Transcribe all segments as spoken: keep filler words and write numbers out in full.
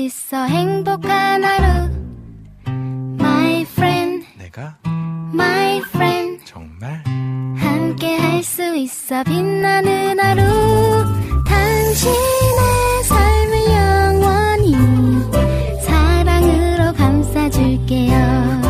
있어 행복한 하루 My friend 내가 My friend 정말 함께 할 수 있어 빛나는 하루 당신의 삶을 영원히 사랑으로 감싸줄게요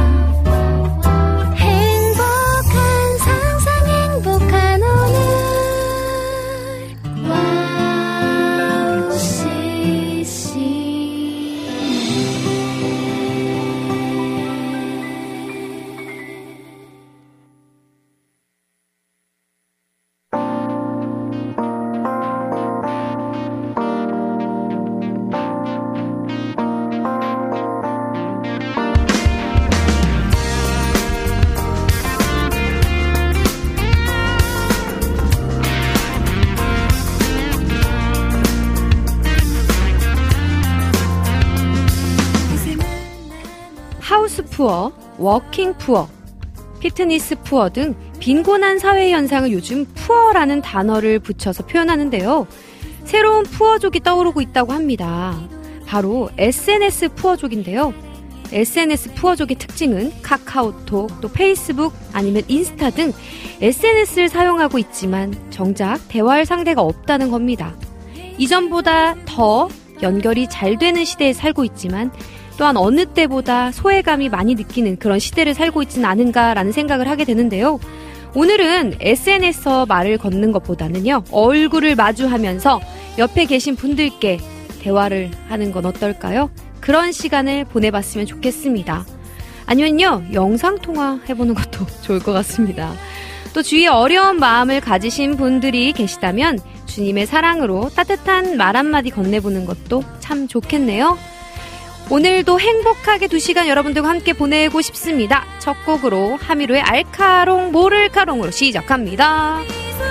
하우스 푸어, 워킹 푸어, 피트니스 푸어 등 빈곤한 사회 현상을 요즘 푸어라는 단어를 붙여서 표현하는데요. 새로운 푸어족이 떠오르고 있다고 합니다. 바로 에스엔에스 푸어족인데요. 에스엔에스 푸어족의 특징은 카카오톡, 또 페이스북 아니면 인스타 등 에스엔에스를 사용하고 있지만 정작 대화할 상대가 없다는 겁니다. 이전보다 더 연결이 잘 되는 시대에 살고 있지만 또한 어느 때보다 소외감이 많이 느끼는 그런 시대를 살고 있지는 않은가라는 생각을 하게 되는데요. 오늘은 에스엔에스에서 말을 걷는 것보다는요. 얼굴을 마주하면서 옆에 계신 분들께 대화를 하는 건 어떨까요? 그런 시간을 보내봤으면 좋겠습니다. 아니면요. 영상통화 해보는 것도 좋을 것 같습니다. 또 주위에 어려운 마음을 가지신 분들이 계시다면 주님의 사랑으로 따뜻한 말 한마디 건네보는 것도 참 좋겠네요. 오늘도 행복하게 두 시간 여러분들과 함께 보내고 싶습니다. 첫 곡으로 하미로의 알카롱 모를카롱으로 시작합니다.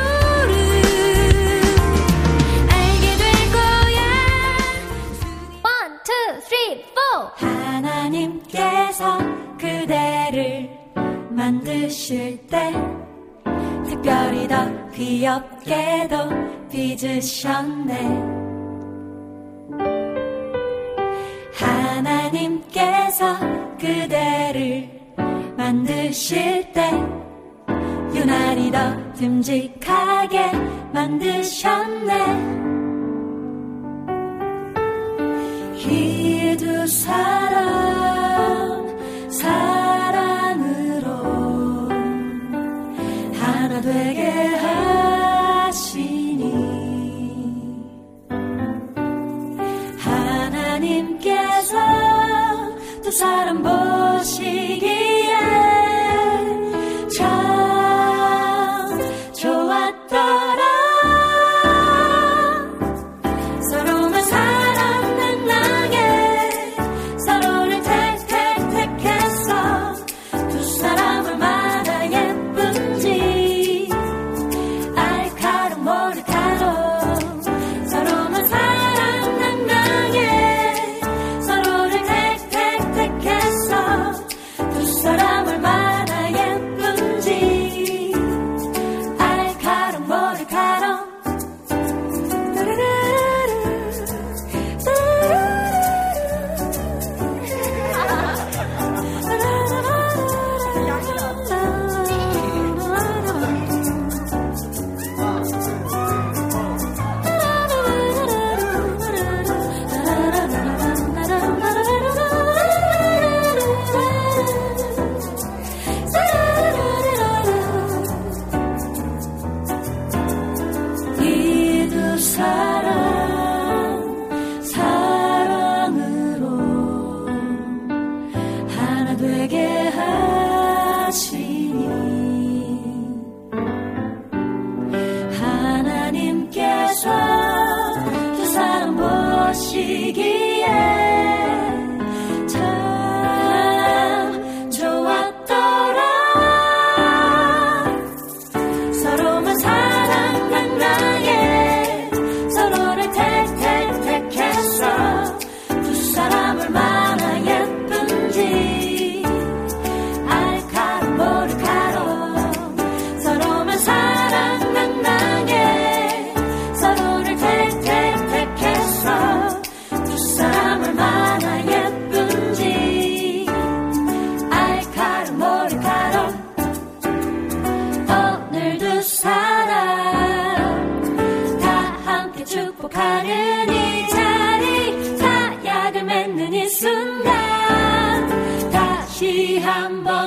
원, 투, 쓰리, 포 하나님께서 그대를 만드실 때 특별히 더 귀엽게도 빚으셨네. 하나님께서 그대를 만드실 때 유난히 더 듬직하게 만드셨네. 이 두 사람 사랑으로 하나 되게 하시니 하나님께서 두 사람 보시기에 참 좋았더라. 서로만 사랑은 나게 서로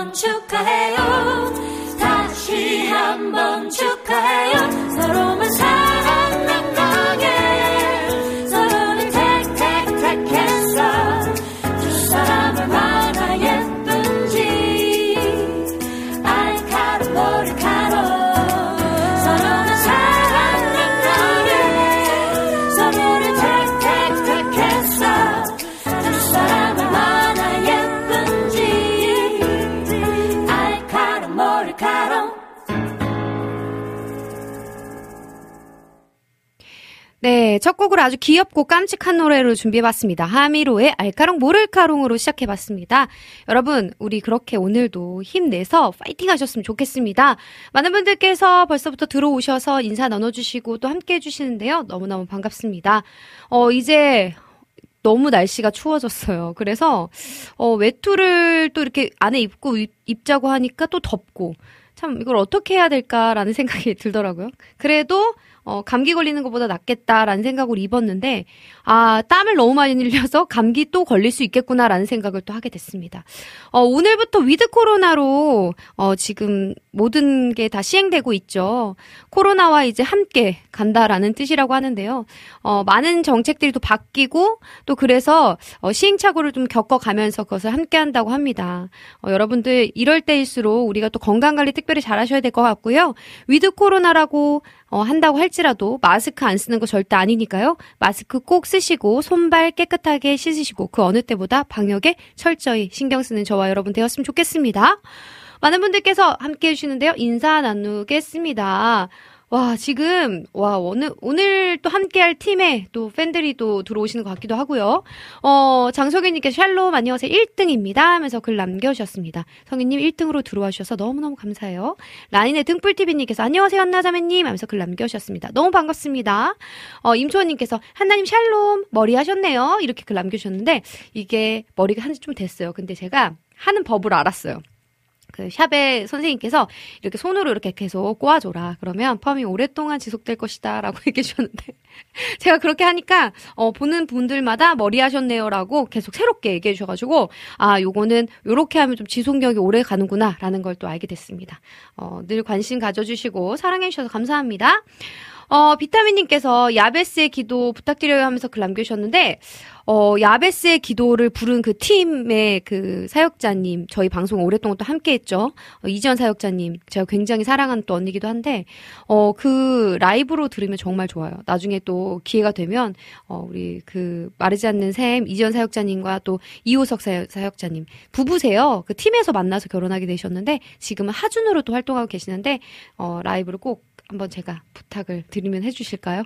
한번 축하해요. 다시 한번 축하해요. 서로만 사랑하게 서로를 택택택해서 두 사람 얼마나 예쁜지 알카로 머리카로 서로는 사랑하게 서로를 택택택해서 두 사람 얼마나 예쁜지 알카로 머리카로. 네, 첫 곡으로 아주 귀엽고 깜찍한 노래로 준비해봤습니다. 하미로의 알카롱 모를카롱으로 시작해봤습니다. 여러분, 우리 그렇게 오늘도 힘내서 파이팅 하셨으면 좋겠습니다. 많은 분들께서 벌써부터 들어오셔서 인사 나눠주시고 또 함께 해주시는데요. 너무너무 반갑습니다. 어, 이제 너무 날씨가 추워졌어요. 그래서 어, 외투를 또 이렇게 안에 입고 입, 입자고 하니까 또 덥고 참 이걸 어떻게 해야 될까라는 생각이 들더라고요. 그래도 어, 감기 걸리는 것보다 낫겠다라는 생각으로 입었는데, 아, 땀을 너무 많이 흘려서 감기 또 걸릴 수 있겠구나라는 생각을 또 하게 됐습니다. 어, 오늘부터 위드 코로나로, 어, 지금 모든 게 다 시행되고 있죠. 코로나와 이제 함께 간다라는 뜻이라고 하는데요. 어, 많은 정책들이 또 바뀌고, 또 그래서, 어, 시행착오를 좀 겪어가면서 그것을 함께 한다고 합니다. 어, 여러분들, 이럴 때일수록 우리가 또 건강관리 특별히 잘 하셔야 될 것 같고요. 위드 코로나라고, 어, 한다고 할지라도 마스크 안 쓰는 거 절대 아니니까요. 마스크 꼭 쓰시고 손발 깨끗하게 씻으시고 그 어느 때보다 방역에 철저히 신경 쓰는 저와 여러분 되었으면 좋겠습니다. 많은 분들께서 함께 해주시는데요. 인사 나누겠습니다. 와, 지금, 와, 오늘, 오늘 또 함께할 팀에 또 팬들이 또 들어오시는 것 같기도 하고요. 어, 장석윤님께 샬롬 안녕하세요. 일 등입니다. 하면서 글 남겨주셨습니다. 성윤님 일 등으로 들어와 주셔서 너무너무 감사해요. 라인의 등불티비님께서 안녕하세요. 한나자매님 하면서 글 남겨주셨습니다. 너무 반갑습니다. 어, 임초원님께서 한나님 샬롬 머리 하셨네요. 이렇게 글 남겨주셨는데 이게 머리가 한지 좀 됐어요. 근데 제가 하는 법을 알았어요. 그 샵의 선생님께서 이렇게 손으로 이렇게 계속 꼬아줘라. 그러면 펌이 오랫동안 지속될 것이다. 라고 얘기해 주셨는데 제가 그렇게 하니까 어, 보는 분들마다 머리 하셨네요. 라고 계속 새롭게 얘기해 주셔가지고 아, 요거는 요렇게 하면 좀 지속력이 오래 가는구나. 라는 걸 또 알게 됐습니다. 어, 늘 관심 가져주시고 사랑해 주셔서 감사합니다. 어, 비타민님께서 야베스의 기도 부탁드려요 하면서 글 남겨주셨는데, 어, 야베스의 기도를 부른 그 팀의 그 사역자님, 저희 방송 오랫동안 또 함께 했죠. 어, 이지연 사역자님, 제가 굉장히 사랑하는 또 언니기도 한데, 어, 그 라이브로 들으면 정말 좋아요. 나중에 또 기회가 되면, 어, 우리 그 마르지 않는 샘, 이지연 사역자님과 또 이호석 사역자님, 부부세요. 그 팀에서 만나서 결혼하게 되셨는데, 지금은 하준으로 또 활동하고 계시는데, 어, 라이브를 꼭 한번 제가 부탁을 드리면 해주실까요?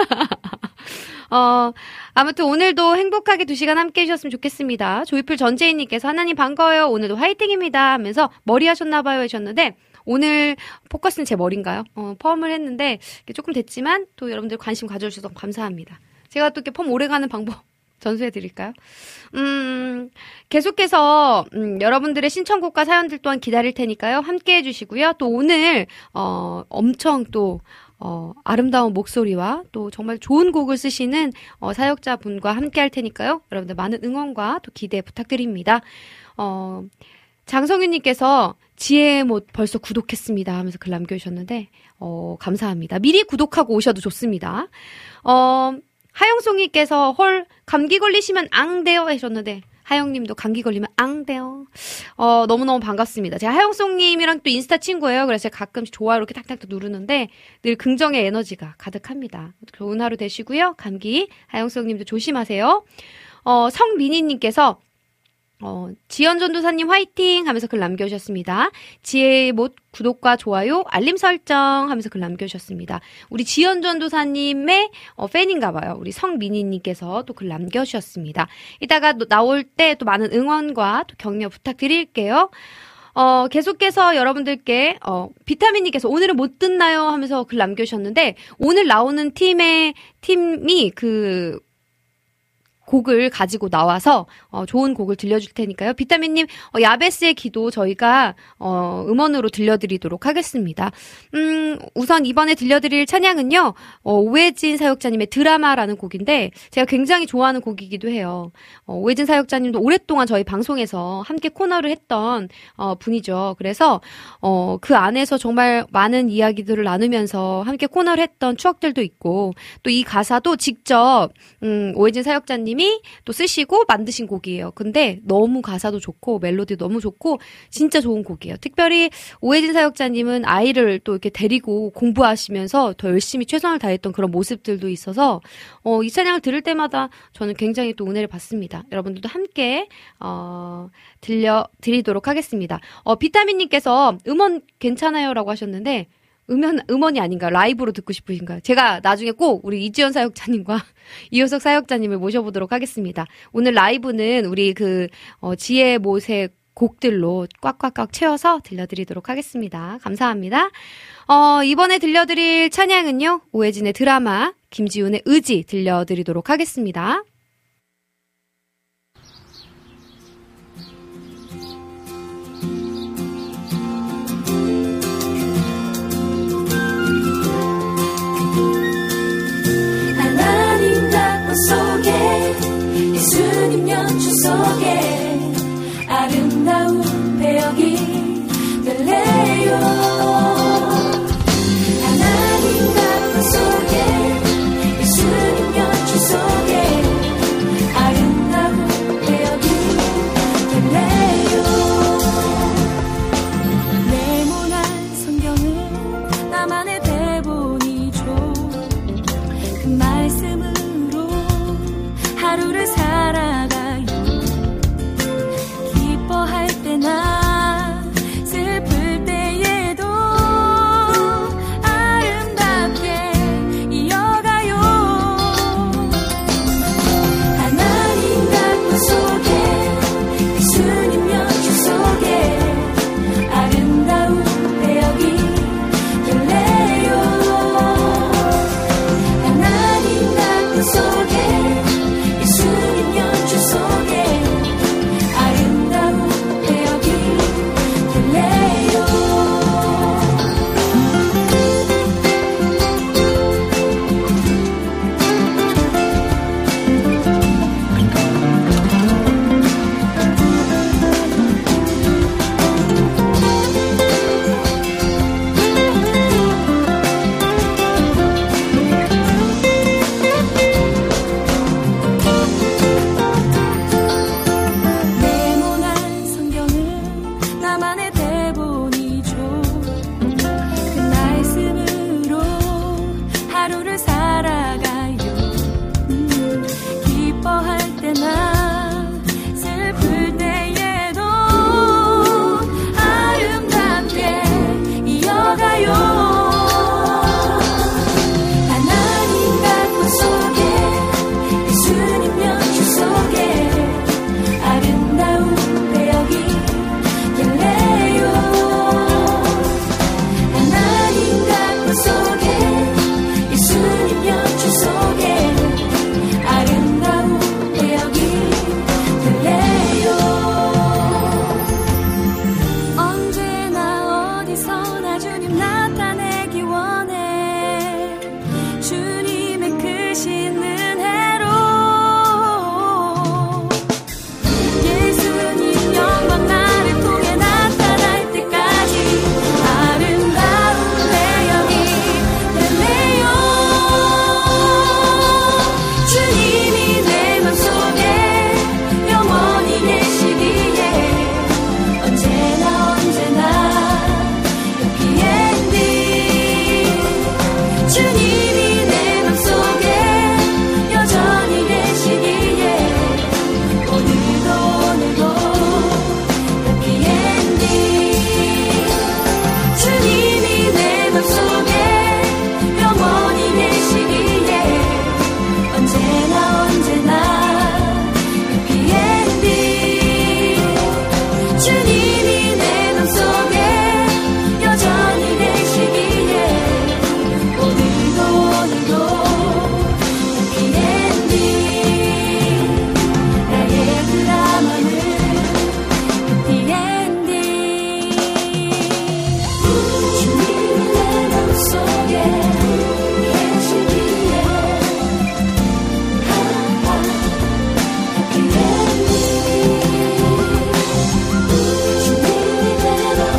어, 아무튼 오늘도 행복하게 두 시간 함께 해주셨으면 좋겠습니다. 조이풀 전재인님께서 하나님 반가워요. 오늘도 화이팅입니다. 하면서 머리 하셨나봐요 하셨는데 오늘 포커스는 제 머리인가요? 어, 펌을 했는데 조금 됐지만 또 여러분들 관심 가져주셔서 감사합니다. 제가 또 이렇게 펌 오래가는 방법 전수해드릴까요? 음, 계속해서, 음, 여러분들의 신청곡과 사연들 또한 기다릴 테니까요. 함께 해주시고요. 또 오늘, 어, 엄청 또, 어, 아름다운 목소리와 또 정말 좋은 곡을 쓰시는, 어, 사역자분과 함께 할 테니까요. 여러분들 많은 응원과 또 기대 부탁드립니다. 어, 장성윤님께서 지혜의 못 벌써 구독했습니다 하면서 글 남겨주셨는데, 어, 감사합니다. 미리 구독하고 오셔도 좋습니다. 어, 하영송님께서 헐 감기 걸리시면 앙대요 하셨는데 하영님도 감기 걸리면 앙대요. 어 너무너무 반갑습니다. 제가 하영송님이랑 또 인스타 친구예요. 그래서 제가 가끔씩 좋아요 이렇게 탁탁 누르는데 늘 긍정의 에너지가 가득합니다. 좋은 하루 되시고요. 감기 하영송님도 조심하세요. 어 성민희님께서 어, 지연 전도사님 화이팅 하면서 글 남겨주셨습니다. 지혜의 못 구독과 좋아요, 알림 설정 하면서 글 남겨주셨습니다. 우리 지연 전도사님의 어, 팬인가봐요. 우리 성민희님께서 또 글 남겨주셨습니다. 이따가 나올 때 또 많은 응원과 또 격려 부탁드릴게요. 어, 계속해서 여러분들께, 어, 비타민님께서 오늘은 못 듣나요? 하면서 글 남겨주셨는데, 오늘 나오는 팀의, 팀이 그, 곡을 가지고 나와서 어, 좋은 곡을 들려줄 테니까요. 비타민님 어, 야베스의 기도 저희가 어, 음원으로 들려드리도록 하겠습니다. 음, 우선 이번에 들려드릴 찬양은요. 어, 오해진 사역자님의 드라마라는 곡인데 제가 굉장히 좋아하는 곡이기도 해요. 어, 오해진 사역자님도 오랫동안 저희 방송에서 함께 코너를 했던 어, 분이죠. 그래서 어, 그 안에서 정말 많은 이야기들을 나누면서 함께 코너를 했던 추억들도 있고 또 이 가사도 직접 음, 오해진 사역자님이 또 쓰시고 만드신 곡이에요. 근데 너무 가사도 좋고 멜로디 너무 좋고 진짜 좋은 곡이에요. 특별히 오해진 사역자님은 아이를 또 이렇게 데리고 공부하시면서 더 열심히 최선을 다했던 그런 모습들도 있어서 어, 이 찬양을 들을 때마다 저는 굉장히 또 은혜를 받습니다. 여러분들도 함께 어, 들려드리도록 하겠습니다. 어, 비타민님께서 음원 괜찮아요? 라고 하셨는데 음원, 음원이 아닌가 라이브로 듣고 싶으신가요? 제가 나중에 꼭 우리 이지연 사역자님과 이효석 사역자님을 모셔보도록 하겠습니다. 오늘 라이브는 우리 그 어, 지혜 모세 곡들로 꽉꽉꽉 채워서 들려드리도록 하겠습니다. 감사합니다. 어, 이번에 들려드릴 찬양은요. 오해진의 드라마, 김지훈의 의지 들려드리도록 하겠습니다. 속에 예수님 연출 속에 아름다운 배역이 될래요. 하나님 가슴 속에 예수님 연출 속에 아름다운 배역이 될래요. 네모난 성경은 나만의 대본이죠. 그 말씀을 하루를 살아가요.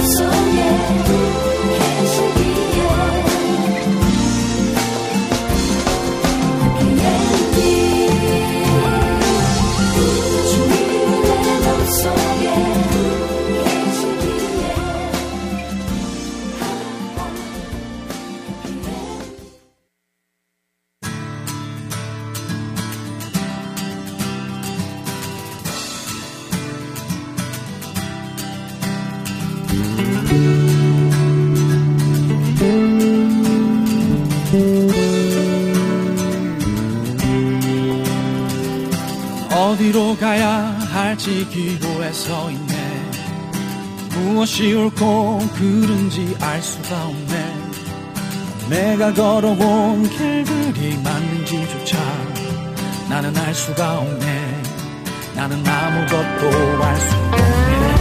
어디로 가야 할지 기로에 서 있네. 무엇이 옳고 그른지 알 수가 없네. 내가 걸어온 길들이 맞는지조차 나는 알 수가 없네. 나는 아무것도 알 수 없네.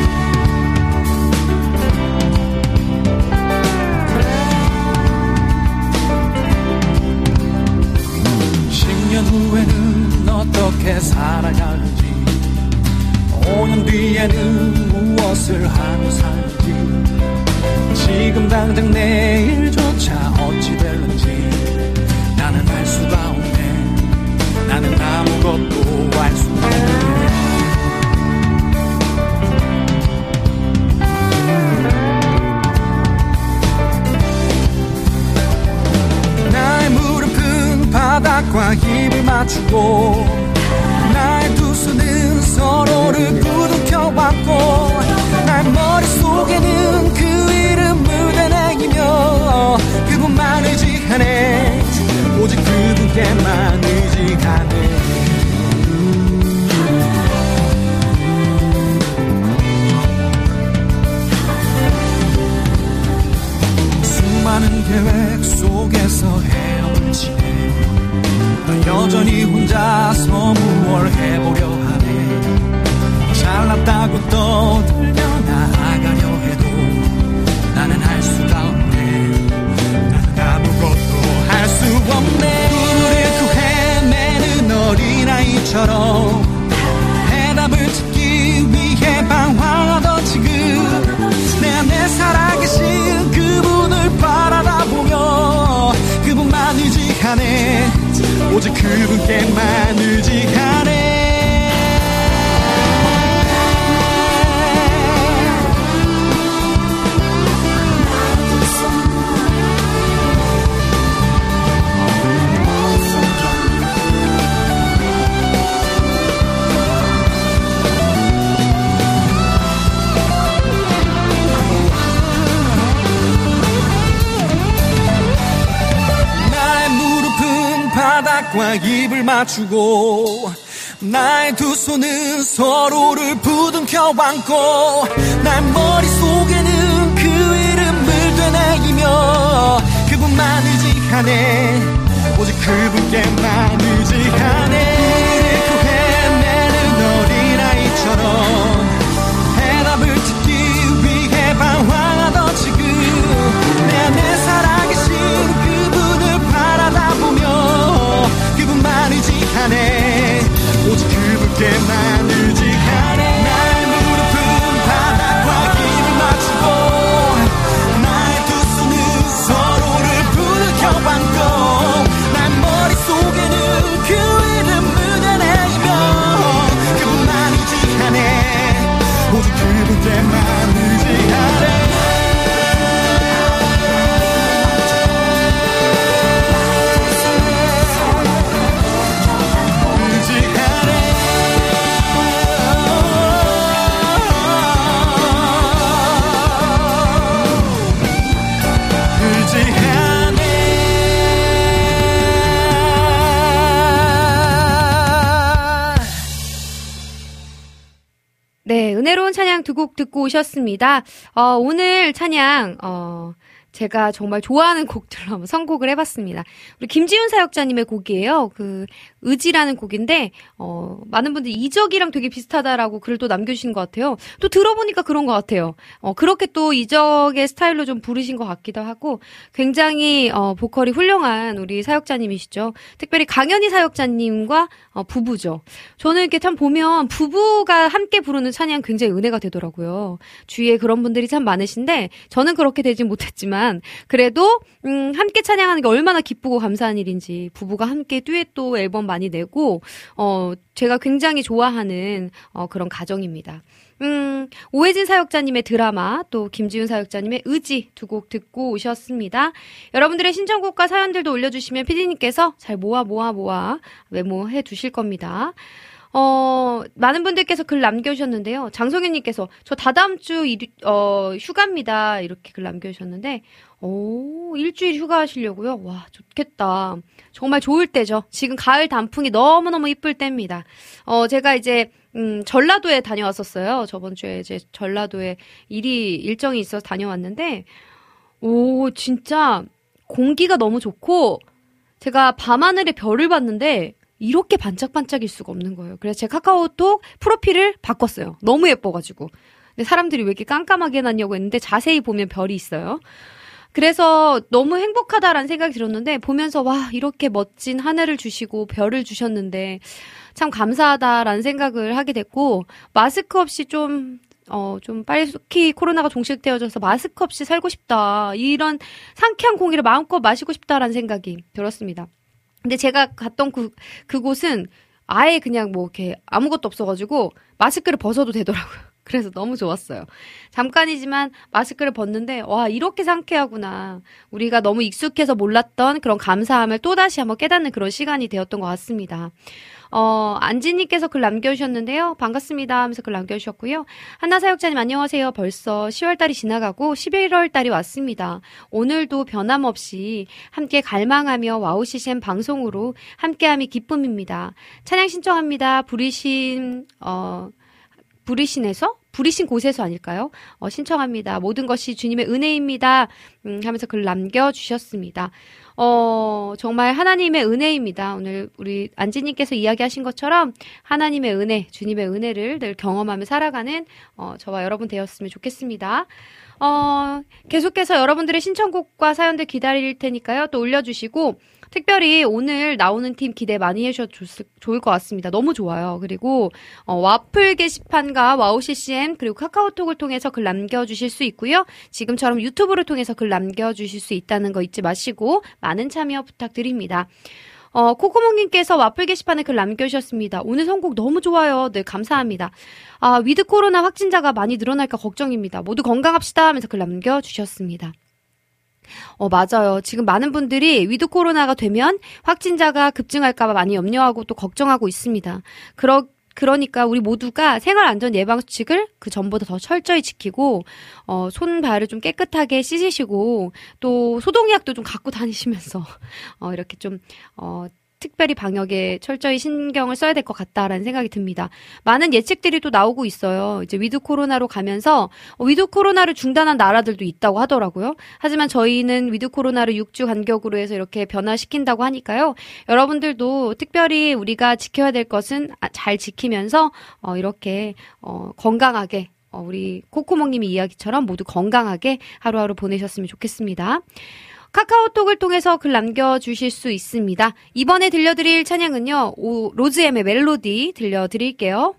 십 년 후에는 어떻게 살아가는지, 오 년 뒤에는 무엇을 하며 살지, 지금 당장 내일조차 어찌 될는지 나는 알 수가 없네. 나는 아무것도 알 수 없네. 나의 무릎은 바닥과 입을 맞추고, 나의 두 손은 서로를 부둥켜 왔고, 나의 머릿속에는 그 이름을 되뇌이며 그분만 의지하네. 오직 그분께만 의지하네. 수많은 계획 속에서 헤엄치네. 여전히 혼자서 무얼 해보려 하네. 잘났다고 떠들며 나아가려 해도 나는 할 수가 없네. 나는 아무것도 할 수 없네. 꿈을 잃고 헤매는 어린아이처럼 해답을 찾기 위해 방황하던 지금, 내 안에 살아계신 그분을 바라다 보며 그분만 의지하네. 오직 그분께만 의지하네. 바닥과 입을 맞추고, 나의 두 손은 서로를 부둥켜 안고, 날 머릿속에는 그 이름을 되뇌이며 그분만 의지하네. 오직 그분께만 의지하네. 그 헤매는 어린아이처럼 해답을 찾기 위해 방황하던 지금, 내 안에 살아계신 그분을 바라다 보며 그분만 의지하네. 오직 그분께만 의지하네. 나의 무릎은 바닥과 힘을 맞추고, 나의 두 손은 서로를 부둥켜 안고, 날 머릿속에는 그 이름을 되뇌이며 그분만 의지하네. 오직 그분께만 의지하네. 네, 은혜로운 찬양 두 곡 듣고 오셨습니다. 어, 오늘 찬양, 어, 제가 정말 좋아하는 곡들로 한번 선곡을 해봤습니다. 우리 김지훈 사역자님의 곡이에요. 그 의지라는 곡인데 어, 많은 분들이 이적이랑 되게 비슷하다라고 글을 또 남겨주신 것 같아요. 또 들어보니까 그런 것 같아요. 어, 그렇게 또 이적의 스타일로 좀 부르신 것 같기도 하고 굉장히 어, 보컬이 훌륭한 우리 사역자님이시죠. 특별히 강현희 사역자님과 어, 부부죠. 저는 이렇게 참 보면 부부가 함께 부르는 찬양 굉장히 은혜가 되더라고요. 주위에 그런 분들이 참 많으신데 저는 그렇게 되진 못했지만 그래도 음, 함께 찬양하는 게 얼마나 기쁘고 감사한 일인지 부부가 함께 듀엣도 앨범 많이 내고 어, 제가 굉장히 좋아하는 어, 그런 가정입니다. 음, 오혜진 사역자님의 드라마 또 김지훈 사역자님의 의지 두 곡 듣고 오셨습니다. 여러분들의 신청곡과 사연들도 올려주시면 피디님께서 잘 모아 모아 모아 메모해 두실 겁니다. 어, 많은 분들께서 글 남겨주셨는데요. 장성현님께서 저 다다음 주 일, 어, 휴가입니다. 이렇게 글 남겨주셨는데, 오, 일주일 휴가 하시려고요? 와, 좋겠다. 정말 좋을 때죠. 지금 가을 단풍이 너무너무 이쁠 때입니다. 어, 제가 이제, 음, 전라도에 다녀왔었어요. 저번 주에 이제 전라도에 일이, 일정이 있어서 다녀왔는데, 오, 진짜 공기가 너무 좋고, 제가 밤하늘에 별을 봤는데, 이렇게 반짝반짝일 수가 없는 거예요. 그래서 제 카카오톡 프로필을 바꿨어요. 너무 예뻐가지고. 근데 사람들이 왜 이렇게 깜깜하게 해놨냐고 했는데 자세히 보면 별이 있어요. 그래서 너무 행복하다라는 생각이 들었는데 보면서 와 이렇게 멋진 하늘을 주시고 별을 주셨는데 참 감사하다라는 생각을 하게 됐고 마스크 없이 좀 어, 좀 빨리 코로나가 종식되어져서 마스크 없이 살고 싶다. 이런 상쾌한 공기를 마음껏 마시고 싶다라는 생각이 들었습니다. 근데 제가 갔던 그, 그곳은 아예 그냥 뭐 이렇게 아무것도 없어가지고 마스크를 벗어도 되더라고요. 그래서 너무 좋았어요. 잠깐이지만 마스크를 벗는데 와 이렇게 상쾌하구나. 우리가 너무 익숙해서 몰랐던 그런 감사함을 또다시 한번 깨닫는 그런 시간이 되었던 것 같습니다. 어, 안지님께서 글 남겨주셨는데요. 반갑습니다 하면서 글 남겨주셨고요. 한나 사역자님 안녕하세요. 벌써 시월달이 지나가고 십일월달이 왔습니다. 오늘도 변함없이 함께 갈망하며 와우 씨씨엠 방송으로 함께함이 기쁨입니다. 찬양 신청합니다. 부리신 어 부리신에서? 부리신 곳에서 아닐까요? 어, 신청합니다. 모든 것이 주님의 은혜입니다. 음, 하면서 글 남겨주셨습니다. 어, 정말 하나님의 은혜입니다. 오늘 우리 안지님께서 이야기하신 것처럼 하나님의 은혜, 주님의 은혜를 늘 경험하며 살아가는 어, 저와 여러분 되었으면 좋겠습니다. 어, 계속해서 여러분들의 신청곡과 사연들 기다릴 테니까요. 또 올려주시고 특별히 오늘 나오는 팀 기대 많이 해주셔도 좋, 좋을 것 같습니다. 너무 좋아요. 그리고 어, 와플 게시판과 와우 씨씨엠 그리고 카카오톡을 통해서 글 남겨주실 수 있고요. 지금처럼 유튜브를 통해서 글 남겨주실 수 있다는 거 잊지 마시고 많은 참여 부탁드립니다. 어, 코코몽님께서 와플 게시판에 글 남겨주셨습니다. 오늘 선곡 너무 좋아요. 네, 감사합니다. 아, 위드 코로나 확진자가 많이 늘어날까 걱정입니다. 모두 건강합시다 하면서 글 남겨주셨습니다. 어, 맞아요. 지금 많은 분들이 위드 코로나가 되면 확진자가 급증할까봐 많이 염려하고 또 걱정하고 있습니다. 그러, 그러니까 우리 모두가 생활안전 예방수칙을 그 전보다 더 철저히 지키고, 어, 손, 발을 좀 깨끗하게 씻으시고, 또 소독약도 좀 갖고 다니시면서, 어, 이렇게 좀, 어, 특별히 방역에 철저히 신경을 써야 될 것 같다라는 생각이 듭니다. 많은 예측들이 또 나오고 있어요. 이제 위드 코로나로 가면서 위드 코로나를 중단한 나라들도 있다고 하더라고요. 하지만 저희는 위드 코로나를 육 주 간격으로 해서 이렇게 변화시킨다고 하니까요. 여러분들도 특별히 우리가 지켜야 될 것은 잘 지키면서 어, 이렇게 어, 건강하게 어, 우리 코코몽님의 이야기처럼 모두 건강하게 하루하루 보내셨으면 좋겠습니다. 카카오톡을 통해서 글 남겨주실 수 있습니다. 이번에 들려드릴 찬양은요. 오, 로즈엠의 멜로디 들려드릴게요.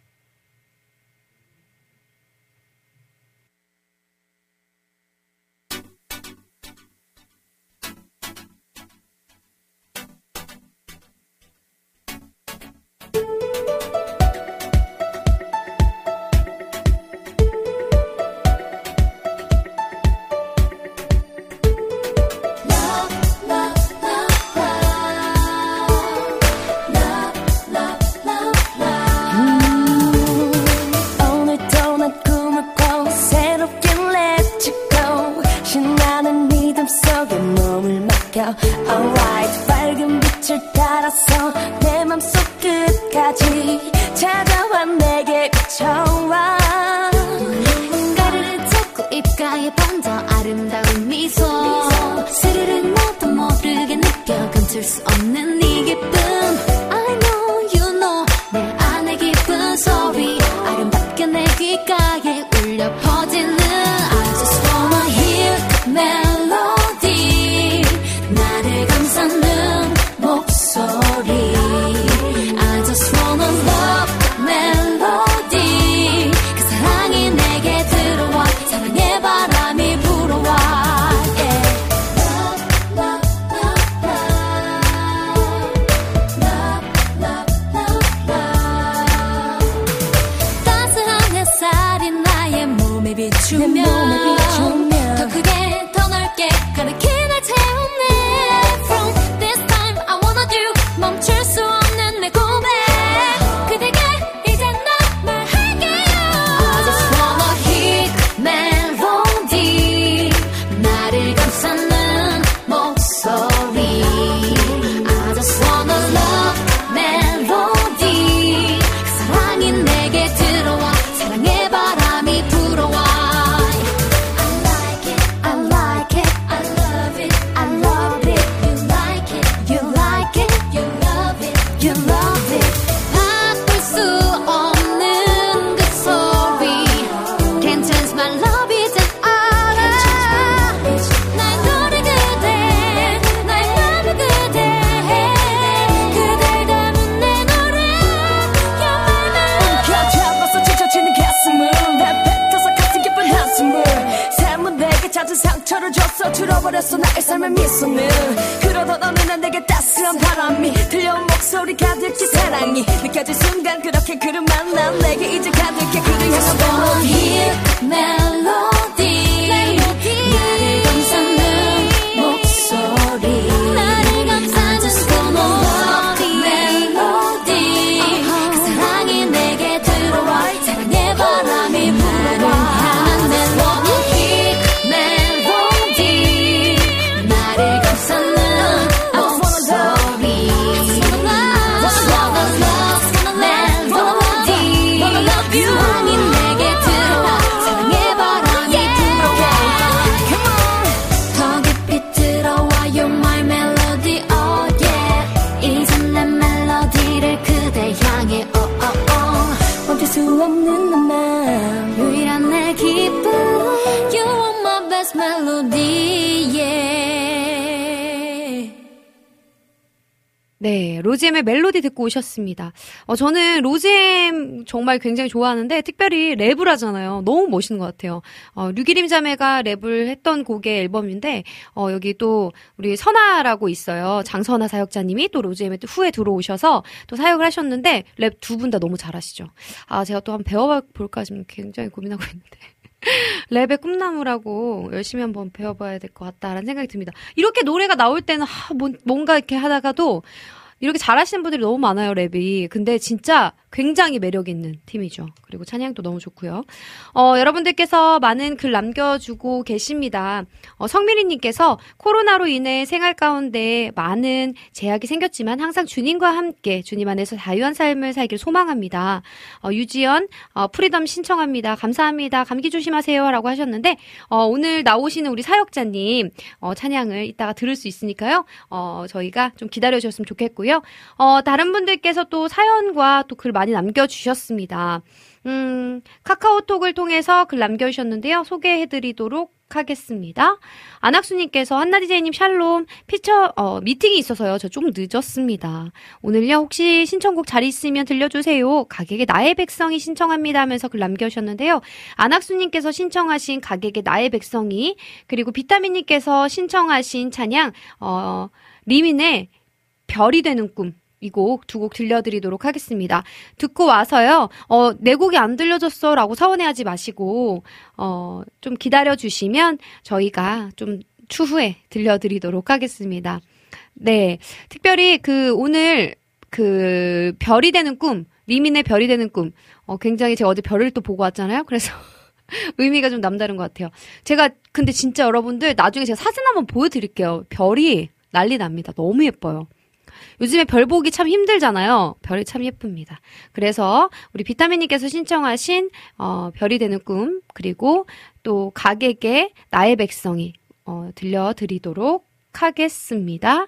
Alright 밝은 빛을 따라서 내 맘속 끝까지 찾아와 내게 비춰와 가르를 잡고 입가에 방 점점 더 아름다운 미소 스르르 나도 모르게 느껴 감출 수 없는 이 기쁨 I know you know 내 안의 기쁜 소리 아름답게 내 귓가에 울려 퍼지는 I just wanna hear the melody 나를 감싸는 목소리 I just wanna love the melody 그 사랑이 내게 들어와 사랑의 바람이 불어와 yeah. Love, love, love, love, love, love, love. 따스한 햇살이 나의 몸에 비추면 더 크게 더 넓게 가득히 날 채우네 From this time I wanna do 멈출 수 없는 내 고백 그대가 이제 나 말할게요 I just wanna hear melody 나를 감싸는 목소리 I just wanna love melody 그 사랑이 내게 들어와 사랑의 바람이 불어와 I like it, I like it, I love it, I love it You like it, you like it, you love it, you love it 바꿀 수 없는 그 소리 Can't change my love 이젠 알아 날 노래 그대 날 맘을 그대 그댈 담은 내 노래 You're my melody 켜잡아서 지쳐지는 가슴을 랩뱉어서 가슴 깊은 한숨을 삶은 내게 잦은 상처를 줬어 줄어버렸어 나의 삶의 미소는 그러던 어느 날 내게 따스한 바람이 들려온 목소리 가득히 사랑이 느껴질 순간 그렇게 그를 만난 내게 이제 가득히 그를 향한 wanna hear melody 나를 감싸는 목소리 나를 감싸는 just wanna love the melody 그 사랑이 내게 들어와 사랑의 바람이 불어와 내 wanna hear melody 나를 감싸는 목소리 just wanna love melody 사랑이 내게 들어와 사랑의 바람이 불어와 더 깊이 들어와 You're my melody oh yeah 이젠 내 멜로디를 그대 향해 oh oh oh 멈출 수 없는 내 맘 유일한 내 기쁨 You are my best melody yeah 네, 로지엠의 멜로디 듣고 오셨습니다. 어, 저는 로지엠 정말 굉장히 좋아하는데 특별히 랩을 하잖아요. 너무 멋있는 것 같아요. 어, 류기림 자매가 랩을 했던 곡의 앨범인데 어, 여기 또 우리 선아라고 있어요. 장선아 사역자님이 또 로지엠에 또 후에 들어오셔서 또 사역을 하셨는데 랩 두 분 다 너무 잘하시죠. 아, 제가 또 한번 배워볼까 지금 굉장히 고민하고 있는데. 랩의 꿈나무라고 열심히 한번 배워봐야 될 것 같다라는 생각이 듭니다. 이렇게 노래가 나올 때는 하, 뭔가 이렇게 하다가도 이렇게 잘하시는 분들이 너무 많아요, 랩이. 근데 진짜 굉장히 매력 있는 팀이죠. 그리고 찬양도 너무 좋고요. 어, 여러분들께서 많은 글 남겨주고 계십니다. 어, 성미리님께서 코로나로 인해 생활 가운데 많은 제약이 생겼지만 항상 주님과 함께 주님 안에서 자유한 삶을 살길 소망합니다. 어, 유지연 어, 프리덤 신청합니다. 감사합니다. 감기 조심하세요 라고 하셨는데 어, 오늘 나오시는 우리 사역자님 어, 찬양을 이따가 들을 수 있으니까요. 어, 저희가 좀 기다려주셨으면 좋겠고요. 어, 다른 분들께서 또 사연과 또 글 많이 남겨주셨습니다. 음, 카카오톡을 통해서 글 남겨주셨는데요. 소개해드리도록 하겠습니다. 안학수님께서 한나디제이님 샬롬 피처 어, 미팅이 있어서요. 저 좀 늦었습니다. 오늘요 혹시 신청곡 잘 있으면 들려주세요. 가객의 나의 백성이 신청합니다 하면서 글 남겨주셨는데요. 안학수님께서 신청하신 가객의 나의 백성이 그리고 비타민님께서 신청하신 찬양 어, 리민의 별이 되는 꿈 이 곡 두 곡 들려드리도록 하겠습니다. 듣고 와서요. 어, 내 곡이 안 들려줬어 라고 서운해하지 마시고 어, 좀 기다려주시면 저희가 좀 추후에 들려드리도록 하겠습니다. 네, 특별히 그 오늘 그 별이 되는 꿈 리민의 별이 되는 꿈 어, 굉장히 제가 어제 별을 또 보고 왔잖아요. 그래서 의미가 좀 남다른 것 같아요. 제가 근데 진짜 여러분들 나중에 제가 사진 한번 보여드릴게요. 별이 난리 납니다. 너무 예뻐요. 요즘에 별 보기 참 힘들잖아요. 별이 참 예쁩니다. 그래서 우리 비타민님께서 신청하신 어, 별이 되는 꿈 그리고 또 가객의 나의 백성이 어, 들려드리도록 하겠습니다.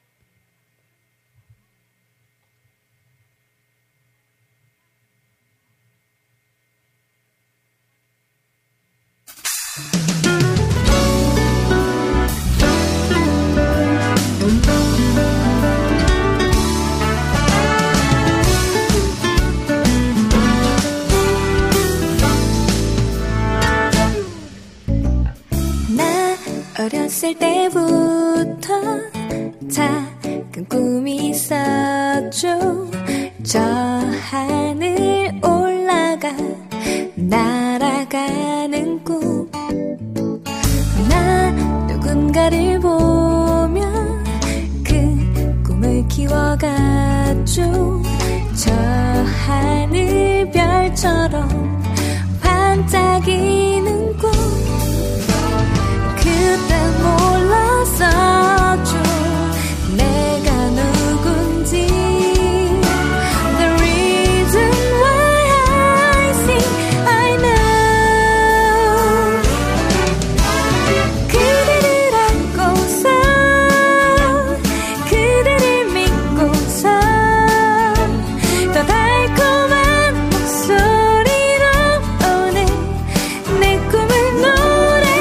어렸을 때부터 작은 꿈이 있었죠. 저 하늘 올라가 날아가는 꿈. 나 누군가를 보며 그 꿈을 키워갔죠. 저 하늘 별처럼 반짝이는 꿈. 그때 몰랐었죠 내가 누군지. The reason why I sing I know. 그대를 안고서 그대를 믿고서 더 달콤한 목소리로 오늘 내 꿈을 노래해.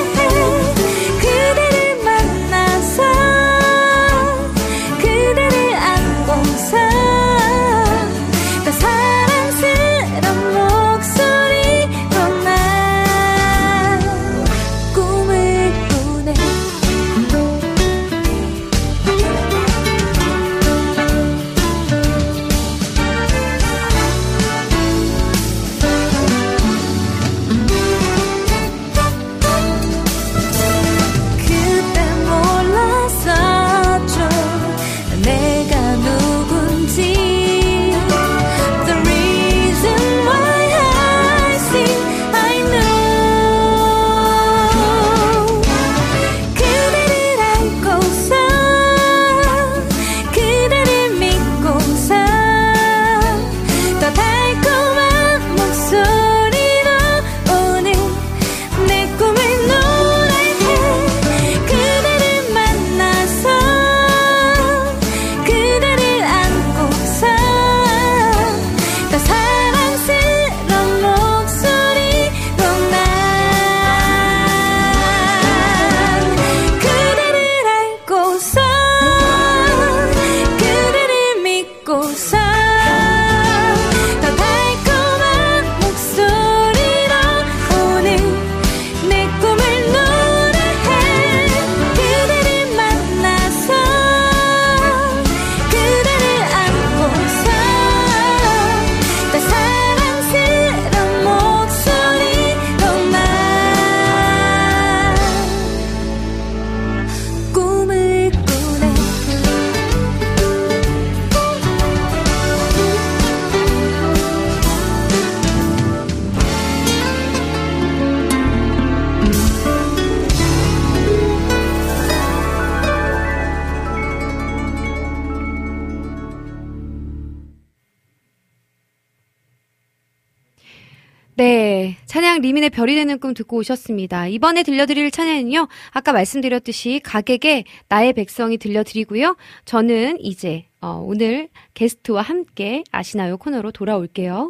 네, 찬양 리민의 별이 되는 꿈 듣고 오셨습니다. 이번에 들려드릴 찬양은요, 아까 말씀드렸듯이 가객의 나의 백성이 들려드리고요. 저는 이제 어, 오늘 게스트와 함께 아시나요 코너로 돌아올게요.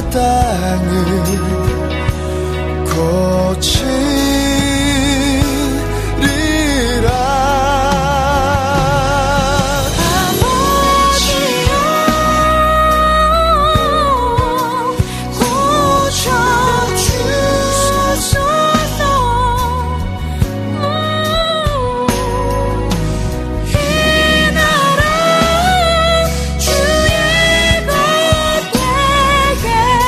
땅을 고치리라. 아버지여 고쳐주소서. 이 나라 주의 것 되게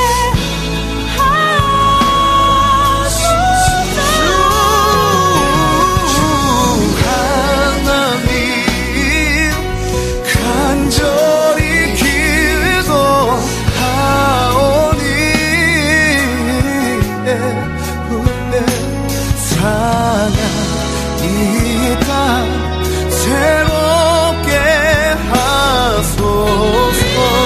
새롭게 하소서.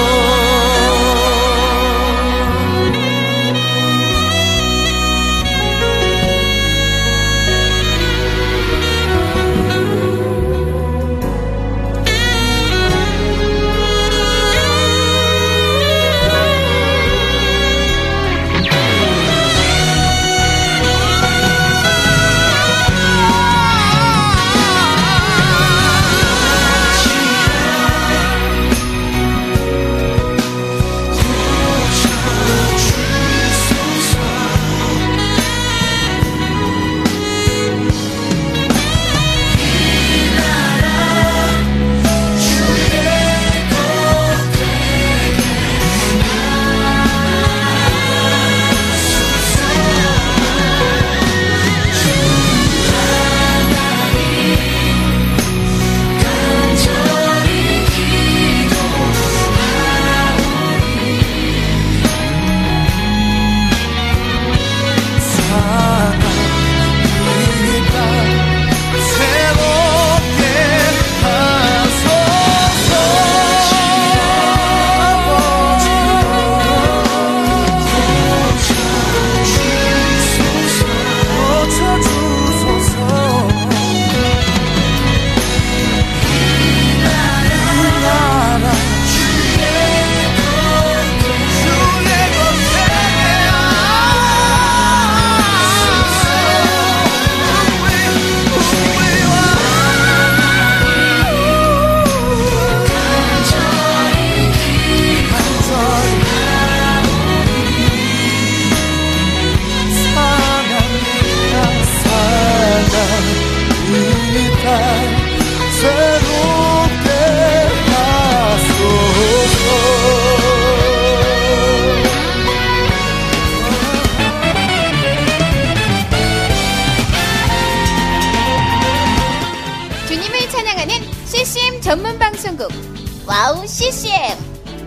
전문 방송국 와우 씨씨엠.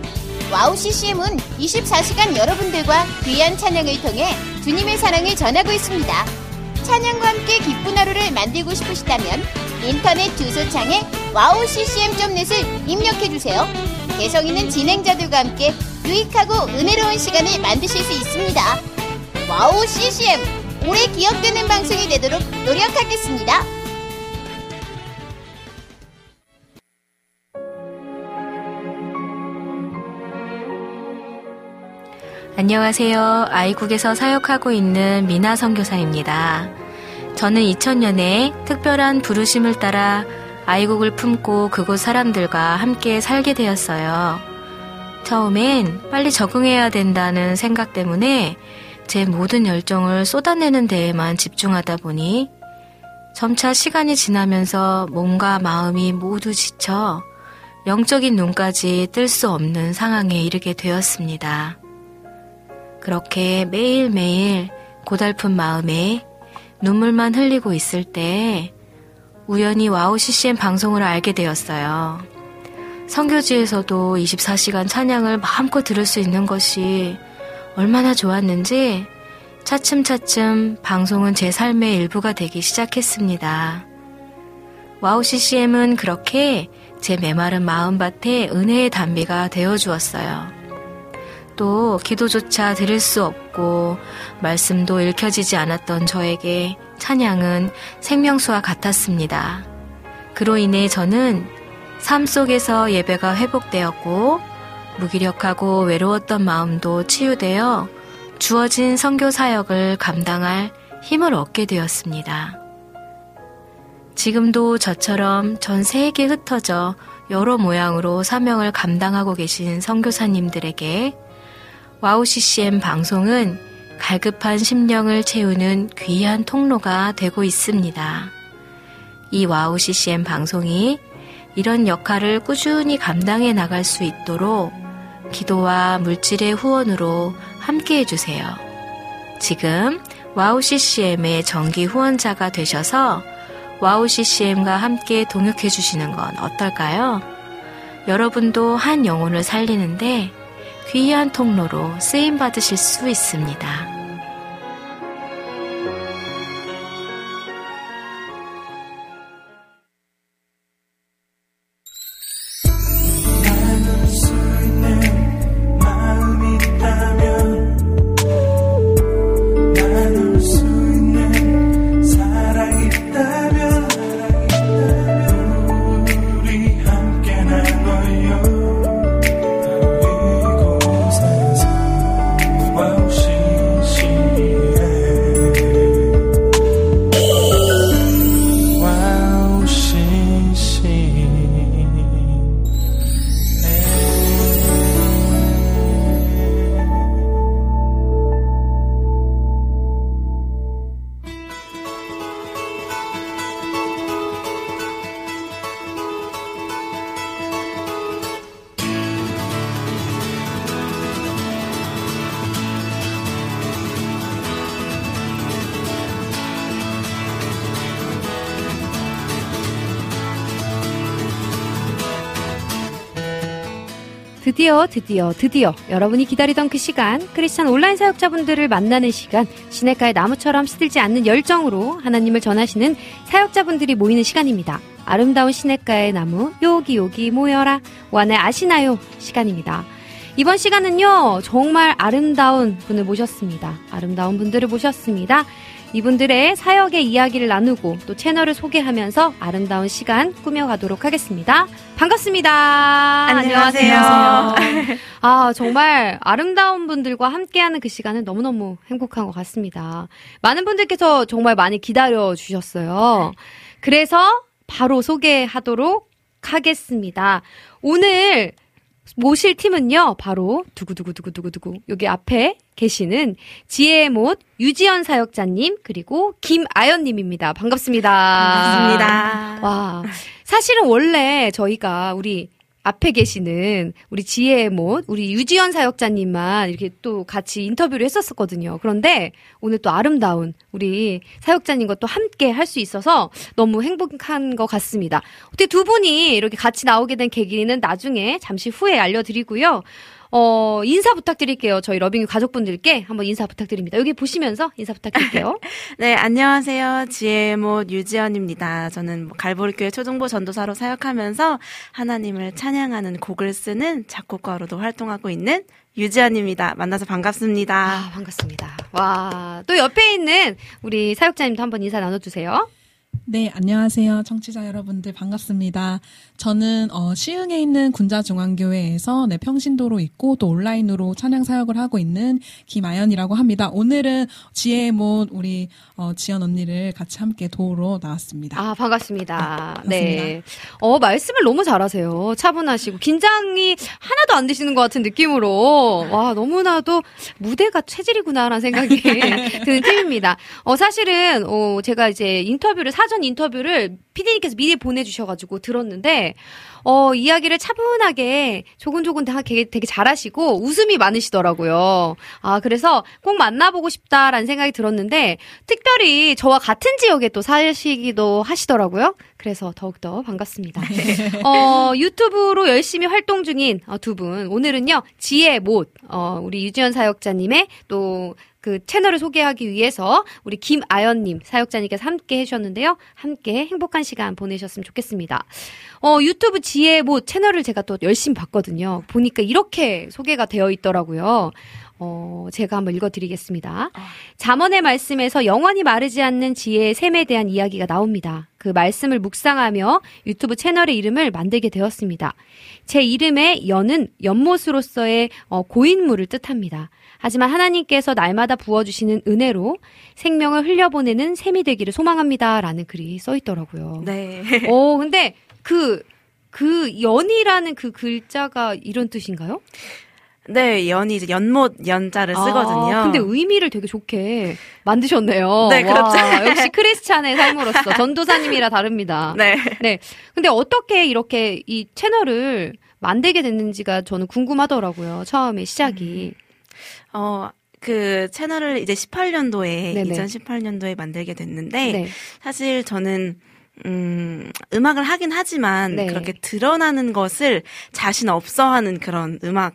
와우 씨씨엠은 이십사 시간 여러분들과 귀한 찬양을 통해 주님의 사랑을 전하고 있습니다. 찬양과 함께 기쁜 하루를 만들고 싶으시다면 인터넷 주소창에 와우 씨씨엠 닷 넷을 입력해주세요. 개성 있는 진행자들과 함께 유익하고 은혜로운 시간을 만드실 수 있습니다. 와우 씨씨엠, 오래 기억되는 방송이 되도록 노력하겠습니다. 안녕하세요. 아이국에서 사역하고 있는 미나 선교사입니다. 저는 이천 년에 특별한 부르심을 따라 아이국을 품고 그곳 사람들과 함께 살게 되었어요. 처음엔 빨리 적응해야 된다는 생각 때문에 제 모든 열정을 쏟아내는 데에만 집중하다 보니 점차 시간이 지나면서 몸과 마음이 모두 지쳐 영적인 눈까지 뜰 수 없는 상황에 이르게 되었습니다. 그렇게 매일매일 고달픈 마음에 눈물만 흘리고 있을 때 우연히 와우 씨씨엠 방송을 알게 되었어요. 선교지에서도 이십사 시간 찬양을 마음껏 들을 수 있는 것이 얼마나 좋았는지 차츰차츰 방송은 제 삶의 일부가 되기 시작했습니다. 와우 씨씨엠은 그렇게 제 메마른 마음밭에 은혜의 담비가 되어주었어요. 또 기도조차 들을 수 없고 말씀도 읽혀지지 않았던 저에게 찬양은 생명수와 같았습니다. 그로 인해 저는 삶 속에서 예배가 회복되었고 무기력하고 외로웠던 마음도 치유되어 주어진 선교 사역을 감당할 힘을 얻게 되었습니다. 지금도 저처럼 전 세계에 흩어져 여러 모양으로 사명을 감당하고 계신 선교사님들에게 와우 씨씨엠 방송은 갈급한 심령을 채우는 귀한 통로가 되고 있습니다. 이 와우 씨씨엠 방송이 이런 역할을 꾸준히 감당해 나갈 수 있도록 기도와 물질의 후원으로 함께 해주세요. 지금 와우 씨씨엠의 정기 후원자가 되셔서 와우 씨씨엠과 함께 동역해 주시는 건 어떨까요? 여러분도 한 영혼을 살리는데 귀한 통로로 쓰임 받으실 수 있습니다. 드디어 드디어 드디어 여러분이 기다리던 그 시간, 크리스찬 온라인 사역자분들을 만나는 시간, 시냇가의 나무처럼 시들지 않는 열정으로 하나님을 전하시는 사역자분들이 모이는 시간입니다. 아름다운 시냇가의 나무 여기 여기 모여라 완에 아시나요 시간입니다. 이번 시간은요 정말 아름다운 분을 모셨습니다. 아름다운 분들을 모셨습니다. 이분들의 사역의 이야기를 나누고 또 채널을 소개하면서 아름다운 시간 꾸며가도록 하겠습니다. 반갑습니다. 안녕하세요. 안녕하세요. 아, 정말 아름다운 분들과 함께하는 그 시간은 너무너무 행복한 것 같습니다. 많은 분들께서 정말 많이 기다려 주셨어요. 그래서 바로 소개하도록 하겠습니다. 오늘 모실 팀은요, 바로 두구두구두구두구두구 여기 앞에 계시는 지혜의 못 유지연 사역자님 그리고 김아연님입니다. 반갑습니다. 반갑습니다. 와, 사실은 원래 저희가 우리 앞에 계시는 우리 지혜의 못 우리 유지연 사역자님만 이렇게 또 같이 인터뷰를 했었거든요. 그런데 오늘 또 아름다운 우리 사역자님과 또 함께 할 수 있어서 너무 행복한 것 같습니다. 어떻게 두 분이 이렇게 같이 나오게 된 계기는 나중에 잠시 후에 알려드리고요. 어, 인사 부탁드릴게요. 저희 러빙유 가족분들께 한번 인사 부탁드립니다. 여기 보시면서 인사 부탁드릴게요. 네, 안녕하세요. 지혜의 못 유지연입니다. 저는 갈보리교회 초중보 전도사로 사역하면서 하나님을 찬양하는 곡을 쓰는 작곡가로도 활동하고 있는 유지연입니다. 만나서 반갑습니다. 아, 반갑습니다. 와, 또 옆에 있는 우리 사역자님도 한번 인사 나눠주세요. 네, 안녕하세요. 청취자 여러분들 반갑습니다. 저는 어, 시흥에 있는 군자중앙교회에서 네, 평신도로 있고 또 온라인으로 찬양 사역을 하고 있는 김아연이라고 합니다. 오늘은 지혜의 못 우리 어, 지연 언니를 같이 함께 도우러 나왔습니다. 아, 반갑습니다. 네, 반갑습니다. 네. 어, 말씀을 너무 잘하세요. 차분하시고 긴장이 하나도 안 되시는 것 같은 느낌으로 와, 너무나도 무대가 체질이구나라는 생각이 드는 팀입니다. 어, 사실은 어, 제가 이제 인터뷰를 사전 인터뷰를 피디님께서 미리 보내주셔가지고 들었는데 어, 이야기를 차분하게 조곤조곤 되게, 되게 잘하시고 웃음이 많으시더라고요. 아, 그래서 꼭 만나보고 싶다라는 생각이 들었는데 특별히 저와 같은 지역에 또 사시기도 하시더라고요. 그래서 더욱더 반갑습니다. 어, 유튜브로 열심히 활동 중인 어, 두 분. 오늘은요, 지혜의 못, 어, 우리 유지연 사역자님의 또 그 채널을 소개하기 위해서 우리 김아연님 사역자님께서 함께 해주셨는데요. 함께 행복한 시간 보내셨으면 좋겠습니다. 어, 유튜브 지혜의 못 채널을 제가 또 열심히 봤거든요. 보니까 이렇게 소개가 되어 있더라고요. 어, 제가 한번 읽어드리겠습니다. 잠언의 말씀에서 영원히 마르지 않는 지혜의 샘에 대한 이야기가 나옵니다. 그 말씀을 묵상하며 유튜브 채널의 이름을 만들게 되었습니다. 제 이름의 연은 연못으로서의 어, 고인물을 뜻합니다. 하지만 하나님께서 날마다 부어주시는 은혜로 생명을 흘려보내는 셈이 되기를 소망합니다. 라는 글이 써 있더라고요. 네. 어, 근데 그, 그 연이라는 그 글자가 이런 뜻인가요? 네, 연이 이제 연못 연자를 쓰거든요. 아, 근데 의미를 되게 좋게 만드셨네요. 네, 그렇죠. 와, 역시 크리스찬의 삶으로서 전도사님이라 다릅니다. 네. 네. 근데 어떻게 이렇게 이 채널을 만들게 됐는지가 저는 궁금하더라고요. 처음에 시작이. 어, 그 채널을 이제 십팔 년도에 네네. 이천십팔 년도에 만들게 됐는데 네. 사실 저는 음, 음악을 하긴 하지만 네. 그렇게 드러나는 것을 자신 없어 하는 그런 음악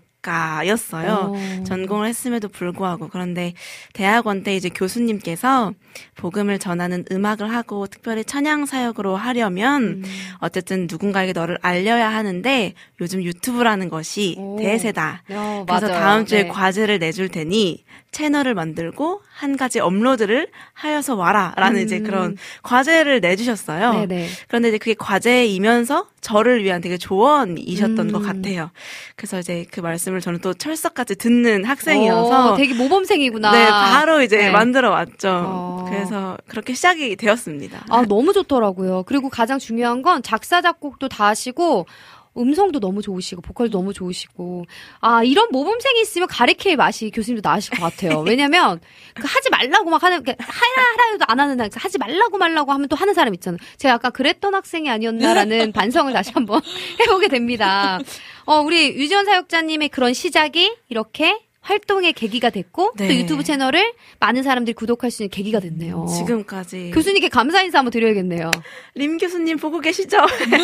가였어요. 오. 전공을 했음에도 불구하고. 그런데 대학원 때 이제 교수님께서 복음을 전하는 음악을 하고 특별히 찬양 사역으로 하려면 음. 어쨌든 누군가에게 너를 알려야 하는데 요즘 유튜브라는 것이 오. 대세다. 어, 그래서 맞아요. 다음 주에 네. 과제를 내줄 테니 채널을 만들고 한 가지 업로드를 하여서 와라라는 음. 이제 그런 과제를 내주셨어요. 네네. 그런데 이제 그게 과제이면서 저를 위한 되게 조언이셨던 음. 것 같아요. 그래서 이제 그 말씀을 저는 또 철석같이 듣는 학생이어서 어, 되게 모범생이구나. 네, 바로 이제 네. 만들어 왔죠. 어. 그래서 그렇게 시작이 되었습니다. 아, 너무 좋더라고요. 그리고 가장 중요한 건 작사, 작곡도 다 하시고, 음성도 너무 좋으시고, 보컬도 너무 좋으시고, 아, 이런 모범생이 있으면 가리케의 맛이 교수님도 나으실 것 같아요. 왜냐면, 그 하지 말라고 막 하는, 하라, 하라 해도 안 하는, 하지 말라고 말라고 하면 또 하는 사람 있잖아요. 제가 약간 그랬던 학생이 아니었나라는 반성을 다시 한번 해보게 됩니다. 어, 우리 유지원 사역자님의 그런 시작이 이렇게 활동의 계기가 됐고 네. 또 유튜브 채널을 많은 사람들이 구독할 수 있는 계기가 됐네요. 지금까지 교수님께 감사 인사 한번 드려야겠네요. 림 교수님 보고 계시죠?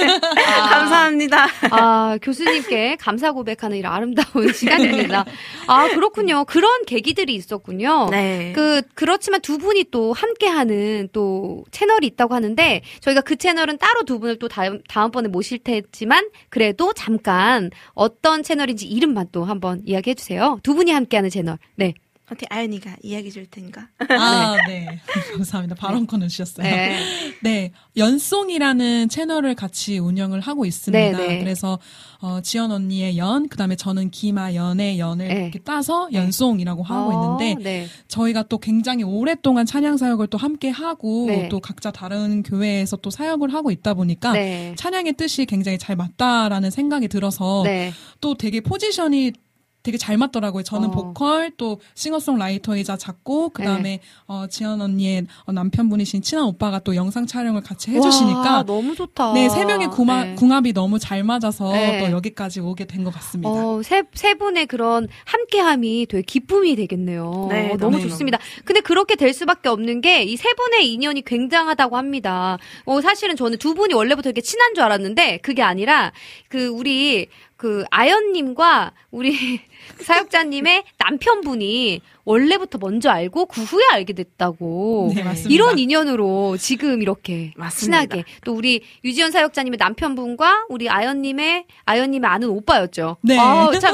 아. 감사합니다. 아, 교수님께 감사 고백하는 이런 아름다운 시간입니다. 아, 그렇군요. 그런 계기들이 있었군요. 네. 그, 그렇지만 두 분이 또 함께하는 또 채널이 있다고 하는데, 저희가 그 채널은 따로 두 분을 또 다음, 다음번에 모실 테지만, 그래도 잠깐 어떤 채널인지 이름만 또 한번 이야기해 주세요. 두 분이 함께하는 채널. 네. 어떻게 아연이가 이야기 줄 텐가? 아, 네. 감사합니다. 발언권을 주셨어요. 네. 네. 연송이라는 채널을 같이 운영을 하고 있습니다. 네, 네. 그래서, 어, 지연 언니의 연, 그 다음에 저는 김아연의 연을 네. 이렇게 따서 연송이라고 하고 어, 있는데, 네. 저희가 또 굉장히 오랫동안 찬양 사역을 또 함께 하고, 네. 또 각자 다른 교회에서 또 사역을 하고 있다 보니까, 네. 찬양의 뜻이 굉장히 잘 맞다라는 생각이 들어서, 네. 또 되게 포지션이 되게 잘 맞더라고요. 저는 어. 보컬, 또 싱어송라이터이자 작곡, 그 다음에 네. 어, 지연 언니의 어, 남편분이신 친한 오빠가 또 영상 촬영을 같이 해주시니까 와, 너무 좋다. 네, 세 명의 궁합, 네. 궁합이 너무 잘 맞아서 네. 또 여기까지 오게 된 것 같습니다. 어, 세, 세 분의 그런 함께함이 되게 기쁨이 되겠네요. 네, 어, 너무 너무 좋습니다. 근데 그렇게 될 수밖에 없는 게 이 세 분의 인연이 굉장하다고 합니다. 어, 사실은 저는 두 분이 원래부터 이렇게 친한 줄 알았는데 그게 아니라 그 우리 그 아연님과 우리 사역자님의 남편분이 원래부터 먼저 알고 그 후에 알게 됐다고. 네, 맞습니다. 이런 인연으로 지금 이렇게 맞습니다. 친하게 또 우리 유지연 사역자님의 남편분과 우리 아연님의 아연님의 아는 오빠였죠. 네. 아, 참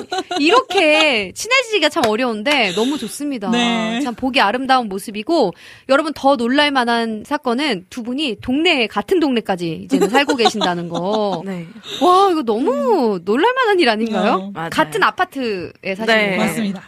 이렇게 친해지기가 참 어려운데 너무 좋습니다. 네. 참 보기 아름다운 모습이고 여러분 더 놀랄 만한 사건은 두 분이 동네 같은 동네까지 이제는 살고 계신다는 거. 네. 와 이거 너무 놀랄 만한 일 아닌가요? 어, 맞아요. 같은 아파트에 사시는 네. 거예요. 맞습니다.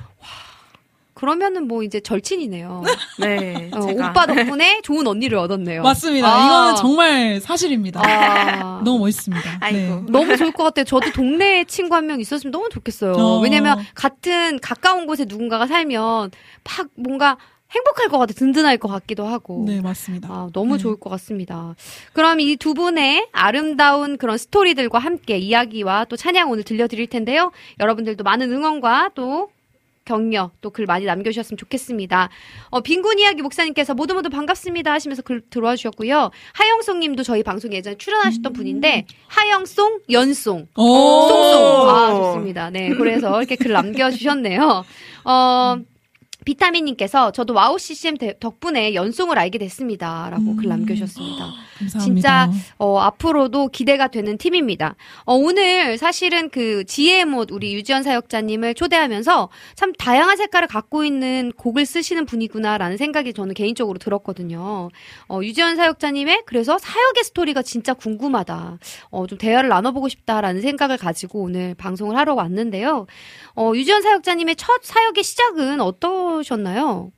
그러면은 뭐 이제 절친이네요. 네. 어, 제가 오빠 덕분에 좋은 언니를 얻었네요. 맞습니다. 아. 이거는 정말 사실입니다. 아. 너무 멋있습니다. 아이고. 네. 너무 좋을 것 같아요. 저도 동네에 친구 한 명 있었으면 너무 좋겠어요. 어. 왜냐면 같은 가까운 곳에 누군가가 살면 막 뭔가 행복할 것 같아, 든든할 것 같기도 하고. 네, 맞습니다. 아, 너무 네. 좋을 것 같습니다. 그럼 이 두 분의 아름다운 그런 스토리들과 함께 이야기와 또 찬양 오늘 들려드릴 텐데요. 여러분들도 많은 응원과 또 격려, 또 글 많이 남겨주셨으면 좋겠습니다. 어, 빈곤 이야기 목사님께서 모두 모두 반갑습니다 하시면서 글 들어와 주셨고요. 하영송 님도 저희 방송에 예전에 출연하셨던 분인데, 하영송, 연송. 오! 송송. 아, 좋습니다. 네. 그래서 이렇게 글 남겨주셨네요. 어, 비타민님께서 저도 와우 씨씨엠 덕분에 연송을 알게 됐습니다. 라고 음. 글 남겨주셨습니다. 감사합니다. 진짜 어, 앞으로도 기대가 되는 팀입니다. 어, 오늘 사실은 그 지혜못 우리 유지연 사역자님을 초대하면서 참 다양한 색깔을 갖고 있는 곡을 쓰시는 분이구나라는 생각이 저는 개인적으로 들었거든요. 어, 유지연 사역자님의 그래서 사역의 스토리가 진짜 궁금하다. 어, 좀 대화를 나눠보고 싶다라는 생각을 가지고 오늘 방송을 하러 왔는데요. 어, 유지연 사역자님의 첫 사역의 시작은 어떠셨나요?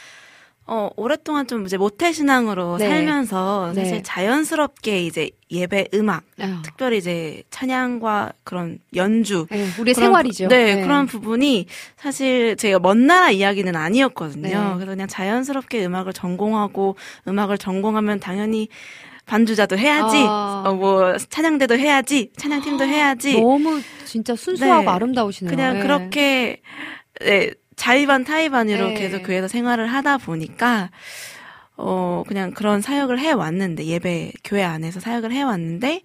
어, 오랫동안 좀 이제 모태신앙으로 네. 살면서 사실 네. 자연스럽게 이제 예배 음악, 아유. 특별히 이제 찬양과 그런 연주. 네, 우리의 그런 생활이죠. 부, 네, 네. 그런 부분이 사실 제가 먼 나라 이야기는 아니었거든요. 네. 그래서 그냥 자연스럽게 음악을 전공하고 음악을 전공하면 당연히 반주자도 해야지, 아. 어, 뭐, 찬양대도 해야지, 찬양팀도 해야지. 너무 진짜 순수하고 네. 아름다우시네요. 그냥 네. 그렇게, 네, 자의반 타의반으로 네. 계속 교회에서 생활을 하다 보니까, 어, 그냥 그런 사역을 해왔는데, 예배, 교회 안에서 사역을 해왔는데,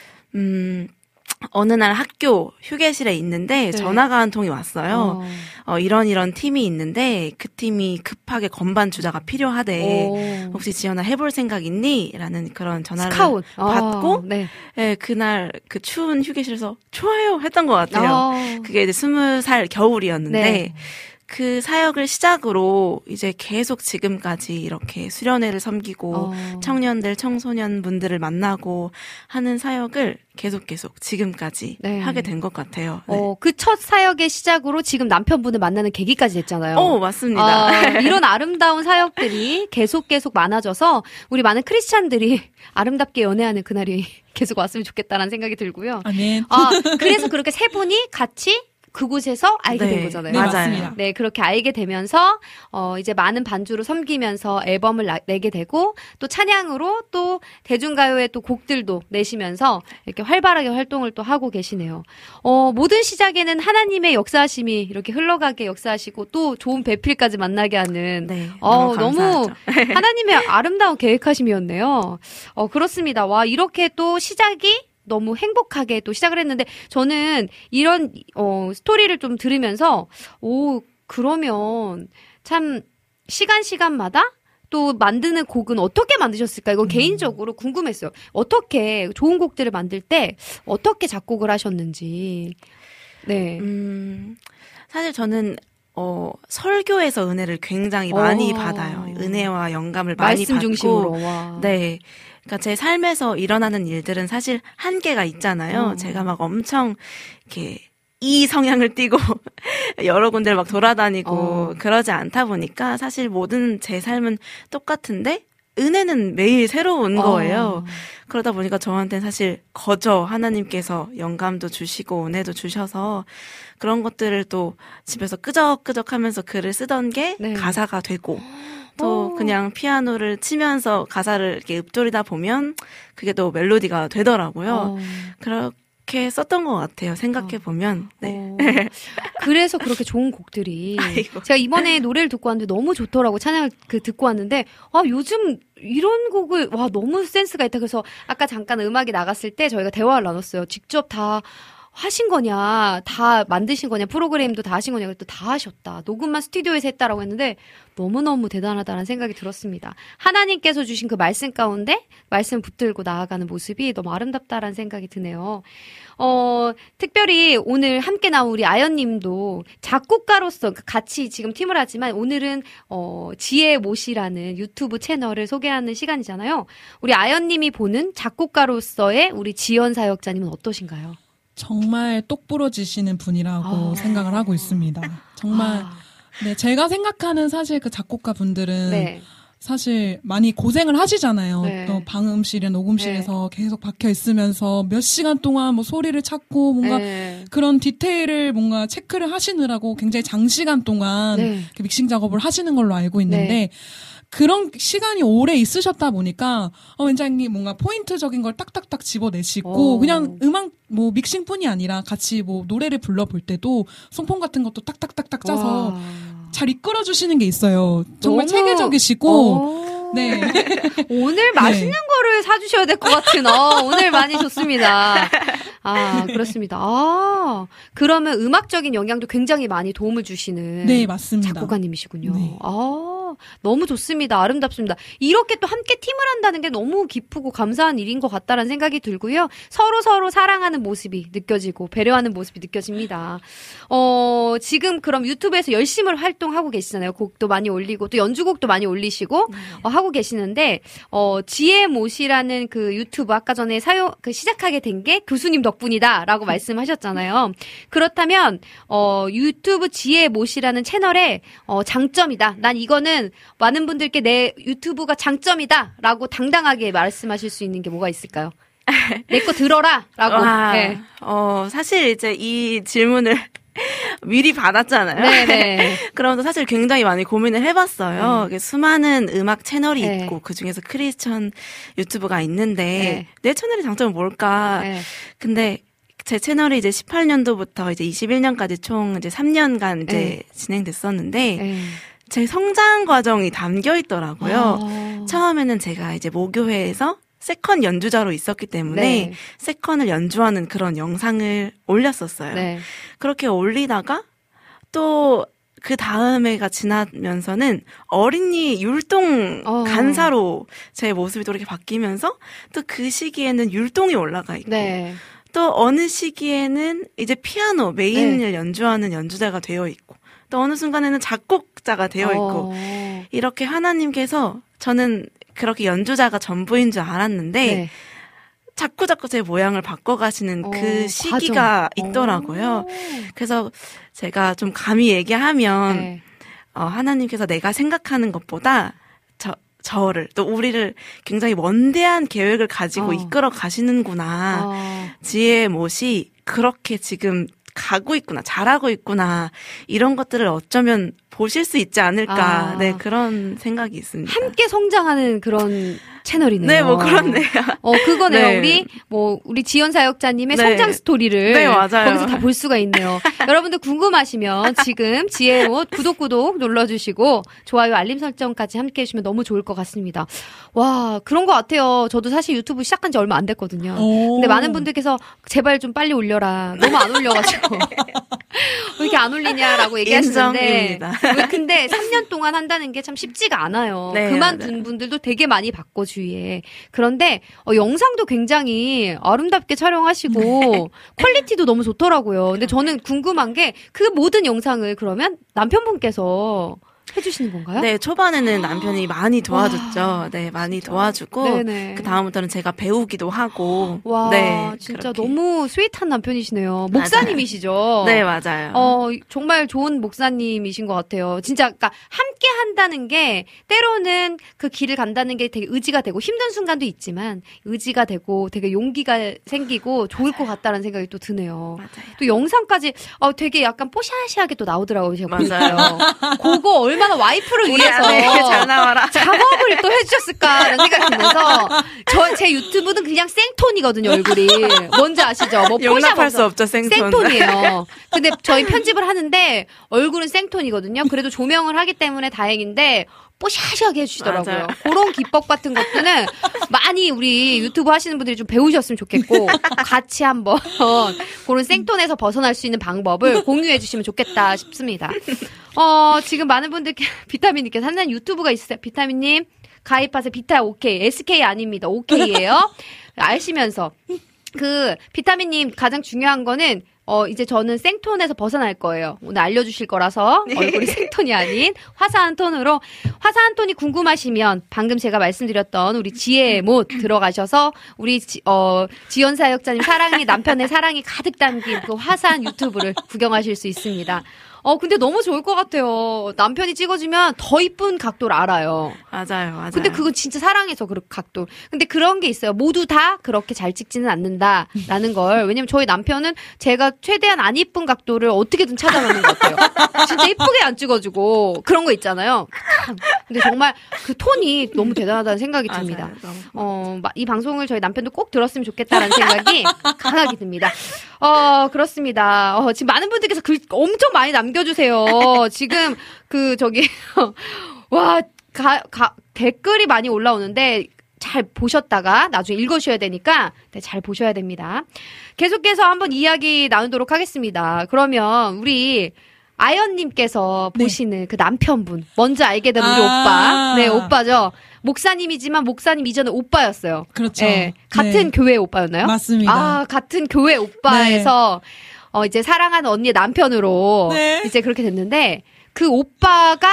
음, 어느 날 학교 휴게실에 있는데 네. 전화가 한 통이 왔어요. 어. 어, 이런 이런 팀이 있는데 그 팀이 급하게 건반 주자가 필요하대. 오. 혹시 지연아 해볼 생각 있니? 라는 그런 전화를 스카웃 받고 아, 네. 예, 그날 그 추운 휴게실에서 좋아요 했던 것 같아요. 아. 그게 이제 스무 살 겨울이었는데 네. 그 사역을 시작으로 이제 계속 지금까지 이렇게 수련회를 섬기고 어. 청년들, 청소년 분들을 만나고 하는 사역을 계속 계속 지금까지 네. 하게 된 것 같아요. 네. 어, 그 첫 사역의 시작으로 지금 남편분을 만나는 계기까지 됐잖아요. 어, 맞습니다. 아, 이런 아름다운 사역들이 계속 계속 많아져서 우리 많은 크리스찬들이 아름답게 연애하는 그날이 계속 왔으면 좋겠다라는 생각이 들고요. 아멘. 아, 그래서 그렇게 세 분이 같이 그곳에서 알게 네. 된 거잖아요. 네, 맞아요. 맞습니다. 네, 그렇게 알게 되면서, 어, 이제 많은 반주로 섬기면서 앨범을 나, 내게 되고, 또 찬양으로 또 대중가요의 또 곡들도 내시면서 이렇게 활발하게 활동을 또 하고 계시네요. 어, 모든 시작에는 하나님의 역사하심이 이렇게 흘러가게 역사하시고, 또 좋은 배필까지 만나게 하는, 네, 어, 너무 너무 감사하죠. 하나님의 아름다운 계획하심이었네요. 어, 그렇습니다. 와, 이렇게 또 시작이 너무 행복하게 또 시작을 했는데 저는 이런 어 스토리를 좀 들으면서 오 그러면 참 시간 시간마다 또 만드는 곡은 어떻게 만드셨을까? 이건 음. 개인적으로 궁금했어요. 어떻게 좋은 곡들을 만들 때 어떻게 작곡을 하셨는지. 네. 음, 사실 저는 어, 설교에서 은혜를 굉장히 많이 오. 받아요. 은혜와 영감을 많이 말씀 받고. 중심으로. 와. 네. 그러니까 제 삶에서 일어나는 일들은 사실 한계가 있잖아요. 음. 제가 막 엄청 이렇게 이 성향을 띠고 여러 군데를 막 돌아다니고 어. 그러지 않다 보니까 사실 모든 제 삶은 똑같은데 은혜는 매일 새로운 거예요. 어. 그러다 보니까 저한테는 사실 거저 하나님께서 영감도 주시고 은혜도 주셔서 그런 것들을 또 집에서 끄적끄적 하면서 글을 쓰던 게 네. 가사가 되고 또 오. 그냥 피아노를 치면서 가사를 이렇게 읊조리다 보면 그게 또 멜로디가 되더라고요. 어. 그렇게 썼던 것 같아요. 생각해 보면. 네. 어. 그래서 그렇게 좋은 곡들이 아이고. 제가 이번에 노래를 듣고 왔는데 너무 좋더라고 찬양을 그 듣고 왔는데 아 요즘 이런 곡을 와 너무 센스가 있다 그래서 아까 잠깐 음악이 나갔을 때 저희가 대화를 나눴어요. 직접 다 하신 거냐, 다 만드신 거냐, 프로그램도 다 하신 거냐, 그랬더니 다 하셨다. 녹음만 스튜디오에서 했다라고 했는데 너무너무 대단하다는 생각이 들었습니다. 하나님께서 주신 그 말씀 가운데 말씀 붙들고 나아가는 모습이 너무 아름답다라는 생각이 드네요. 어, 특별히 오늘 함께 나온 우리 아연님도 작곡가로서 같이 지금 팀을 하지만 오늘은 어, 지혜 못이라는 유튜브 채널을 소개하는 시간이잖아요. 우리 아연님이 보는 작곡가로서의 우리 지연 사역자님은 어떠신가요? 정말 똑부러지시는 분이라고 아. 생각을 하고 있습니다. 정말 아. 네, 제가 생각하는 사실 그 작곡가 분들은 네. 사실 많이 고생을 하시잖아요. 네. 또 방음실에 녹음실에서 계속 박혀 있으면서 몇 시간 동안 뭐 소리를 찾고 뭔가 네. 그런 디테일을 뭔가 체크를 하시느라고 굉장히 장시간 동안 네. 이렇게 믹싱 작업을 하시는 걸로 알고 있는데 네. 그런 시간이 오래 있으셨다 보니까 어, 굉장히 뭔가 포인트적인 걸 딱딱딱 집어내시고 오. 그냥 음악 뭐 믹싱뿐이 아니라 같이 뭐 노래를 불러볼 때도 송폼 같은 것도 딱딱딱딱 짜서 와. 잘 이끌어주시는 게 있어요. 정말 너무- 체계적이시고 오. 네. 오늘 맛있는 거를 사주셔야 될 것 같은, 어, 오늘 많이 좋습니다. 아, 그렇습니다. 아, 그러면 음악적인 영향도 굉장히 많이 도움을 주시는. 네, 맞습니다. 작곡가님이시군요. 네. 아, 너무 좋습니다. 아름답습니다. 이렇게 또 함께 팀을 한다는 게 너무 기쁘고 감사한 일인 것 같다라는 생각이 들고요. 서로 서로 사랑하는 모습이 느껴지고 배려하는 모습이 느껴집니다. 어, 지금 그럼 유튜브에서 열심히 활동하고 계시잖아요. 곡도 많이 올리고 또 연주곡도 많이 올리시고 네. 어, 하고 계시는데 어, 지혜 못이라는 그 유튜브 아까 전에 사용 그 시작하게 된 게 교수님 덕분이다라고 말씀하셨잖아요. 그렇다면 어, 유튜브 지혜 못이라는 채널의 어, 장점이다. 난 이거는 많은 분들께 내 유튜브가 장점이다라고 당당하게 말씀하실 수 있는 게 뭐가 있을까요? 내 거 들어라라고. 와, 네. 어, 사실 이제 이 질문을 미리 받았잖아요. 네네. 그러면서 사실 굉장히 많이 고민을 해봤어요. 네. 수많은 음악 채널이 네. 있고 그 중에서 크리스천 유튜브가 있는데 네. 내 채널의 장점은 뭘까? 네. 근데 제 채널이 이제 십팔 년도부터 이제 이십일 년까지 총 이제 삼 년간 이제 네. 진행됐었는데 네. 제 성장 과정이 담겨 있더라고요. 아. 처음에는 제가 이제 모교회에서 세컨 연주자로 있었기 때문에 네. 세컨을 연주하는 그런 영상을 올렸었어요. 네. 그렇게 올리다가 또 그 다음 해가 지나면서는 어린이 율동 어. 간사로 제 모습이 또 이렇게 바뀌면서 또 그 시기에는 율동이 올라가 있고 네. 또 어느 시기에는 이제 피아노 메인을 네. 연주하는 연주자가 되어 있고 또 어느 순간에는 작곡자가 되어 있고 어. 이렇게 하나님께서 저는 그렇게 연주자가 전부인 줄 알았는데 네. 자꾸 자꾸 제 모양을 바꿔가시는 어, 그 시기가 과정. 있더라고요. 오. 그래서 제가 좀 감히 얘기하면 네. 어, 하나님께서 내가 생각하는 것보다 저 저를 또 우리를 굉장히 원대한 계획을 가지고 어. 이끌어 가시는구나. 어. 지혜의 못이 그렇게 지금 가고 있구나, 잘하고 있구나, 이런 것들을 어쩌면 보실 수 있지 않을까. 아. 네, 그런 생각이 있습니다. 함께 성장하는 그런 채널이네요. 네, 뭐 그렇네요. 어, 그거네요. 네. 우리, 뭐, 우리 지연 사역자님의 네. 성장 스토리를. 네, 맞아요. 거기서 다 볼 수가 있네요. 여러분들 궁금하시면 지금 지혜의 못 구독구독 눌러주시고, 좋아요, 알림 설정까지 함께 해주시면 너무 좋을 것 같습니다. 와, 그런 것 같아요. 저도 사실 유튜브 시작한 지 얼마 안 됐거든요. 오. 근데 많은 분들께서 제발 좀 빨리 올려라. 너무 안 올려가지고. 왜 이렇게 안 올리냐라고 얘기하시는데. 인정입니다. 근데 삼 년 동안 한다는 게 참 쉽지가 않아요. 네, 그만둔 네. 분들도 되게 많이 봤고, 주위에. 그런데 어, 영상도 굉장히 아름답게 촬영하시고 퀄리티도 너무 좋더라고요. 근데 저는 궁금한 게 그 모든 영상을 그러면 남편분께서 해주시는 건가요? 네, 초반에는 남편이 많이 도와줬죠. 네, 많이 도와주고 네네. 그 다음부터는 제가 배우기도 하고. 와, 네, 진짜 그렇게. 너무 스윗한 남편이시네요. 목사님이시죠? 네, 맞아요. 어, 정말 좋은 목사님이신 것 같아요. 진짜, 그러니까 함께 한다는 게 때로는 그 길을 간다는 게 되게 의지가 되고 힘든 순간도 있지만 의지가 되고 되게 용기가 생기고 좋을 것 같다는 생각이 또 드네요. 맞아요. 또 영상까지 어, 되게 약간 뽀샤시하게 또 나오더라고요. 제가 맞아요. 보니까요. 그거 얼마나 와이프를 우리 위해서 아내 잘 나와라. 작업을 또 해주셨을까라는 생각이 들면서 저 제 유튜브는 그냥 생톤이거든요. 얼굴이 뭔지 아시죠? 뭐 용납할 포샵 수 없죠, 생톤. 생톤이에요. 근데 저희 편집을 하는데 얼굴은 생톤이거든요. 그래도 조명을 하기 때문에 다행인데 뽀샤시하게 해주시더라고요. 맞아요. 그런 기법 같은 것들은 많이 우리 유튜브 하시는 분들이 좀 배우셨으면 좋겠고 같이 한번 그런 생톤에서 벗어날 수 있는 방법을 공유해 주시면 좋겠다 싶습니다. 어, 지금 많은 분들께 비타민님께서 한난 유튜브가 있으세요. 비타민님 가입하세요. 비타 오케이. 에스케이 아닙니다. 오케이예요. 아시면서 그 비타민님 가장 중요한 거는 어, 이제 저는 생톤에서 벗어날 거예요. 오늘 알려주실 거라서 얼굴이 생톤이 아닌 화사한 톤으로 화사한 톤이 궁금하시면 방금 제가 말씀드렸던 우리 지혜의 못 들어가셔서 우리 지, 어, 지연 사역자님 사랑이 남편의 사랑이 가득 담긴 그 화사한 유튜브를 구경하실 수 있습니다. 어, 근데 너무 좋을 것 같아요. 남편이 찍어주면 더 이쁜 각도를 알아요. 맞아요, 맞아요. 근데 그건 진짜 사랑해서 그런 각도. 근데 그런 게 있어요. 모두 다 그렇게 잘 찍지는 않는다라는 걸. 왜냐면 저희 남편은 제가 최대한 안 이쁜 각도를 어떻게든 찾아내는 것 같아요. 진짜 이쁘게 안 찍어주고 그런 거 있잖아요. 근데 정말 그 톤이 너무 대단하다는 생각이 듭니다. 맞아요, 너무. 어, 마- 이 방송을 저희 남편도 꼭 들었으면 좋겠다라는 생각이 강하게 듭니다. 어, 그렇습니다. 어, 지금 많은 분들께서 글 엄청 많이 남겨주세요. 지금 그 저기 와 가, 가, 댓글이 많이 올라오는데 잘 보셨다가 나중에 읽으셔야 되니까 네, 잘 보셔야 됩니다. 계속해서 한번 이야기 나누도록 하겠습니다. 그러면 우리 아연님께서 네. 보시는 그 남편분 먼저 알게 된 우리 아. 오빠, 네 오빠죠. 목사님이지만 목사님 이전에 오빠였어요. 그렇죠. 네, 같은 네. 교회 오빠였나요? 맞습니다. 아 같은 교회 오빠에서 어, 이제 사랑하는 언니의 남편으로 네. 이제 그렇게 됐는데 그 오빠가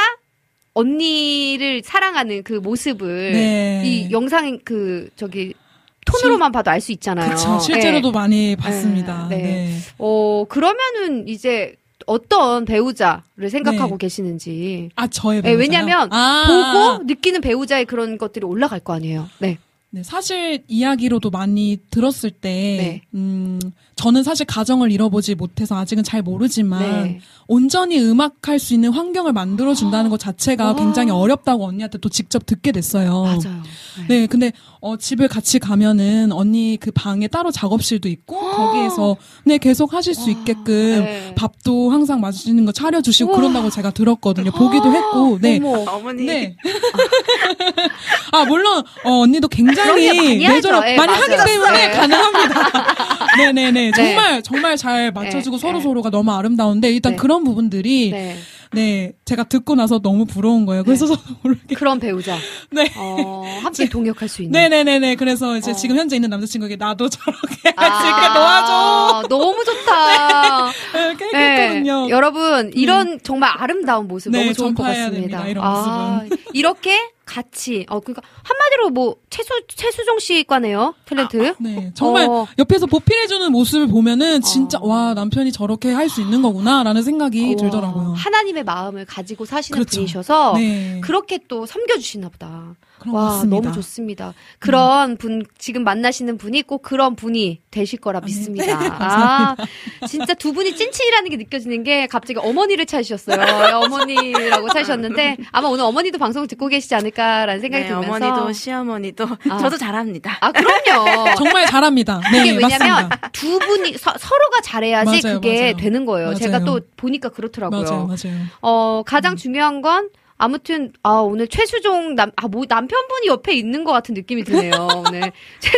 언니를 사랑하는 그 모습을 네. 이 영상 그 저기 톤으로만 봐도 알 수 있잖아요. 그렇죠. 실제로도 네. 많이 봤습니다. 네. 네. 네. 어 그러면은 이제 어떤 배우자를 생각하고 네. 계시는지. 아, 저의 네, 배우자요? 왜냐면 아. 보고 느끼는 배우자의 그런 것들이 올라갈 거 아니에요. 네. 네, 사실 이야기로도 많이 들었을 때, 네. 음, 저는 사실 가정을 잃어보지 못해서 아직은 잘 모르지만, 네. 온전히 음악할 수 있는 환경을 만들어준다는 것 자체가 와. 굉장히 어렵다고 언니한테 또 직접 듣게 됐어요. 맞아요. 네, 근데, 어, 집을 같이 가면은 언니 그 방에 따로 작업실도 있고, 거기에서, 네, 계속 하실 수 있게끔 네. 밥도 항상 맛있는 거 차려주시고 우와. 그런다고 제가 들었거든요. 보기도 했고, 네. 어머. 어머니. 네. 아, 물론, 어, 언니도 굉장히 그런 게 많이 하죠. 내조를 예, 많이 맞아요. 하기 때문에 네. 가능합니다. 네네네. 네. 정말, 정말 잘 맞춰주고 네. 서로서로가 너무 아름다운데, 일단 네. 그런 부분들이, 네. 네, 제가 듣고 나서 너무 부러운 거예요. 그래서 저도 모르게. 그런 배우자. 네. 어, 함께 동역할 수 있는. 네네네네. 그래서 이제 어. 지금 현재 있는 남자친구에게 나도 저렇게 할 수 있게 도와줘. 너무 좋다. 이렇게 네, 했거든요. 여러분 이런 정말 아름다운 모습 네, 너무 좋은 것 전파해야 같습니다. 됩니다, 이런 아, 이렇게 같이 어 그러니까 한마디로 뭐 최수 최수종 씨과네요 탤런트. 네, 정말 어. 옆에서 보필해주는 모습을 보면은 진짜 어. 와 남편이 저렇게 할 수 있는 거구나라는 생각이 우와, 들더라고요. 하나님의 마음을 가지고 사시는 그렇죠. 분이셔서 네. 그렇게 또 섬겨주시나 보다. 그런 것 와 같습니다. 너무 좋습니다. 그런 분 지금 만나시는 분이 꼭 그런 분이 되실 거라 믿습니다. 네, 아 진짜 두 분이 찐친이라는 게 느껴지는 게 갑자기 어머니를 찾으셨어요. 어머니라고 찾으셨는데 아마 오늘 어머니도 방송을 듣고 계시지 않을까라는 생각이 네, 들면서 어머니도 시어머니도 아. 저도 잘합니다. 아 그럼요. 정말 잘합니다. 네, 이게 왜냐면 맞습니다. 두 분이 서, 서로가 잘해야지 맞아요, 그게 맞아요. 되는 거예요. 맞아요. 제가 또 보니까 그렇더라고요. 맞아요, 맞아요. 어, 가장 중요한 건 아무튼 아 오늘 최수종 남 아 뭐 남편분이 옆에 있는 것 같은 느낌이 드네요. 오늘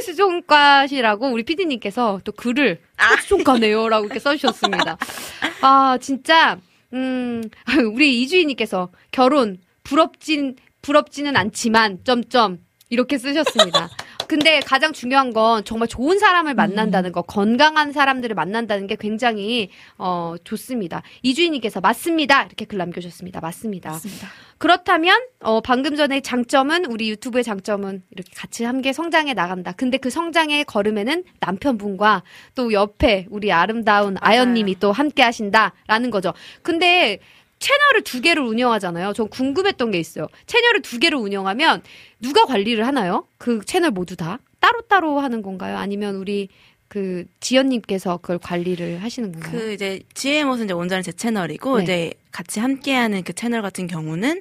최수종과시라고 우리 피디님께서 또 글을 최수종과네요라고 이렇게 써주셨습니다. 아 진짜 음 우리 이주희님께서 결혼 부럽진 부럽지는 않지만 점점 이렇게 쓰셨습니다. 근데 가장 중요한 건 정말 좋은 사람을 만난다는 거, 건강한 사람들을 만난다는 게 굉장히 어 좋습니다. 이주인님께서 맞습니다. 이렇게 글 남겨주셨습니다. 맞습니다. 맞습니다. 그렇다면 어 방금 전에 장점은 우리 유튜브의 장점은 이렇게 같이 함께 성장해 나간다. 근데 그 성장의 걸음에는 남편분과 또 옆에 우리 아름다운 아연님이 또 함께 하신다라는 거죠. 근데 채널을 두 개를 운영하잖아요. 전 궁금했던 게 있어요. 채널을 두 개를 운영하면 누가 관리를 하나요? 그 채널 모두 다? 따로따로 하는 건가요? 아니면 우리 그 지연님께서 그걸 관리를 하시는 건가요? 그 이제 지엠옷은 이제 온전히 제 채널이고 네. 이제 같이 함께하는 그 채널 같은 경우는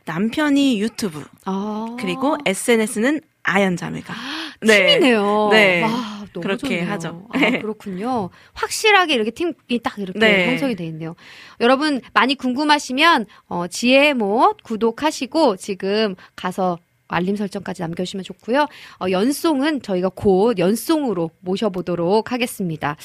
남편이 유튜브 아. 그리고 에스엔에스는 아연자매가 팀이네요. 네. 와, 너무 그렇게 좋네요. 하죠. 아, 그렇군요. 확실하게 이렇게 팀이 딱 이렇게 네. 형성이 돼 있네요. 여러분 많이 궁금하시면 어, 지혜못 구독하시고 지금 가서 알림 설정까지 남겨주시면 좋고요. 어, 연송은 저희가 곧 연송으로 모셔보도록 하겠습니다.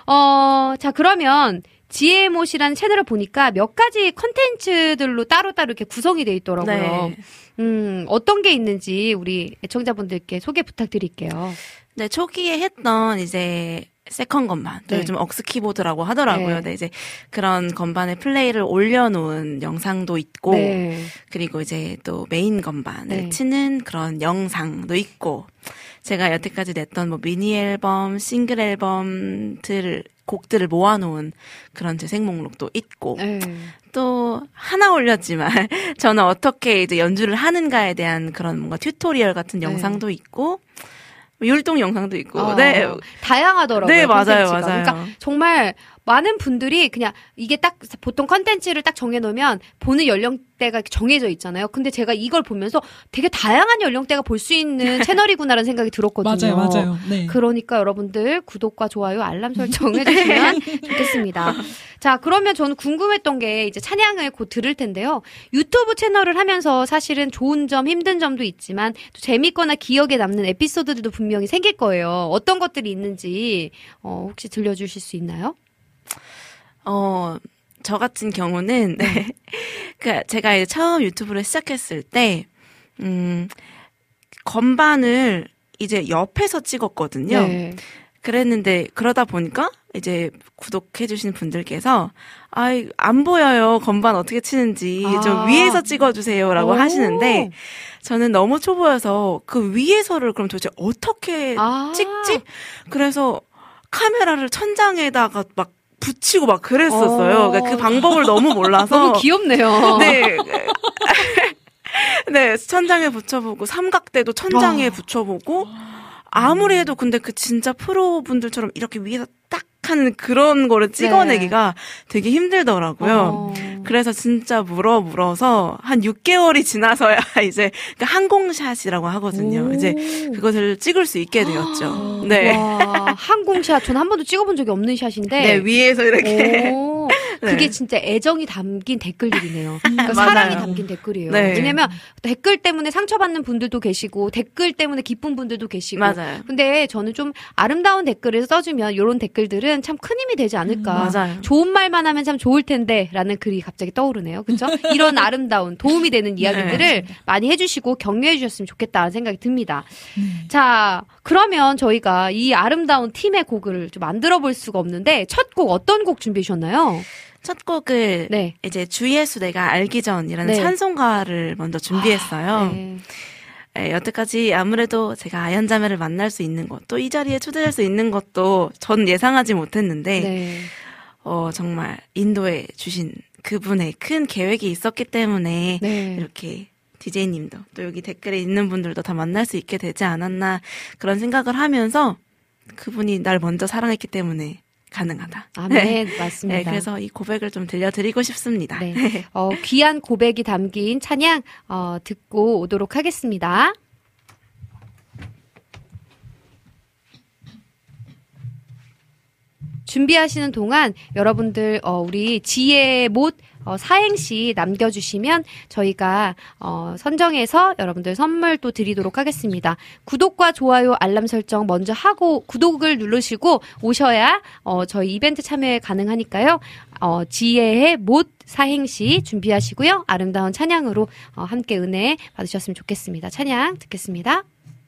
어, 자 그러면 지혜못이라는 채널을 보니까 몇 가지 컨텐츠들로 따로따로 이렇게 구성이 돼 있더라고요. 네. 음, 어떤 게 있는지 우리 애청자분들께 소개 부탁드릴게요. 네, 초기에 했던 이제 세컨 건반, 또 네. 요즘 억스 키보드라고 하더라고요. 네. 네, 이제 그런 건반의 플레이를 올려놓은 영상도 있고, 네. 그리고 이제 또 메인 건반을 네. 치는 그런 영상도 있고, 제가 여태까지 냈던 뭐 미니 앨범, 싱글 앨범들, 곡들을 모아놓은 그런 재생 목록도 있고, 네. 또 하나 올렸지만 저는 어떻게 이제 연주를 하는가에 대한 그런 뭔가 튜토리얼 같은 네. 영상도 있고, 율동 영상도 있고, 아, 네. 다양하더라고요. 네, 맞아요, 콘텐츠가. 맞아요. 그러니까 정말 많은 분들이 그냥 이게 딱 보통 컨텐츠를 딱 정해놓으면 보는 연령대가 정해져 있잖아요. 근데 제가 이걸 보면서 되게 다양한 연령대가 볼 수 있는 채널이구나라는 생각이 들었거든요. 맞아요, 맞아요. 네. 그러니까 여러분들 구독과 좋아요, 알람 설정 해주시면 좋겠습니다. 자, 그러면 저는 궁금했던 게 이제 찬양을 곧 들을 텐데요. 유튜브 채널을 하면서 사실은 좋은 점, 힘든 점도 있지만 또 재밌거나 기억에 남는 에피소드들도 분명히 생길 거예요. 어떤 것들이 있는지 어, 혹시 들려주실 수 있나요? 어, 저 같은 경우는, 네. 그, 제가 이제 처음 유튜브를 시작했을 때, 음, 건반을 이제 옆에서 찍었거든요. 네. 그랬는데, 그러다 보니까, 이제 구독해주신 분들께서, 아이, 안 보여요. 건반 어떻게 치는지. 아. 좀 위에서 찍어주세요. 라고 오. 하시는데, 저는 너무 초보여서 그 위에서를 그럼 도대체 어떻게 아. 찍지? 그래서 카메라를 천장에다가 막 붙이고 막 그랬었어요. 어. 그러니까 그 방법을 너무 몰라서. 너무 귀엽네요. 네. 네, 천장에 붙여보고, 삼각대도 천장에 어. 붙여보고, 아무리 해도 근데 그 진짜 프로분들처럼 이렇게 위에서 딱 하는 그런 거를 찍어내기가 네. 되게 힘들더라고요. 어. 그래서 진짜 물어 물어서 한 육 개월이 지나서야 이제 그 항공샷이라고 하거든요. 오. 이제 그것을 찍을 수 있게 되었죠. 네. 와, 항공샷. 저는 한 번도 찍어본 적이 없는 샷인데. 네, 위에서 이렇게. 오, 네. 그게 진짜 애정이 담긴 댓글들이네요. 그러니까 맞아요. 사랑이 담긴 댓글이에요. 네. 왜냐면 댓글 때문에 상처받는 분들도 계시고 댓글 때문에 기쁜 분들도 계시고. 맞아요. 근데 저는 좀 아름다운 댓글을 써주면 이런 댓글들은 참 큰 힘이 되지 않을까. 음, 맞아요. 좋은 말만 하면 참 좋을 텐데 라는 글이 갑자기 떠오르네요. 그렇죠? 이런 아름다운 도움이 되는 이야기들을 네. 많이 해주시고 격려해 주셨으면 좋겠다는 생각이 듭니다. 음. 자, 그러면 저희가 이 아름다운 팀의 곡을 좀 만들어 볼 수가 없는데 첫 곡 어떤 곡 준비해 주셨나요? 첫 곡을 네. 이제 주 예수 내가 알기 전이라는 네. 찬송가를 먼저 준비했어요. 아, 네. 네, 여태까지 아무래도 제가 아연자매를 만날 수 있는 것, 또 이 자리에 초대할 수 있는 것도 전 예상하지 못했는데 네. 어, 정말 인도해 주신 그분의 큰 계획이 있었기 때문에 네. 이렇게 디제이님도 또 여기 댓글에 있는 분들도 다 만날 수 있게 되지 않았나 그런 생각을 하면서 그분이 날 먼저 사랑했기 때문에 가능하다. 아멘. 네. 맞습니다. 네, 그래서 이 고백을 좀 들려드리고 싶습니다. 네. 어, 귀한 고백이 담긴 찬양 어, 듣고 오도록 하겠습니다. 준비하시는 동안 여러분들 어, 우리 지혜의 못 어, 사행시 남겨주시면 저희가 어, 선정해서 여러분들 선물 또 드리도록 하겠습니다. 구독과 좋아요, 알람 설정 먼저 하고 구독을 누르시고 오셔야 어, 저희 이벤트 참여 가능하니까요. 어, 지혜의 못 사행시 준비하시고요. 아름다운 찬양으로 어, 함께 은혜 받으셨으면 좋겠습니다. 찬양 듣겠습니다.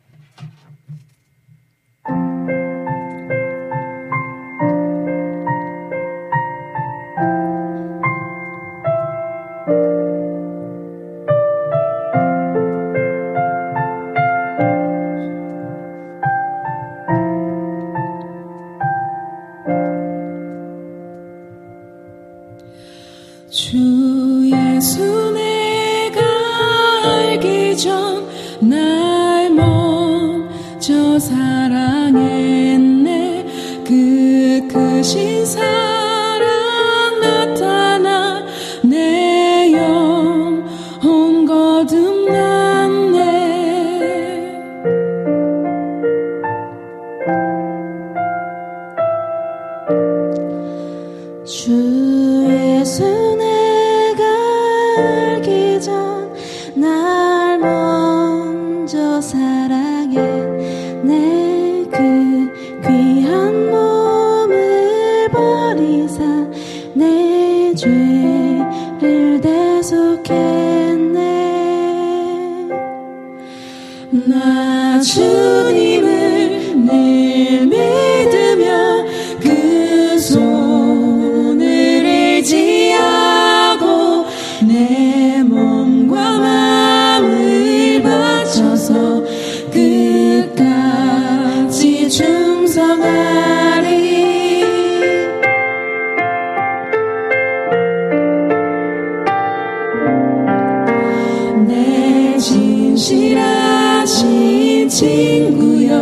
주 예수 내가 알기 전 날 먼저 사랑했네. 그 크신 사랑 나타나 내 영혼 거듭났네. 주 예수 날 먼저 사랑해 내 그 귀한 몸을 버리사 내 죄를 대속했네. 나 주님을 늘 믿으며 그 손을 의지하고 내 몸과 마음을 바쳐서 끝까지 충성하리. 내 진실하신 친구여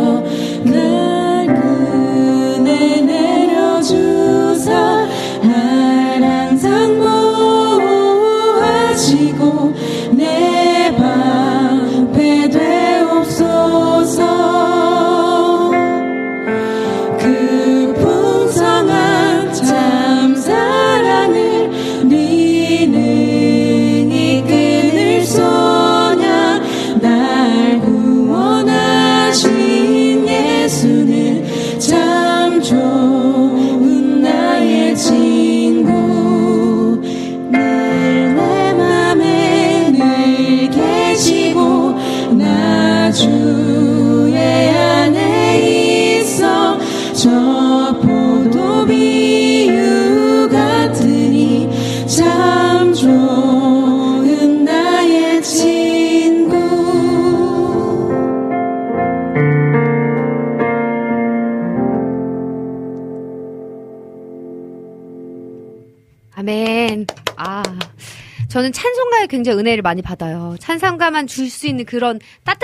아멘. 아. 저는 찬송가에 굉장히 은혜를 많이 받아요. 찬송가만 줄 수 있는 그런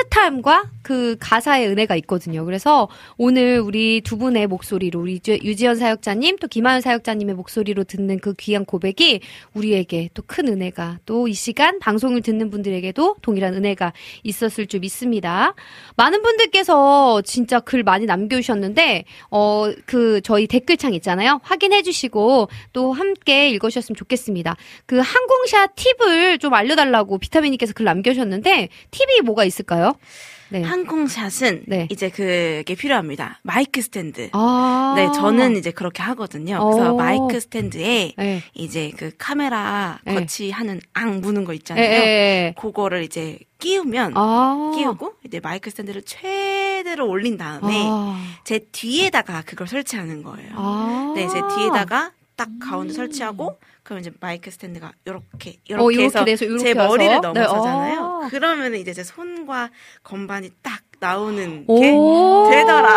따뜻함과 그 가사의 은혜가 있거든요. 그래서 오늘 우리 두 분의 목소리로 우리 유지연 사역자님 또 김하연 사역자님의 목소리로 듣는 그 귀한 고백이 우리에게 또 큰 은혜가 또 이 시간 방송을 듣는 분들에게도 동일한 은혜가 있었을 줄 믿습니다. 많은 분들께서 진짜 글 많이 남겨주셨는데 어 그 저희 댓글창 있잖아요. 확인해 주시고 또 함께 읽으셨으면 좋겠습니다. 그 항공샷 팁을 좀 알려달라고 비타민님께서 글 남겨주셨는데 팁이 뭐가 있을까요? 네. 항공샷은 네. 이제 그게 필요합니다. 마이크 스탠드. 아~ 네, 저는 이제 그렇게 하거든요. 그래서 마이크 스탠드에 네. 이제 그 카메라 네. 거치하는 앙 무는 거 있잖아요. 네. 그거를 이제 끼우면 아~ 끼우고 이제 마이크 스탠드를 최대로 올린 다음에 아~ 제 뒤에다가 그걸 설치하는 거예요. 아~ 네, 제 뒤에다가 딱 가운데 설치하고 그럼 이제 마이크 스탠드가 요렇게 요렇게, 어, 요렇게 해서 돼서 요렇게 제 머리를 해서? 넘어서잖아요. 네. 그러면 이제 제 손과 건반이 딱 나오는 게 되더라.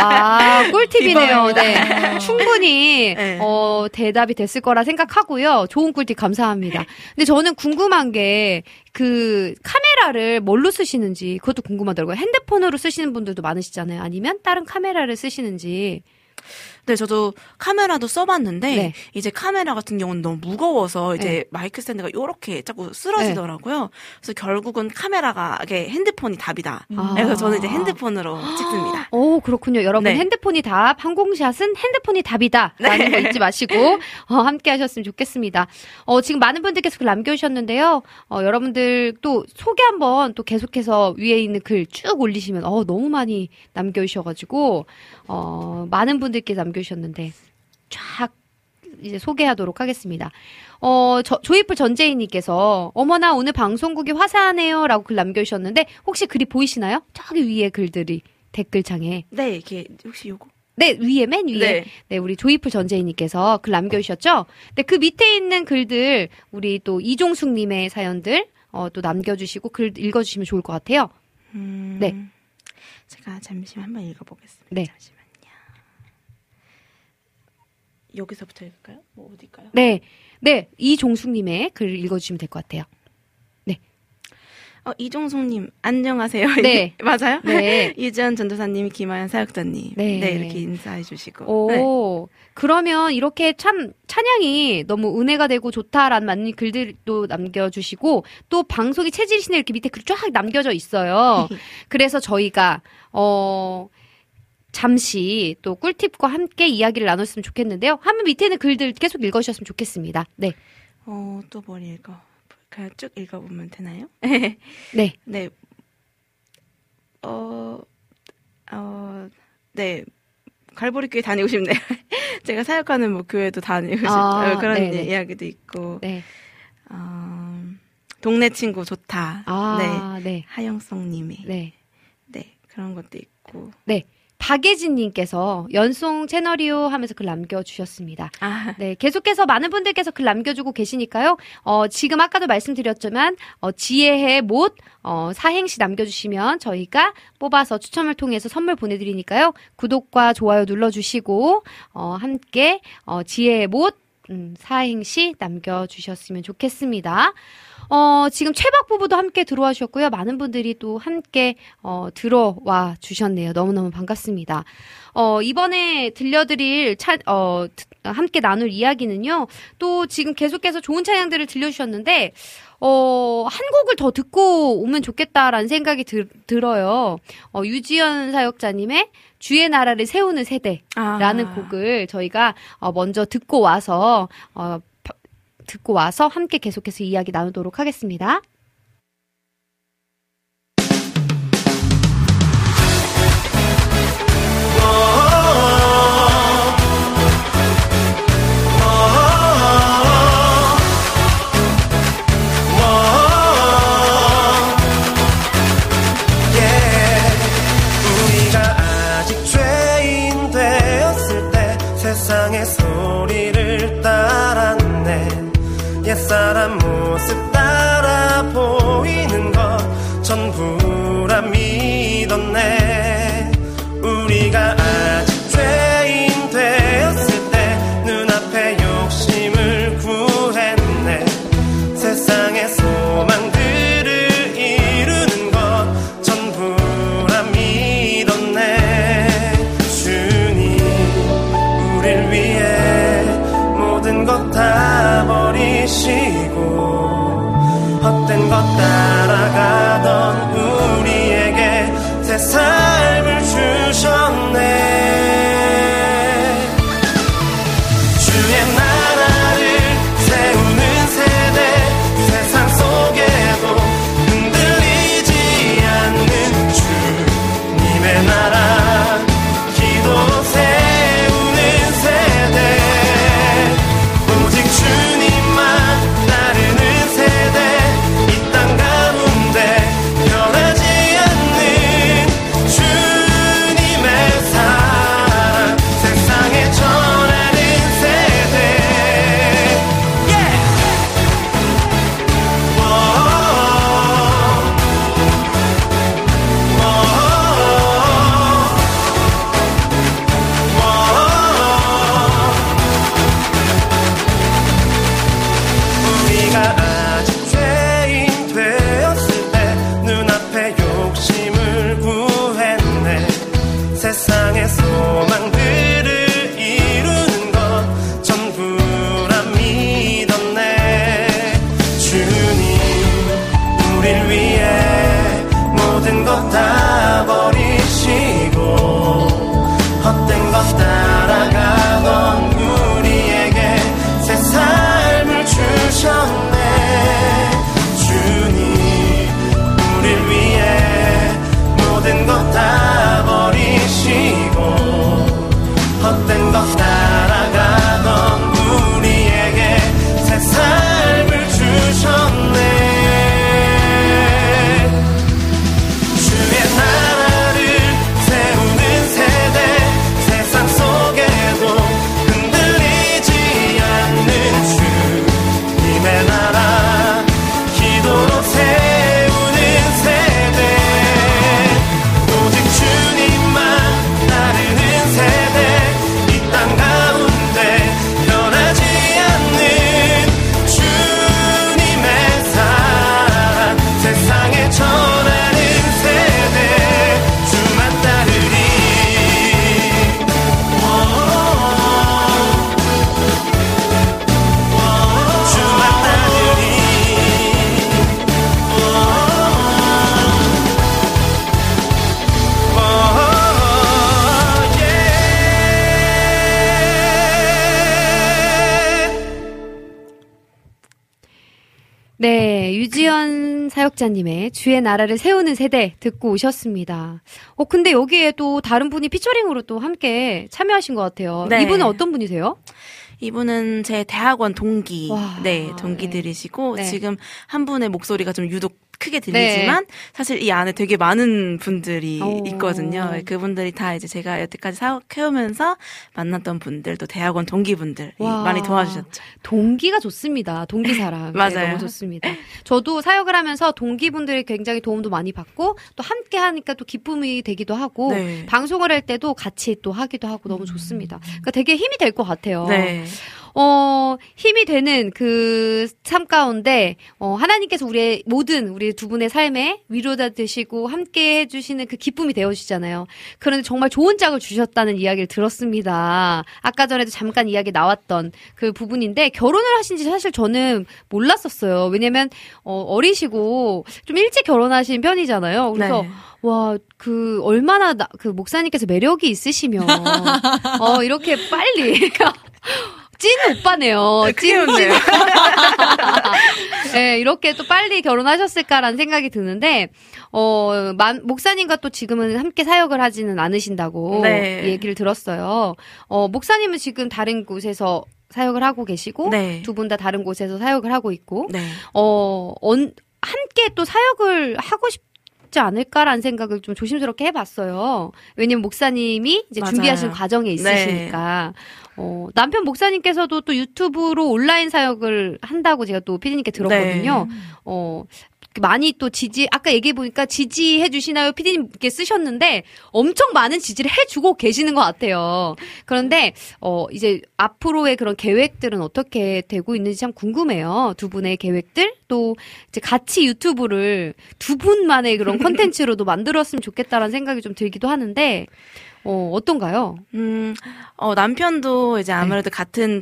아, 꿀팁이네요. 네. 충분히 네. 어, 대답이 됐을 거라 생각하고요. 좋은 꿀팁 감사합니다. 근데 저는 궁금한 게 그 카메라를 뭘로 쓰시는지 그것도 궁금하더라고요. 핸드폰으로 쓰시는 분들도 많으시잖아요. 아니면 다른 카메라를 쓰시는지. 네, 저도 카메라도 써봤는데 네. 이제 카메라 같은 경우는 너무 무거워서 이제 네. 마이크 스탠드가 요렇게 자꾸 쓰러지더라고요. 네. 그래서 결국은 카메라가 이게 핸드폰이 답이다. 아. 그래서 저는 이제 핸드폰으로 찍습니다. 오, 그렇군요. 여러분 네. 핸드폰이 답, 항공샷은 핸드폰이 답이다라는 네. 거 잊지 마시고 어, 함께 하셨으면 좋겠습니다. 어, 지금 많은 분들께서 글 남겨주셨는데요. 어, 여러분들 또 소개 한번 또 계속해서 위에 있는 글 쭉 올리시면 어, 너무 많이 남겨주셔가지고 어, 많은 분들께 남겨주셨는데 쫙 이제 소개하도록 하겠습니다. 어, 저, 조이풀 전재희님께서 어머나 오늘 방송국이 화사하네요 라고 글 남겨주셨는데 혹시 글이 보이시나요? 저기 위에 글들이 댓글창에. 네, 이렇게 혹시 요거? 네, 위에, 맨 위에. 네, 네 우리 조이풀 전재희님께서 글 남겨주셨죠? 네, 그 밑에 있는 글들, 우리 또 이종숙님의 사연들, 어, 또 남겨주시고 글 읽어주시면 좋을 것 같아요. 음, 네. 제가 잠시만 한번 읽어보겠습니다. 네. 잠시만요. 여기서부터 읽을까요? 뭐 어딜까요? 네, 네, 이종숙님의 글 읽어주시면 될 것 같아요. 네. 어, 이종숙님, 안녕하세요. 네. 맞아요? 네. 유지연 전도사님, 김하연 사역자님. 네. 네, 이렇게 인사해 주시고. 오, 네. 그러면 이렇게 참 찬양이 너무 은혜가 되고 좋다라는 많은 글들도 남겨주시고 또 방송이 체질이시네 이렇게 밑에 글 쫙 남겨져 있어요. 그래서 저희가 어 잠시 또 꿀팁과 함께 이야기를 나눴으면 좋겠는데요. 화면 밑에 있는 글들 계속 읽어주셨으면 좋겠습니다. 네. 어, 또 뭘 읽어? 그냥 쭉 읽어보면 되나요? 네. 네. 어, 어, 네. 갈보리 교회 다니고 싶네요. 제가 사역하는 뭐 교회도 다니고 싶다. 아, 그런 네네. 이야기도 있고. 네. 어, 동네 친구 좋다. 아, 네. 네. 하영성 님이. 네. 네. 그런 것도 있고. 네. 박예진님께서 연송 채널이요 하면서 글 남겨주셨습니다. 아. 네, 계속해서 많은 분들께서 글 남겨주고 계시니까요. 어, 지금 아까도 말씀드렸지만 어, 지혜의 못 어, 사행시 남겨주시면 저희가 뽑아서 추첨을 통해서 선물 보내드리니까요. 구독과 좋아요 눌러주시고 어, 함께 어, 지혜의 못 음, 사행시 남겨주셨으면 좋겠습니다. 어, 지금 최박 부부도 함께 들어와 주셨고요. 많은 분들이 또 함께, 어, 들어와 주셨네요. 너무너무 반갑습니다. 어, 이번에 들려드릴 차, 어, 함께 나눌 이야기는요. 또 지금 계속해서 좋은 찬양들을 들려주셨는데, 어, 한 곡을 더 듣고 오면 좋겠다라는 생각이 들, 들어요. 어, 유지연 사역자님의 주의 나라를 세우는 세대라는 아. 곡을 저희가 어, 먼저 듣고 와서, 어, 듣고 와서 함께 계속해서 이야기 나누도록 하겠습니다. 우리가 아직 죄인 되었을 때 세상의 소리를 따랐네. 옛사람 모습 따라 보이는 것 전부라 믿었네. 우리가 아직 죄인 되었을 때 눈앞에 욕심을 구 헛된 것 따라가던 우리에게 새 삶을 주셨네. 주의 나라를 세우는 세대, 세상 속에도 흔들리지 않는 주님의 나라, 기도로 세우는 세대, 오직 주님만 따르는 세대, 이 땅 가운데 변하지 않는 주님의 사랑, 세상에 전하는 세대. Yeah! 우리가 아직 죄인 되었을 때 눈앞에 욕심을 구했네. 세상의 소망들을 이루는 것 전부라 믿었네. 주님 우릴 위해 모든 것 다 버리시고 헛된 것 따라가던 우리에게 새 삶을 주셨네. 주님 우릴 위해 모든 것 다 버리시고 헛된 것 따라가던 우리에게 새 삶을 주셨네. 주의 나라를 세우는 세대, 세상 속에도 흔들리지 않는 주님의 나라, 기도로 세우는 세대, 오직 주님만 따르는 세대, 이 땅 가운데 변하지 않는 주님의 사랑, 세상에 전하는 세대, 주만 따르리. 주만 따르리. 네, 유지연 사역자님의 주의 나라를 세우는 세대 듣고 오셨습니다. 어, 근데 여기에 또 다른 분이 피처링으로 또 함께 참여하신 것 같아요. 네. 이분은 어떤 분이세요? 이분은 제 대학원 동기, 와, 네, 동기들이시고, 네. 지금 한 분의 목소리가 좀 유독 크게 들리지만, 네. 사실 이 안에 되게 많은 분들이 오. 있거든요. 그분들이 다 이제 제가 여태까지 사역해오면서 만났던 분들, 또 대학원 동기분들이 와, 많이 도와주셨죠. 동기가 좋습니다. 동기 사랑. 네, 맞아요. 너무 좋습니다. 저도 사역을 하면서 동기분들이 굉장히 도움도 많이 받고 또 함께 하니까 또 기쁨이 되기도 하고 네. 방송을 할 때도 같이 또 하기도 하고 너무 좋습니다. 그러니까 되게 힘이 될 것 같아요. 네. 어, 힘이 되는 그 삶 가운데, 어, 하나님께서 우리의 모든 우리 두 분의 삶에 위로가 되시고 함께 해주시는 그 기쁨이 되어주시잖아요. 그런데 정말 좋은 짝을 주셨다는 이야기를 들었습니다. 아까 전에도 잠깐 이야기 나왔던 그 부분인데, 결혼을 하신지 사실 저는 몰랐었어요. 왜냐면, 어, 어리시고 좀 일찍 결혼하신 편이잖아요. 그래서, 네. 와, 그, 얼마나, 나, 그, 목사님께서 매력이 있으시면, 어, 이렇게 빨리, 찐 오빠네요. 찐, 찐. 네, 이렇게 또 빨리 결혼하셨을까라는 생각이 드는데, 어, 만, 목사님과 또 지금은 함께 사역을 하지는 않으신다고 네. 얘기를 들었어요. 어, 목사님은 지금 다른 곳에서 사역을 하고 계시고, 네. 두 분 다 다른 곳에서 사역을 하고 있고, 네. 어, 언, 함께 또 사역을 하고 싶 지 않을까라는 생각을 좀 조심스럽게 해봤어요. 왜냐면 목사님이 이제 맞아요. 준비하시는 과정에 있으시니까. 네. 어, 남편 목사님께서도 또 유튜브로 온라인 사역을 한다고 제가 또 피디님께 들었거든요. 네. 어, 많이 또 지지, 아까 얘기해보니까 지지해 주시나요? 피디님께 쓰셨는데 엄청 많은 지지를 해주고 계시는 것 같아요. 그런데, 어, 이제 앞으로의 그런 계획들은 어떻게 되고 있는지 참 궁금해요. 두 분의 계획들? 또 이제 같이 유튜브를 두 분만의 그런 콘텐츠로도 만들었으면 좋겠다라는 생각이 좀 들기도 하는데, 어, 어떤가요? 음, 어, 남편도 이제 아무래도 네. 같은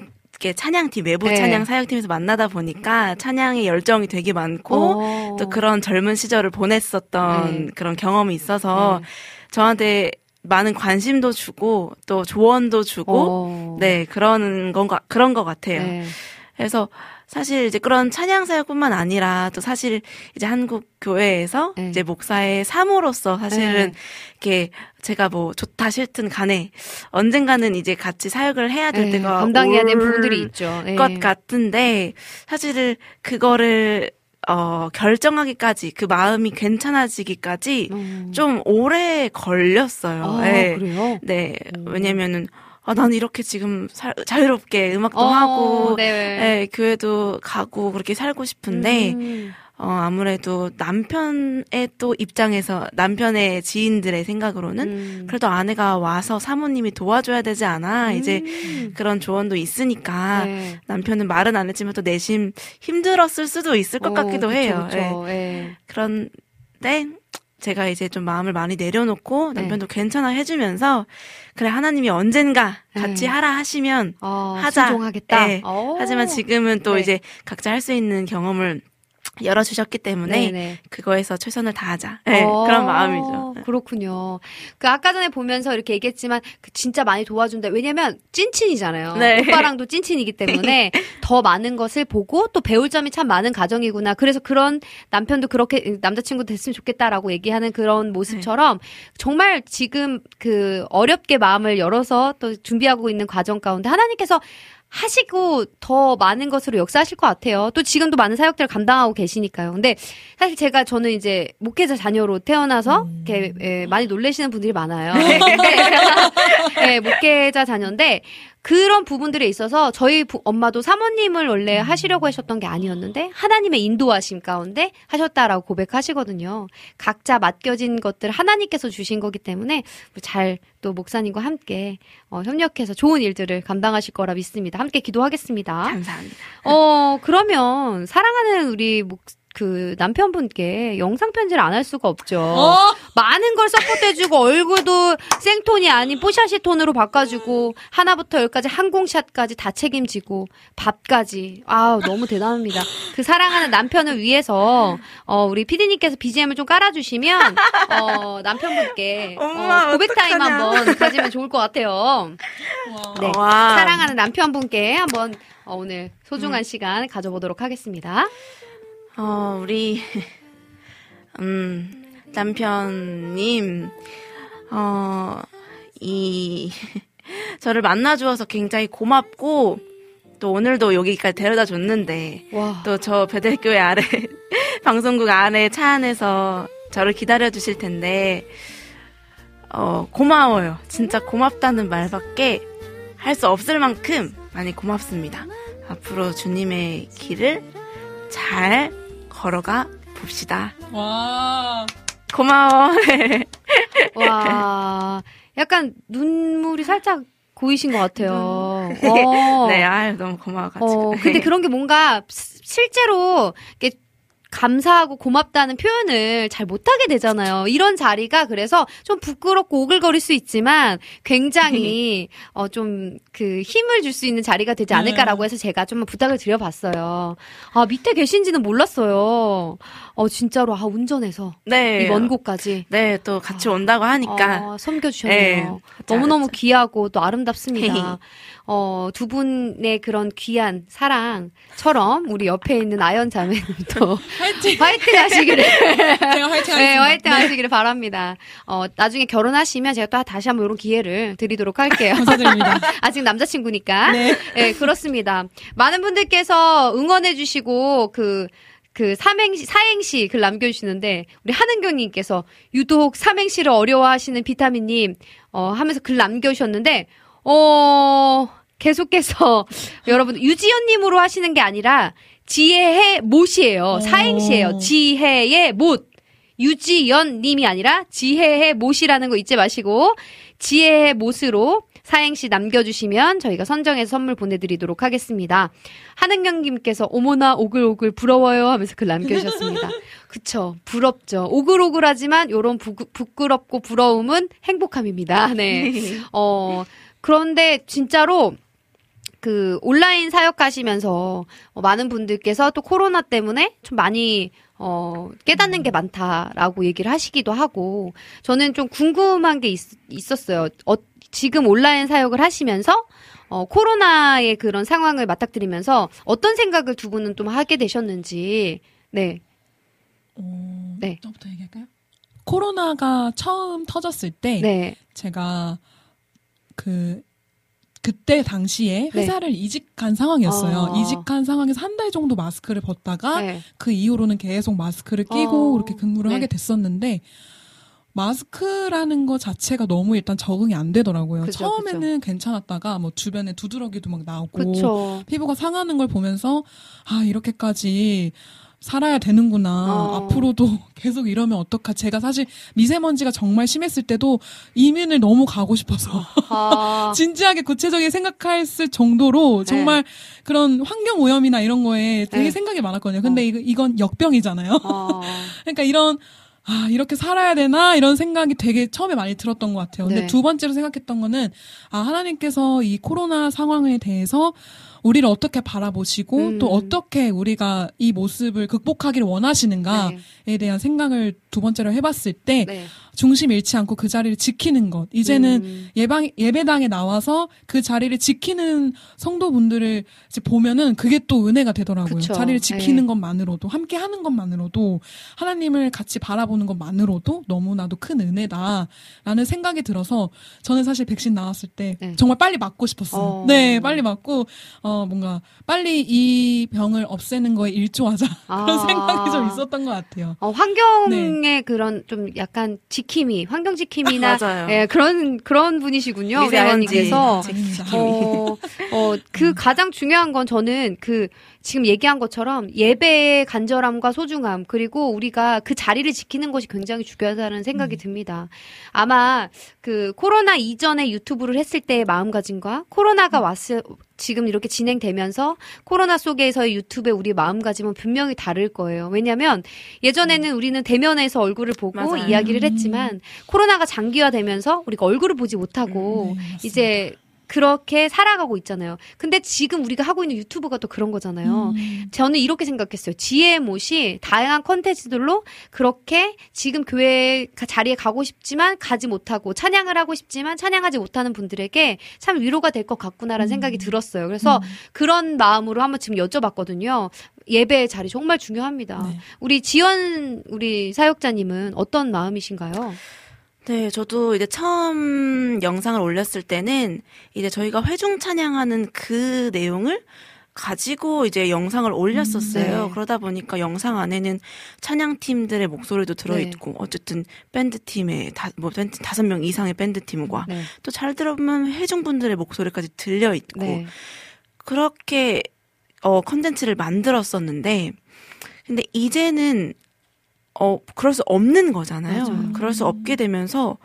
이렇게 찬양팀, 외부 네. 찬양 사역팀에서 만나다 보니까 찬양에 열정이 되게 많고 어. 또 그런 젊은 시절을 보냈었던 네. 그런 경험이 있어서 네. 저한테 많은 관심도 주고 또 조언도 주고 어. 네 그런 건가 그런 것 같아요. 네. 그래서 사실 이제 그런 찬양 사역뿐만 아니라 또 사실 이제 한국 교회에서 네. 이제 목사의 사모로서 사실은 네. 이렇게 제가 뭐 좋다 싫든 간에 언젠가는 이제 같이 사역을 해야 될 네, 때가 감당해야 될 올 부분들이 있죠. 네. 것 같은데 사실은 그거를 어 결정하기까지 그 마음이 괜찮아지기까지 음. 좀 오래 걸렸어요. 아, 네. 그래요? 네. 음. 왜냐면은 아, 난 이렇게 지금 사, 자유롭게 음악도 어, 하고 네. 네, 교회도 가고 그렇게 살고 싶은데 음. 어, 아무래도 남편의 또 입장에서 남편의 지인들의 생각으로는 음. 그래도 아내가 와서 사모님이 도와줘야 되지 않아. 이제 음. 그런 조언도 있으니까 네. 남편은 말은 안 했지만 또 내심 힘들었을 수도 있을 것 어, 같기도 그쵸, 해요. 그쵸. 예. 예. 그런데 제가 이제 좀 마음을 많이 내려놓고 네. 남편도 괜찮아 해주면서 그래 하나님이 언젠가 같이 네. 하라 하시면 아, 하자. 순종하겠다. 네. 오. 하지만 지금은 또 네. 이제 각자 할 수 있는 경험을 열어주셨기 때문에 네네. 그거에서 최선을 다하자. 네, 어, 그런 마음이죠. 그렇군요. 그 아까 전에 보면서 이렇게 얘기했지만 그 진짜 많이 도와준다. 왜냐면 찐친이잖아요. 네. 오빠랑도 찐친이기 때문에 더 많은 것을 보고 또 배울 점이 참 많은 가정이구나. 그래서 그런 남편도 그렇게 남자친구 됐으면 좋겠다라고 얘기하는 그런 모습처럼 정말 지금 그 어렵게 마음을 열어서 또 준비하고 있는 과정 가운데 하나님께서 하시고 더 많은 것으로 역사하실 것 같아요. 또 지금도 많은 사역들을 감당하고 계시니까요. 근데 사실 제가 저는 이제 목회자 자녀로 태어나서 음. 이렇게 예, 많이 놀라시는 분들이 많아요. 근데 예, 목회자 자녀인데 그런 부분들에 있어서 저희 부, 엄마도 사모님을 원래 하시려고 하셨던 게 아니었는데 하나님의 인도하심 가운데 하셨다라고 고백하시거든요. 각자 맡겨진 것들 하나님께서 주신 거기 때문에 잘 또 목사님과 함께 어, 협력해서 좋은 일들을 감당하실 거라 믿습니다. 함께 기도하겠습니다. 감사합니다. 어, 그러면 사랑하는 우리 목, 그 남편분께 영상 편지를 안 할 수가 없죠. 어? 많은 걸 서포트해주고 얼굴도 생톤이 아닌 뽀샤시 톤으로 바꿔주고 하나부터 열까지 항공샷까지 다 책임지고 밥까지 아우 너무 대단합니다. 그 사랑하는 남편을 위해서 어, 우리 피디님께서 비지엠을 좀 깔아주시면 어, 남편분께 엄마, 어, 고백 타임 어떡하냐. 한번 가지면 좋을 것 같아요. 네, 와. 사랑하는 남편분께 한번 어, 오늘 소중한 음. 시간 가져보도록 하겠습니다. 어, 우리, 음, 남편님, 어, 이, 저를 만나주어서 굉장히 고맙고, 또 오늘도 여기까지 데려다 줬는데, 와. 또 저 베델교회 아래, 방송국 안에 차 안에서 저를 기다려 주실 텐데, 어, 고마워요. 진짜 고맙다는 말밖에 할 수 없을 만큼 많이 고맙습니다. 앞으로 주님의 길을 잘 걸어가 봅시다. 와. 고마워. 와, 약간 눈물이 살짝 고이신 것 같아요. 어. 네, 아유, 너무 고마워가지고. 어, 근데 그런 게 뭔가 시- 실제로 이렇게 감사하고 고맙다는 표현을 잘 못하게 되잖아요. 이런 자리가 그래서 좀 부끄럽고 오글거릴 수 있지만 굉장히 어, 좀 그 힘을 줄 수 있는 자리가 되지 않을까라고 해서 제가 좀 부탁을 드려봤어요. 아, 밑에 계신지는 몰랐어요. 어, 진짜로, 아, 운전해서. 네. 이 먼 곳까지. 네, 또 같이 온다고 하니까. 아, 섬겨주셨네요. 네, 같이 너무너무 알았죠. 귀하고 또 아름답습니다. 어, 두 분의 그런 귀한 사랑처럼 우리 옆에 있는 아연 자매는 또 화이팅! 화이팅 하시기를. 제가 화이팅 하겠습니다. 네, 화이팅 네. 하시기를 바랍니다. 어, 나중에 결혼하시면 제가 또 다시 한번 이런 기회를 드리도록 할게요. 감사드립니다. 아직 남자친구니까. 네. 네, 그렇습니다. 많은 분들께서 응원해주시고, 그, 그 삼행시, 사행시 글 남겨주시는데, 우리 한은경님께서 유독 삼행시를 어려워하시는 비타민님, 어, 하면서 글 남겨주셨는데, 어, 계속해서 여러분, 유지연님으로 하시는 게 아니라, 지혜의 못이에요. 사행시예요. 지혜의 못. 유지연 님이 아니라 지혜의 못이라는 거 잊지 마시고 지혜의 못으로 사행시 남겨주시면 저희가 선정해서 선물 보내드리도록 하겠습니다. 한은경님께서 어머나 오글오글 부러워요 하면서 글 남겨주셨습니다. 그쵸. 부럽죠. 오글오글하지만 요런 부, 부끄럽고 부러움은 행복함입니다. 네. 어, 그런데 진짜로 그 온라인 사역하시면서 어, 많은 분들께서 또 코로나 때문에 좀 많이 어, 깨닫는 게 많다라고 얘기를 하시기도 하고, 저는 좀 궁금한 게 있, 있었어요. 어, 지금 온라인 사역을 하시면서 어, 코로나의 그런 상황을 맞닥뜨리면서 어떤 생각을 두 분은 좀 하게 되셨는지. 네. 어, 네. 저부터 얘기할까요? 코로나가 처음 터졌을 때 네. 제가 그 그때 당시에 회사를 네. 이직한 상황이었어요. 어. 이직한 상황에서 한 달 정도 마스크를 벗다가 네. 그 이후로는 계속 마스크를 끼고 어. 그렇게 근무를 네. 하게 됐었는데, 마스크라는 거 자체가 너무 일단 적응이 안 되더라고요. 그쵸, 처음에는 그쵸. 괜찮았다가 뭐 주변에 두드러기도 막 나오고 그쵸. 피부가 상하는 걸 보면서 아, 이렇게까지 살아야 되는구나. 어. 앞으로도 계속 이러면 어떡하. 제가 사실 미세먼지가 정말 심했을 때도 이민을 너무 가고 싶어서 아. 진지하게 구체적이게 생각했을 정도로 정말 네. 그런 환경 오염이나 이런 거에 되게 네. 생각이 많았거든요. 근데 어. 이거, 이건 역병이잖아요. 어. 그러니까 이런 아, 이렇게 살아야 되나? 이런 생각이 되게 처음에 많이 들었던 것 같아요. 근데 네. 두 번째로 생각했던 거는, 아, 하나님께서 이 코로나 상황에 대해서 우리를 어떻게 바라보시고, 음. 또 어떻게 우리가 이 모습을 극복하기를 원하시는가에 네. 대한 생각을 두 번째로 해봤을 때, 네. 중심 잃지 않고 그 자리를 지키는 것. 이제는 음. 예방, 예배당에 나와서 그 자리를 지키는 성도분들을 이제 보면은 그게 또 은혜가 되더라고요. 그쵸. 자리를 지키는 네. 것만으로도, 함께 하는 것만으로도, 하나님을 같이 바라보는 것만으로도 너무나도 큰 은혜다라는 생각이 들어서, 저는 사실 백신 나왔을 때 네. 정말 빨리 맞고 싶었어요. 어. 네, 빨리 맞고, 어, 뭔가 빨리 이 병을 없애는 거에 일조하자. 아. 그런 생각이 좀 있었던 것 같아요. 어, 환경의 네. 그런 좀 약간 지킴이, 환경 지킴이나 예, 그런 그런 분이시군요. 우리 아연님께서 어, 어, 그 음. 가장 중요한 건 저는 그 지금 얘기한 것처럼 예배의 간절함과 소중함, 그리고 우리가 그 자리를 지키는 것이 굉장히 중요하다는 생각이 음. 듭니다. 아마 그 코로나 이전에 유튜브를 했을 때의 마음가짐과 코로나가 음. 왔을 지금 이렇게 진행되면서 코로나 속에서의 유튜브의 우리 마음가짐은 분명히 다를 거예요. 왜냐하면 예전에는 음. 우리는 대면에서 얼굴을 보고 맞아요. 이야기를 했지만 코로나가 장기화되면서 우리가 얼굴을 보지 못하고 음, 네, 이제 그렇게 살아가고 있잖아요. 근데 지금 우리가 하고 있는 유튜브가 또 그런 거잖아요. 음. 저는 이렇게 생각했어요. 지혜의 못이 다양한 콘텐츠들로 그렇게 지금 교회 자리에 가고 싶지만 가지 못하고, 찬양을 하고 싶지만 찬양하지 못하는 분들에게 참 위로가 될 것 같구나라는 음. 생각이 들었어요. 그래서 음. 그런 마음으로 한번 지금 여쭤봤거든요. 예배의 자리 정말 중요합니다. 네. 우리 지연 우리 사역자님은 어떤 마음이신가요? 네, 저도 이제 처음 영상을 올렸을 때는 이제 저희가 회중 찬양하는 그 내용을 가지고 이제 영상을 올렸었어요. 음, 네. 그러다 보니까 영상 안에는 찬양팀들의 목소리도 들어있고, 네. 어쨌든 밴드팀의 다, 뭐, 밴드, 다섯 명 이상의 밴드팀과 네. 또 잘 들어보면 회중분들의 목소리까지 들려있고, 네. 그렇게, 어, 컨텐츠를 만들었었는데, 근데 이제는 어, 그럴 수 없는 거잖아요. 맞아요. 그럴 수 없게 되면서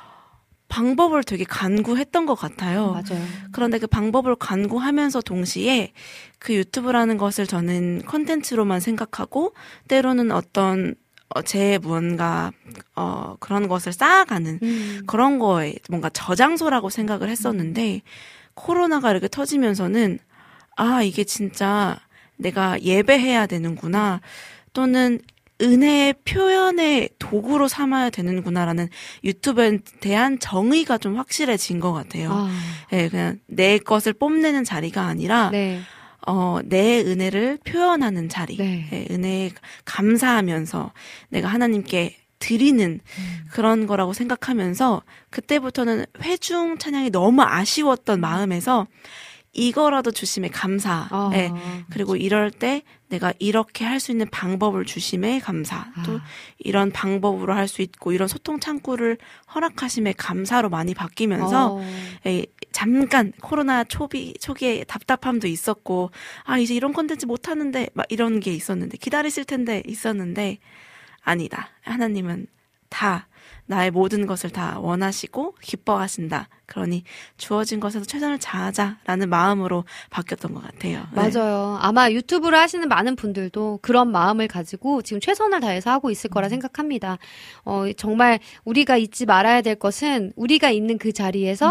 방법을 되게 간구했던 것 같아요. 맞아요. 그런데 그 방법을 간구하면서 동시에 그 유튜브라는 것을 저는 컨텐츠로만 생각하고, 때로는 어떤 어, 제 무언가 어, 그런 것을 쌓아가는 음. 그런 거에 뭔가 저장소라고 생각을 했었는데, 코로나가 이렇게 터지면서는 아, 이게 진짜 내가 예배해야 되는구나, 또는 은혜의 표현의 도구로 삼아야 되는구나라는 유튜브에 대한 정의가 좀 확실해진 것 같아요. 아. 네, 그냥 내 것을 뽐내는 자리가 아니라 네. 어, 내 은혜를 표현하는 자리, 네. 네, 은혜에 감사하면서 내가 하나님께 드리는 음. 그런 거라고 생각하면서, 그때부터는 회중 찬양이 너무 아쉬웠던 마음에서 이거라도 주심에 감사. 아, 네. 그리고 이럴 때 내가 이렇게 할 수 있는 방법을 주심에 감사. 아. 또 이런 방법으로 할 수 있고 이런 소통 창구를 허락하심에 감사로 많이 바뀌면서 어. 에, 잠깐 코로나 초비, 초기에 답답함도 있었고, 아, 이제 이런 콘텐츠 못하는데 막 이런 게 있었는데, 기다리실 텐데 있었는데, 아니다. 하나님은 다 나의 모든 것을 다 원하시고 기뻐하신다. 그러니 주어진 것에서 최선을 다하자라는 마음으로 바뀌었던 것 같아요. 네. 맞아요. 아마 유튜브를 하시는 많은 분들도 그런 마음을 가지고 지금 최선을 다해서 하고 있을 거라 생각합니다. 어, 정말 우리가 잊지 말아야 될 것은 우리가 있는 그 자리에서 음.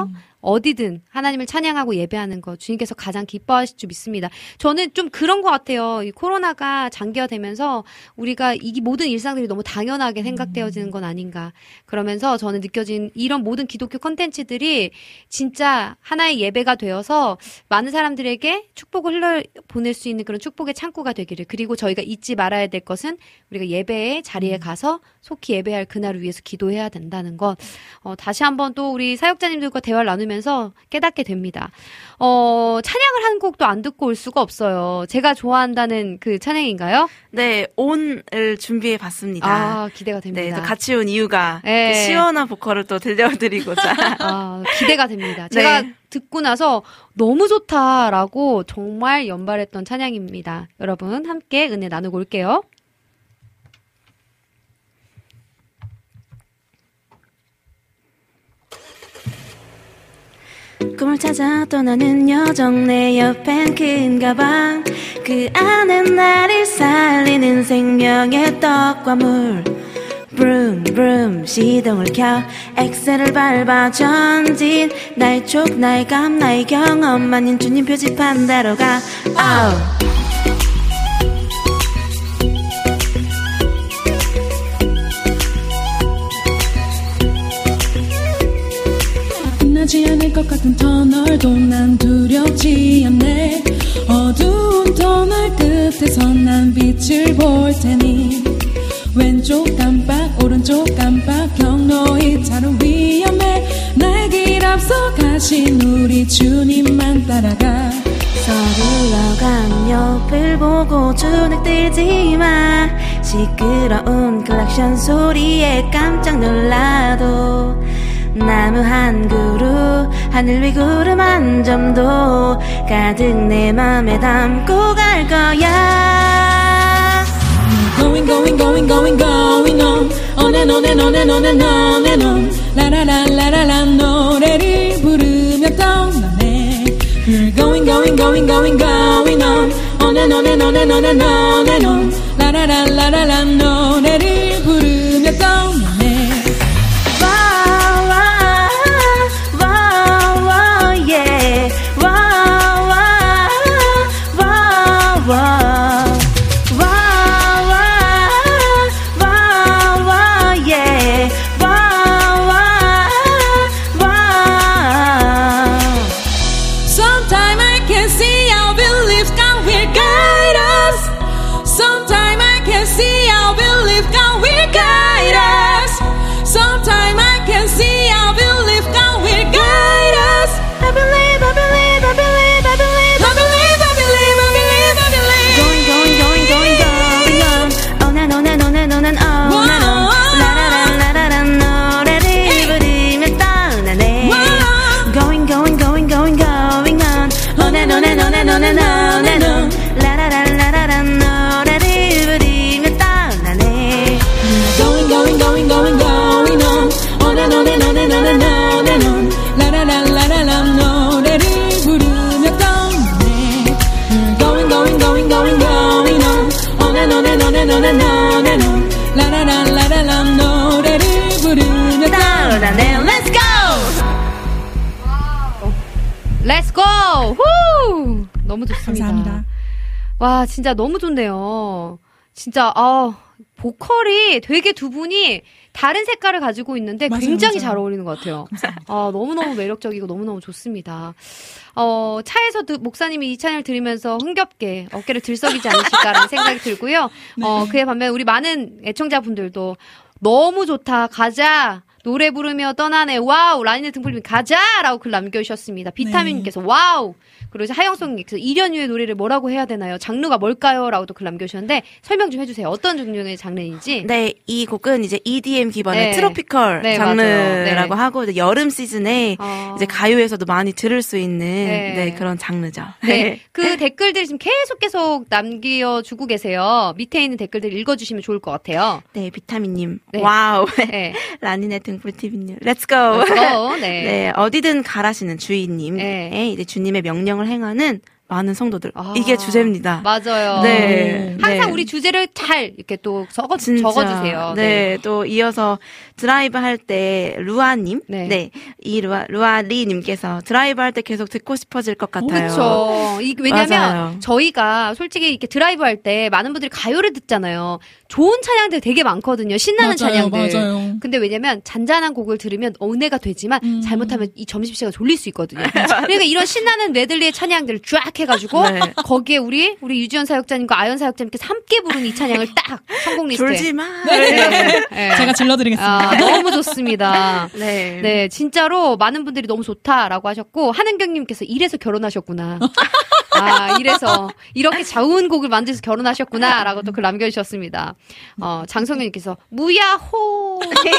어디든 하나님을 찬양하고 예배하는 것 주님께서 가장 기뻐하실 줄 믿습니다. 저는 좀 그런 것 같아요. 이 코로나가 장기화되면서 우리가 이 모든 일상들이 너무 당연하게 생각되어지는 건 아닌가. 그러면서 저는 느껴진 이런 모든 기독교 콘텐츠들이 진짜 하나의 예배가 되어서 많은 사람들에게 축복을 흘러보낼 수 있는 그런 축복의 창구가 되기를. 그리고 저희가 잊지 말아야 될 것은 우리가 예배의 자리에 가서 속히 예배할 그날을 위해서 기도해야 된다는 것. 어, 다시 한번 또 우리 사역자님들과 대화를 나누면서 깨닫게 됩니다. 어, 찬양을 한 곡도 안 듣고 올 수가 없어요. 제가 좋아한다는 그 찬양인가요? 네, 온을 준비해 봤습니다. 아, 기대가 됩니다. 네, 또 같이 온 이유가 네. 그 시원한 보컬을 또 들려드리고자. 아, 기대가 됩니다. 제가 네. 듣고 나서 너무 좋다라고 정말 연발했던 찬양입니다. 여러분 함께 은혜 나누고 올게요. 꿈을 찾아 떠나는 여정 내 옆엔 큰 가방 그 안엔 나를 살리는 생명의 떡과 물 브룸 브룸 시동을 켜 엑셀을 밟아 전진 나의 촉 나의 감 나의 경험 아닌 주님 표지판 대로 가 oh. 끝나지 않을 것 같은 터널도 난 두렵지 않네 어두운 터널 끝에서 난 빛을 볼 테니 왼쪽 깜빡 오른쪽 깜빡 경로의 차로 위험해 날 길 앞서 가신 우리 주님만 따라가 서둘러간 옆을 보고 주눅 들지마 시끄러운 클락션 소리에 깜짝 놀라도 나무 한 그루 하늘 위 구름 한 점도 가득 내 맘에 담고 갈 거야 Going going going going going on On and on and on and on and on and on 라라라라라라 노래를 부르며 떠나네 We're going going going going going on On and on and on and on and on and on 라라라라라라 노래를 부르며 떠나네 Wow wow wow wow yeah Wow wow wow wow 라라라라라 노래를 부르며 떠나네 Let's go! Let's go! 후! 너무 좋습니다. 감사합니다. 와, 진짜 너무 좋네요. 진짜, 아, 보컬이 되게 두 분이 다른 색깔을 가지고 있는데 맞아요, 굉장히 맞아요. 잘 어울리는 것 같아요. 감사합니다. 아, 너무너무 매력적이고 너무너무 좋습니다. 어, 차에서 드, 목사님이 이 찬양을 들으면서 흥겹게 어깨를 들썩이지 않으실까라는 생각이 들고요. 어, 그에 반면 우리 많은 애청자분들도 너무 좋다, 가자, 노래 부르며 떠나네, 와우, 라니네 등불님이 가자라고 글 남겨주셨습니다. 비타민님께서 네. 와우. 그리고 이제 하영성님께서 이련유의 노래를 뭐라고 해야 되나요? 장르가 뭘까요? 라고도 글 남겨주셨는데 설명 좀 해주세요. 어떤 종류의 장르인지. 네, 이 곡은 이제 이디엠 기반의 네. 트로피컬 네, 장르라고 네. 하고 이제 여름 시즌에 어. 이제 가요에서도 많이 들을 수 있는 네. 네, 그런 장르죠. 네. 그 댓글들 지금 계속 계속 남겨주고 계세요. 밑에 있는 댓글들 읽어주시면 좋을 것 같아요. 네, 비타민님. 네. 와우. 네. 라니네 등불티비님. 렛츠고. Let's go. 네. 네, 어디든 가라시는 주인님. 네. 네. 이제 주님의 명령을 행하는 많은 성도들. 아, 이게 주제입니다. 맞아요. 네. 항상 네. 우리 주제를 잘 이렇게 또 적어, 진짜. 적어주세요. 네. 네. 또 이어서 드라이브 할 때 루아님, 네. 네. 이 루아 루아리님께서 드라이브 할 때 계속 듣고 싶어질 것 같아요. 그렇죠. 왜냐면 맞아요. 저희가 솔직히 이렇게 드라이브 할 때 많은 분들이 가요를 듣잖아요. 좋은 찬양들 되게 많거든요. 신나는 맞아요, 찬양들. 맞아요. 근데 왜냐면 잔잔한 곡을 들으면 은혜가 되지만 음. 잘못하면 이 점심시간 졸릴 수 있거든요. 그러니까 이런 신나는 메들리의 찬양들을 쫙 해가지고 네. 거기에 우리 우리 유지연 사역자님과 아연 사역자님께서 함께 부른 이 찬양을 딱 성공 리스트에. 졸지 마. 네. 네. 제가 질러드리겠습니다. 아, 너무 좋습니다. 네. 네, 진짜로 많은 분들이 너무 좋다라고 하셨고, 한은경님께서 이래서 결혼하셨구나. 아, 이래서, 이렇게 좋은 곡을 만들어서 결혼하셨구나. 라고 또 글 남겨주셨습니다. 어, 장성현님께서, 무야호!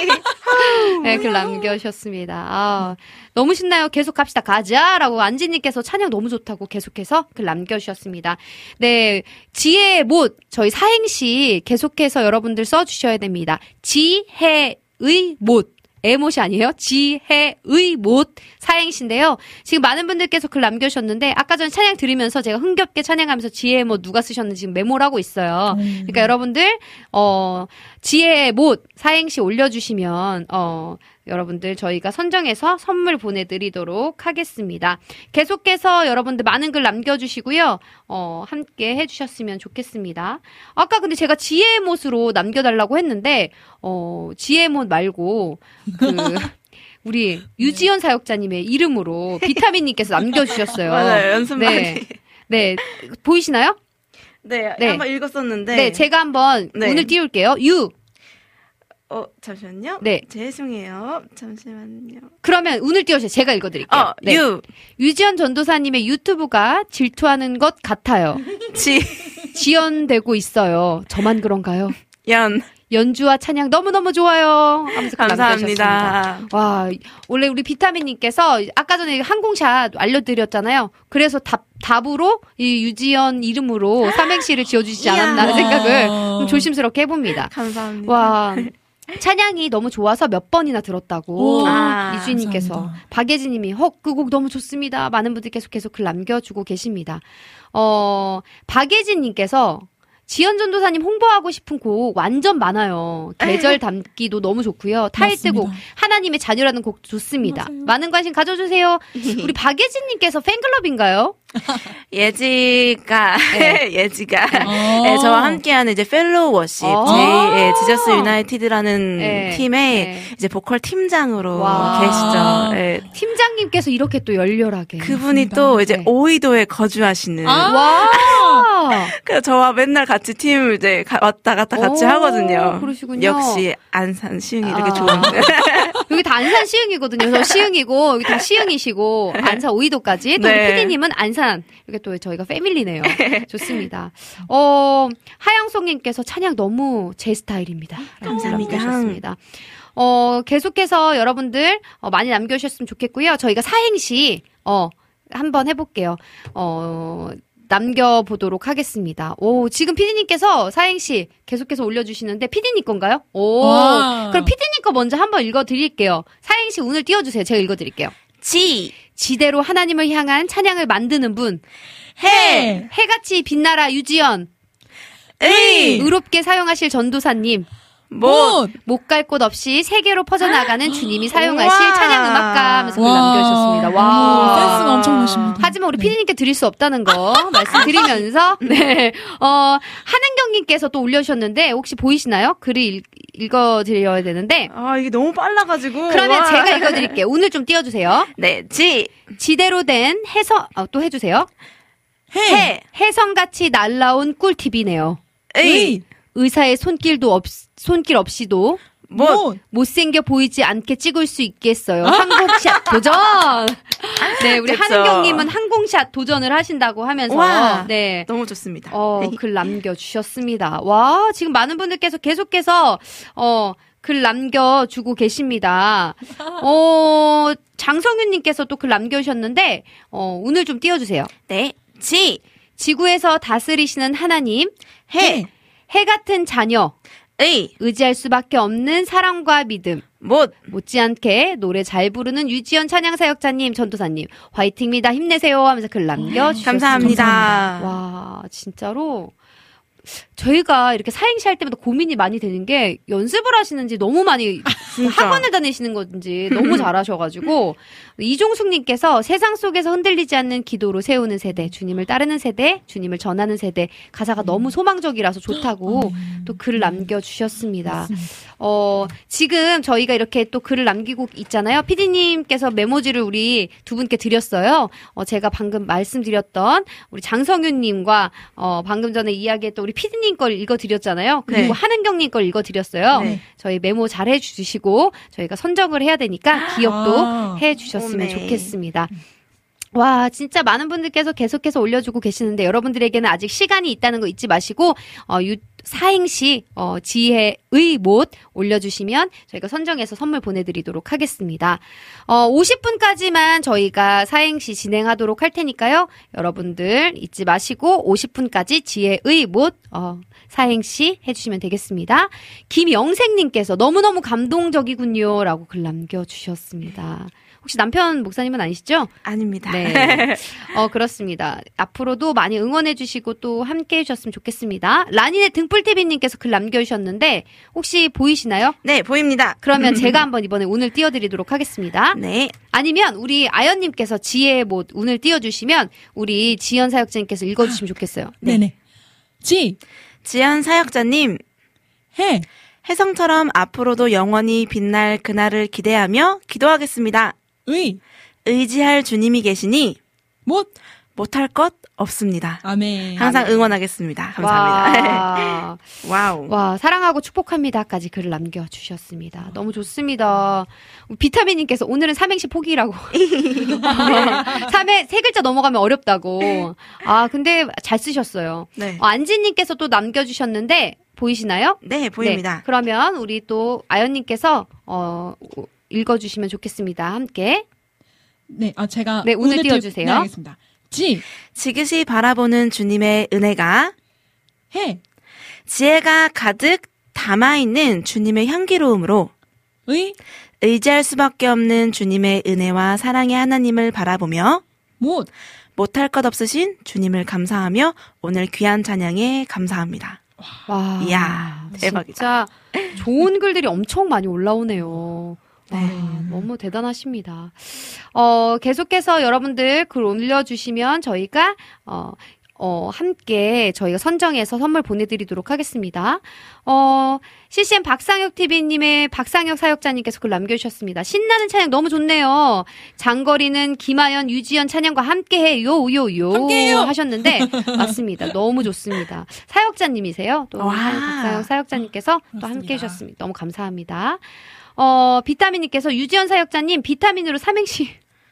네, 글 남겨주셨습니다. 아, 너무 신나요. 계속 갑시다. 가자! 라고 안지님께서 찬양 너무 좋다고 계속해서 글 남겨주셨습니다. 네, 지혜의 못, 저희 사행시 계속해서 여러분들 써주셔야 됩니다. 지혜의 못. 에못이 아니에요. 지혜의 못 사행시인데요. 지금 많은 분들께서 글 남겨주셨는데 아까 전에 찬양 들으면서 제가 흥겹게 찬양하면서 지혜의 못 누가 쓰셨는지 지금 메모를 하고 있어요. 음. 그러니까 여러분들 어 지혜의 못 사행시 올려주시면 어 여러분들 저희가 선정해서 선물 보내드리도록 하겠습니다. 계속해서 여러분들 많은 글 남겨주시고요. 어 함께 해주셨으면 좋겠습니다. 아까 근데 제가 지혜의 못으로 남겨달라고 했는데 어 지혜의 못 말고 그 우리 유지연 사역자님의 이름으로 비타민님께서 남겨주셨어요. 맞아요. 연습 많이. 네. 네. 보이시나요? 네, 네. 한번 읽었었는데. 네. 제가 한번 네. 오늘 띄울게요. 유. 어, 잠시만요. 네. 죄송해요. 잠시만요. 그러면 운을 띄워주세요. 제가 읽어드릴게요. 어, 네. 유, 유지연 전도사님의 유튜브가 질투하는 것 같아요. 지, 지연되고 있어요. 저만 그런가요? 연. 연주와 찬양 너무너무 좋아요. 하면서 글 남겨주셨습니다. 감사합니다. 와, 원래 우리 비타민님께서 아까 전에 항공샷 알려드렸잖아요. 그래서 답, 답으로 이 유지연 이름으로 삼행시를 지어주시지 않았나 하는 이야. 생각을 좀 조심스럽게 해봅니다. 감사합니다. 와, 찬양이 너무 좋아서 몇 번이나 들었다고 오, 아, 이주인님께서 감사합니다. 박예진님이 헉 그 곡 너무 좋습니다. 많은 분들 계속 계속 글 남겨주고 계십니다. 어 박예진님께서 지연 전도사님 홍보하고 싶은 곡 완전 많아요. 계절 담기도 너무 좋고요. 타이틀곡 맞습니다. 하나님의 자녀라는 곡 좋습니다. 맞아요. 많은 관심 가져주세요. 우리 박예진님께서 팬클럽인가요? 예지가, 네. 예지가. 어. 네, 저와 함께하는 이제 펠로우 워십, 어. 제 예, 지저스 유나이티드라는 네. 팀의 네. 이제 보컬 팀장으로 와. 계시죠. 예. 팀장님께서 이렇게 또 열렬하게. 그분이 맞습니다. 또 이제 네. 오이도에 거주하시는. 아. 와. 그래서 저와 맨날 같이 팀을 이제 가- 왔다 갔다 같이 오, 하거든요. 그러시군요. 역시 안산 시흥이 이렇게 아. 좋은데. 여기 다 안산 시흥이거든요. 저 시흥이고 여기 다 시흥이시고 안산 오이도까지 또 네. 우리 피디님은 안산 이렇게 또 저희가 패밀리네요. 좋습니다. 어 하영송님께서 찬양 너무 제 스타일입니다. 감사합니다. 남겨주셨습니다. 어 계속해서 여러분들 어, 많이 남겨주셨으면 좋겠고요. 저희가 사행시 어 한번 해볼게요. 어. 남겨보도록 하겠습니다. 오, 지금 피디님께서 사행시 계속해서 올려주시는데 피디님 건가요? 오, 와. 그럼 피디님 거 먼저 한번 읽어드릴게요. 사행시 운을 띄워주세요. 제가 읽어드릴게요. 지, 지대로 하나님을 향한 찬양을 만드는 분. 해, 해같이 빛나라 유지연. 의, 의롭게 사용하실 전도사님. 못, 못 갈 곳 없이 세계로 퍼져나가는 주님이 사용하실 우와. 찬양 음악가 하면서 글 와. 남겨주셨습니다. 오, 와. 센스가 엄청나십니다. 하지만 우리 네. 피디님께 드릴 수 없다는 거 말씀드리면서 네. 어, 한은경님께서 또 올려주셨는데 혹시 보이시나요? 글을 읽, 읽어드려야 되는데 아, 이게 너무 빨라가지고. 그러면 와. 제가 읽어드릴게요. 오늘 좀 띄워주세요. 네, 지, 지대로 된 해성 어, 또 해주세요. 해, 해성같이 날라온 꿀팁이네요. 의, 의사의 손길도 없 손길 없이도 못, 못생겨 보이지 않게 찍을 수 있겠어요. 항공샷 도전! 네, 우리 그쵸. 한은경님은 항공샷 도전을 하신다고 하면서, 와. 네. 너무 좋습니다. 어, 글 남겨주셨습니다. 와, 지금 많은 분들께서 계속해서, 어, 글 남겨주고 계십니다. 어, 장성윤님께서 또 글 남겨주셨는데, 어, 오늘 좀 띄워주세요. 네, 지, 지구에서 다스리시는 하나님, 해, 해 같은 자녀, 에이. 의지할 수밖에 없는 사랑과 믿음. 못. 못지않게 노래 잘 부르는 유지연 찬양사역자님, 전도사님, 화이팅입니다. 힘내세요 하면서 글 남겨주셨습니다. 감사합니다. 와, 진짜로. 저희가 이렇게 사행시 할 때마다 고민이 많이 되는 게 연습을 하시는지 너무 많이 학원을 다니시는 건지 너무 잘하셔가지고 이종숙님께서 세상 속에서 흔들리지 않는 기도로 세우는 세대, 주님을 따르는 세대, 주님을 전하는 세대 가사가 너무 소망적이라서 좋다고 또 글을 남겨주셨습니다. 어, 지금 저희가 이렇게 또 글을 남기고 있잖아요. 피디님께서 메모지를 우리 두 분께 드렸어요. 어, 제가 방금 말씀드렸던 우리 장성윤님과 어, 방금 전에 이야기했던 우리 피디님 걸 읽어드렸잖아요. 그리고 네. 한은경님 걸 읽어드렸어요. 네. 저희 메모 잘 해주시고 저희가 선정을 해야 되니까 기억도 아. 해주셨으면 오메. 좋겠습니다. 와, 진짜 많은 분들께서 계속해서 올려주고 계시는데 여러분들에게는 아직 시간이 있다는 거 잊지 마시고 어, 유, 사행시 어, 지혜의 못 올려주시면 저희가 선정해서 선물 보내드리도록 하겠습니다. 어, 오십 분까지만 저희가 사행시 진행하도록 할 테니까요. 여러분들 잊지 마시고 오십 분까지 지혜의 못 어, 사행시 해주시면 되겠습니다. 김영생님께서 너무너무 감동적이군요 라고 글 남겨주셨습니다. 혹시 남편 목사님은 아니시죠? 아닙니다. 네. 어, 그렇습니다. 앞으로도 많이 응원해주시고 또 함께 해주셨으면 좋겠습니다. 라닌의 등불TV님께서 글 남겨주셨는데, 혹시 보이시나요? 네, 보입니다. 그러면 제가 한번 이번에 운을 띄워드리도록 하겠습니다. 네. 아니면 우리 아연님께서 지혜의 못 운을 띄워주시면 우리 지연 사역자님께서 읽어주시면 좋겠어요. 네. 네네. 지, 지연 사역자님, 해, 혜성처럼 앞으로도 영원히 빛날 그날을 기대하며 기도하겠습니다. 의, 의지할 주님이 계시니 못, 못할 것 없습니다. 아멘. 항상 응원하겠습니다. 감사합니다. 와, 와우. 와, 사랑하고 축복합니다까지 글을 남겨주셨습니다. 너무 좋습니다. 비타민님께서 오늘은 삼행시 포기라고. 삼회 세 글자 넘어가면 어렵다고. 아, 근데 잘 쓰셨어요. 네. 어, 안지님께서 또 남겨주셨는데, 보이시나요? 네, 보입니다. 네, 그러면 우리 또 아연님께서 어, 읽어주시면 좋겠습니다. 함께. 네, 아, 제가. 네, 운을 띄워- 띄워주세요. 네, 알겠습니다. 지, 지그시 바라보는 주님의 은혜가 해, 지혜가 가득 담아있는 주님의 향기로움으로 의, 의지할 수밖에 없는 주님의 은혜와 사랑의 하나님을 바라보며 못, 못할 것 없으신 주님을 감사하며 오늘 귀한 찬양에 감사합니다. 와, 이야, 대박이다. 진짜 좋은 글들이 엄청 많이 올라오네요. 와, 네. 너무 대단하십니다. 어, 계속해서 여러분들 글 올려주시면 저희가, 어, 어, 함께 저희가 선정해서 선물 보내드리도록 하겠습니다. 어, 씨씨엠 박상혁티비님의 박상혁 사역자님께서 글 남겨주셨습니다. 신나는 찬양 너무 좋네요. 장거리는 김하연, 유지연 찬양과 함께해요, 요, 요. 함께해요. 하셨는데, 맞습니다. 너무 좋습니다. 사역자님이세요. 또, 와. 박상혁 사역자님께서 또 맞습니다. 함께 해주셨습니다. 너무 감사합니다. 어, 비타민님께서 유지연 사역자님 비타민으로 삼행시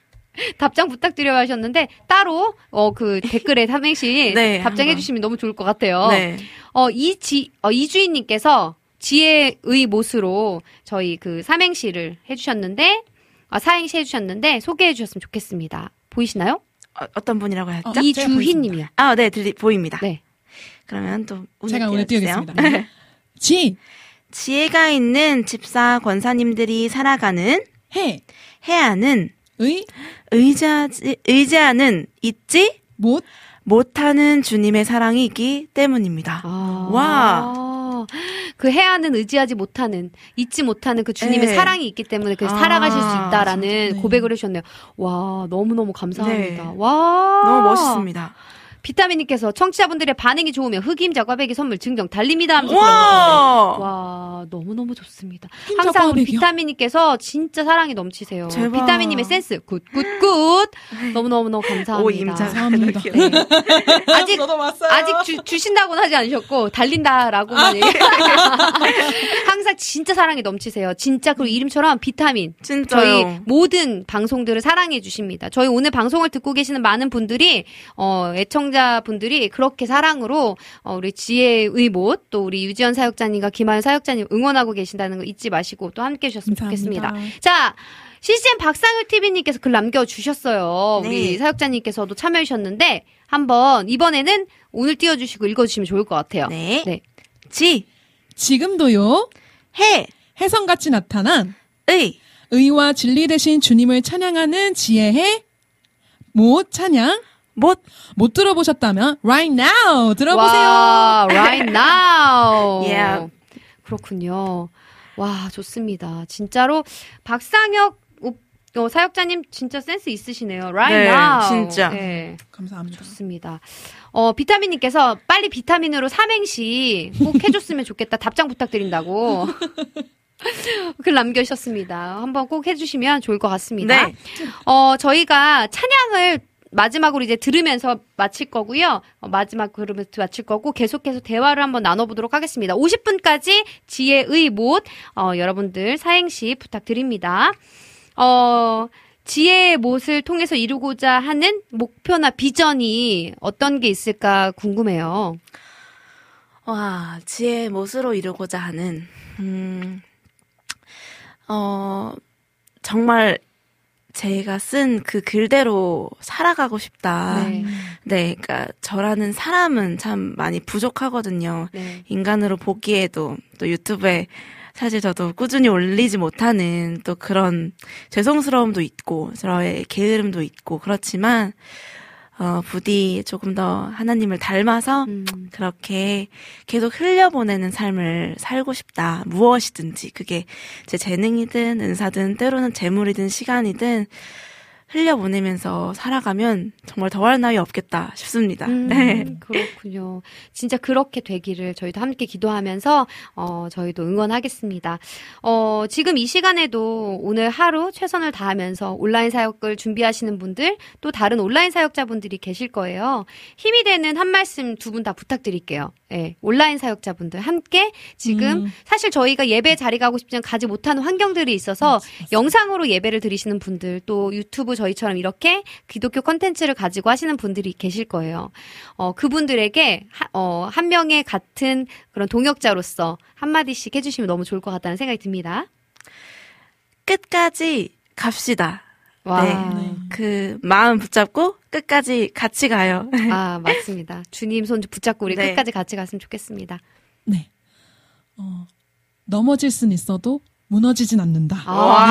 답장 부탁드려요 하셨는데 따로 어 그 댓글에 삼행시 네, 답장해 한번. 주시면 너무 좋을 것 같아요. 네. 어 이지 어 이주인님께서 지혜의 못으로 저희 그 삼행시를 해주셨는데 아 사행시 해주셨는데 소개해 주셨으면 좋겠습니다. 보이시나요? 어, 어떤 분이라고 했죠? 어, 제가 이주희님이요. 아, 네, 들리, 보입니다. 네. 그러면 또 운을 제가 오늘 띄워주세요. 띄우겠습니다. 지, 지혜가 있는 집사 권사님들이 살아가는 해, 해안은 의, 의지하지, 의지하는 있지 못, 못하는 주님의 사랑이 있기 때문입니다. 아, 와. 그 해안은 의지하지 못하는, 잊지 못하는 그 주님의 네. 사랑이 있기 때문에 그 아, 살아가실 수 있다라는 네. 고백을 해주셨네요. 와, 너무너무 감사합니다. 네. 와. 너무 멋있습니다. 비타민님께서 청취자분들의 반응이 좋으면 흑임자 꽈배기 선물 증정 달립니다 하면서 와! 와, 너무너무 좋습니다. 흑임자 항상 우리 꽈배기요? 비타민님께서 진짜 사랑이 넘치세요. 제발. 비타민님의 센스 굿굿굿 너무너무너무 감사합니다. 오, 임자. 감사합니다. 네. 아직 저도 왔어요. 아직 주, 주신다고는 하지 않으셨고 달린다라고만 얘기. 항상 진짜 사랑이 넘치세요. 진짜 그리고 이름처럼 비타민. 진짜요. 저희 모든 방송들을 사랑해 주십니다. 저희 오늘 방송을 듣고 계시는 많은 분들이 어 애청자분들이 그렇게 사랑으로 어 우리 지혜의 못 또 우리 유지연 사역자님과 김하연 사역자님 응원하고 계신다는 거 잊지 마시고 또 함께 해주셨으면 감사합니다. 좋겠습니다. 자. 씨씨엠 박상효 티비님께서 글 남겨주셨어요. 네. 우리 사역자님께서도 참여해 주셨는데 한번 이번에는 오늘 띄워주시고 읽어주시면 좋을 것 같아요. 네. 네. 지, 지금도요. 해, 혜성같이 나타난 의, 의와 진리 대신 주님을 찬양하는 지혜의 못 찬양 못, 못 들어보셨다면 right now 들어보세요. 와, right now. Yeah. 그렇군요. 와, 좋습니다. 진짜로 박상혁 오- 어, 사역자님 진짜 센스 있으시네요. right 네, now. 진짜. 네, 감사합니다. 좋습니다. 어, 비타민님께서 빨리 비타민으로 삼행시 꼭 해줬으면 좋겠다. 답장 부탁드린다고. 글 남겨주셨습니다. 한번 꼭 해주시면 좋을 것 같습니다. 네. 어, 저희가 찬양을 마지막으로 이제 들으면서 마칠 거고요. 어, 마지막 그러면서 마칠 거고 계속해서 대화를 한번 나눠보도록 하겠습니다. 오십 분까지 지혜의 못 어, 여러분들 사행시 부탁드립니다. 어, 지혜의 못을 통해서 이루고자 하는 목표나 비전이 어떤 게 있을까 궁금해요. 와, 지혜의 못으로 이루고자 하는, 음, 어, 정말 제가 쓴 그 글대로 살아가고 싶다. 네. 네, 그러니까 저라는 사람은 참 많이 부족하거든요. 네. 인간으로 보기에도 또 유튜브에 사실 저도 꾸준히 올리지 못하는 또 그런 죄송스러움도 있고 저의 게으름도 있고 그렇지만 어, 부디 조금 더 하나님을 닮아서 음. 그렇게 계속 흘려보내는 삶을 살고 싶다. 무엇이든지 그게 제 재능이든 은사든 때로는 재물이든 시간이든 흘려보내면서 살아가면 정말 더할 나위 없겠다 싶습니다. 음, 네. 그렇군요. 진짜 그렇게 되기를 저희도 함께 기도하면서 어, 저희도 응원하겠습니다. 어, 지금 이 시간에도 오늘 하루 최선을 다하면서 온라인 사역을 준비하시는 분들 또 다른 온라인 사역자분들이 계실 거예요. 힘이 되는 한 말씀 두 분 다 부탁드릴게요. 네, 온라인 사역자분들 함께 지금 음. 사실 저희가 예배 자리 가고 싶지만 가지 못하는 환경들이 있어서 영상으로 예배를 드리시는 분들 또 유튜브 저희처럼 이렇게 기독교 콘텐츠를 가지고 하시는 분들이 계실 거예요. 어, 그분들에게 하, 어, 한 명의 같은 그런 동역자로서 한마디씩 해주시면 너무 좋을 것 같다는 생각이 듭니다. 끝까지 갑시다. 와. 네. 그 마음 붙잡고 끝까지 같이 가요. 아, 맞습니다. 주님 손 붙잡고 우리 네. 끝까지 같이 갔으면 좋겠습니다. 네. 어, 넘어질 순 있어도 무너지진 않는다.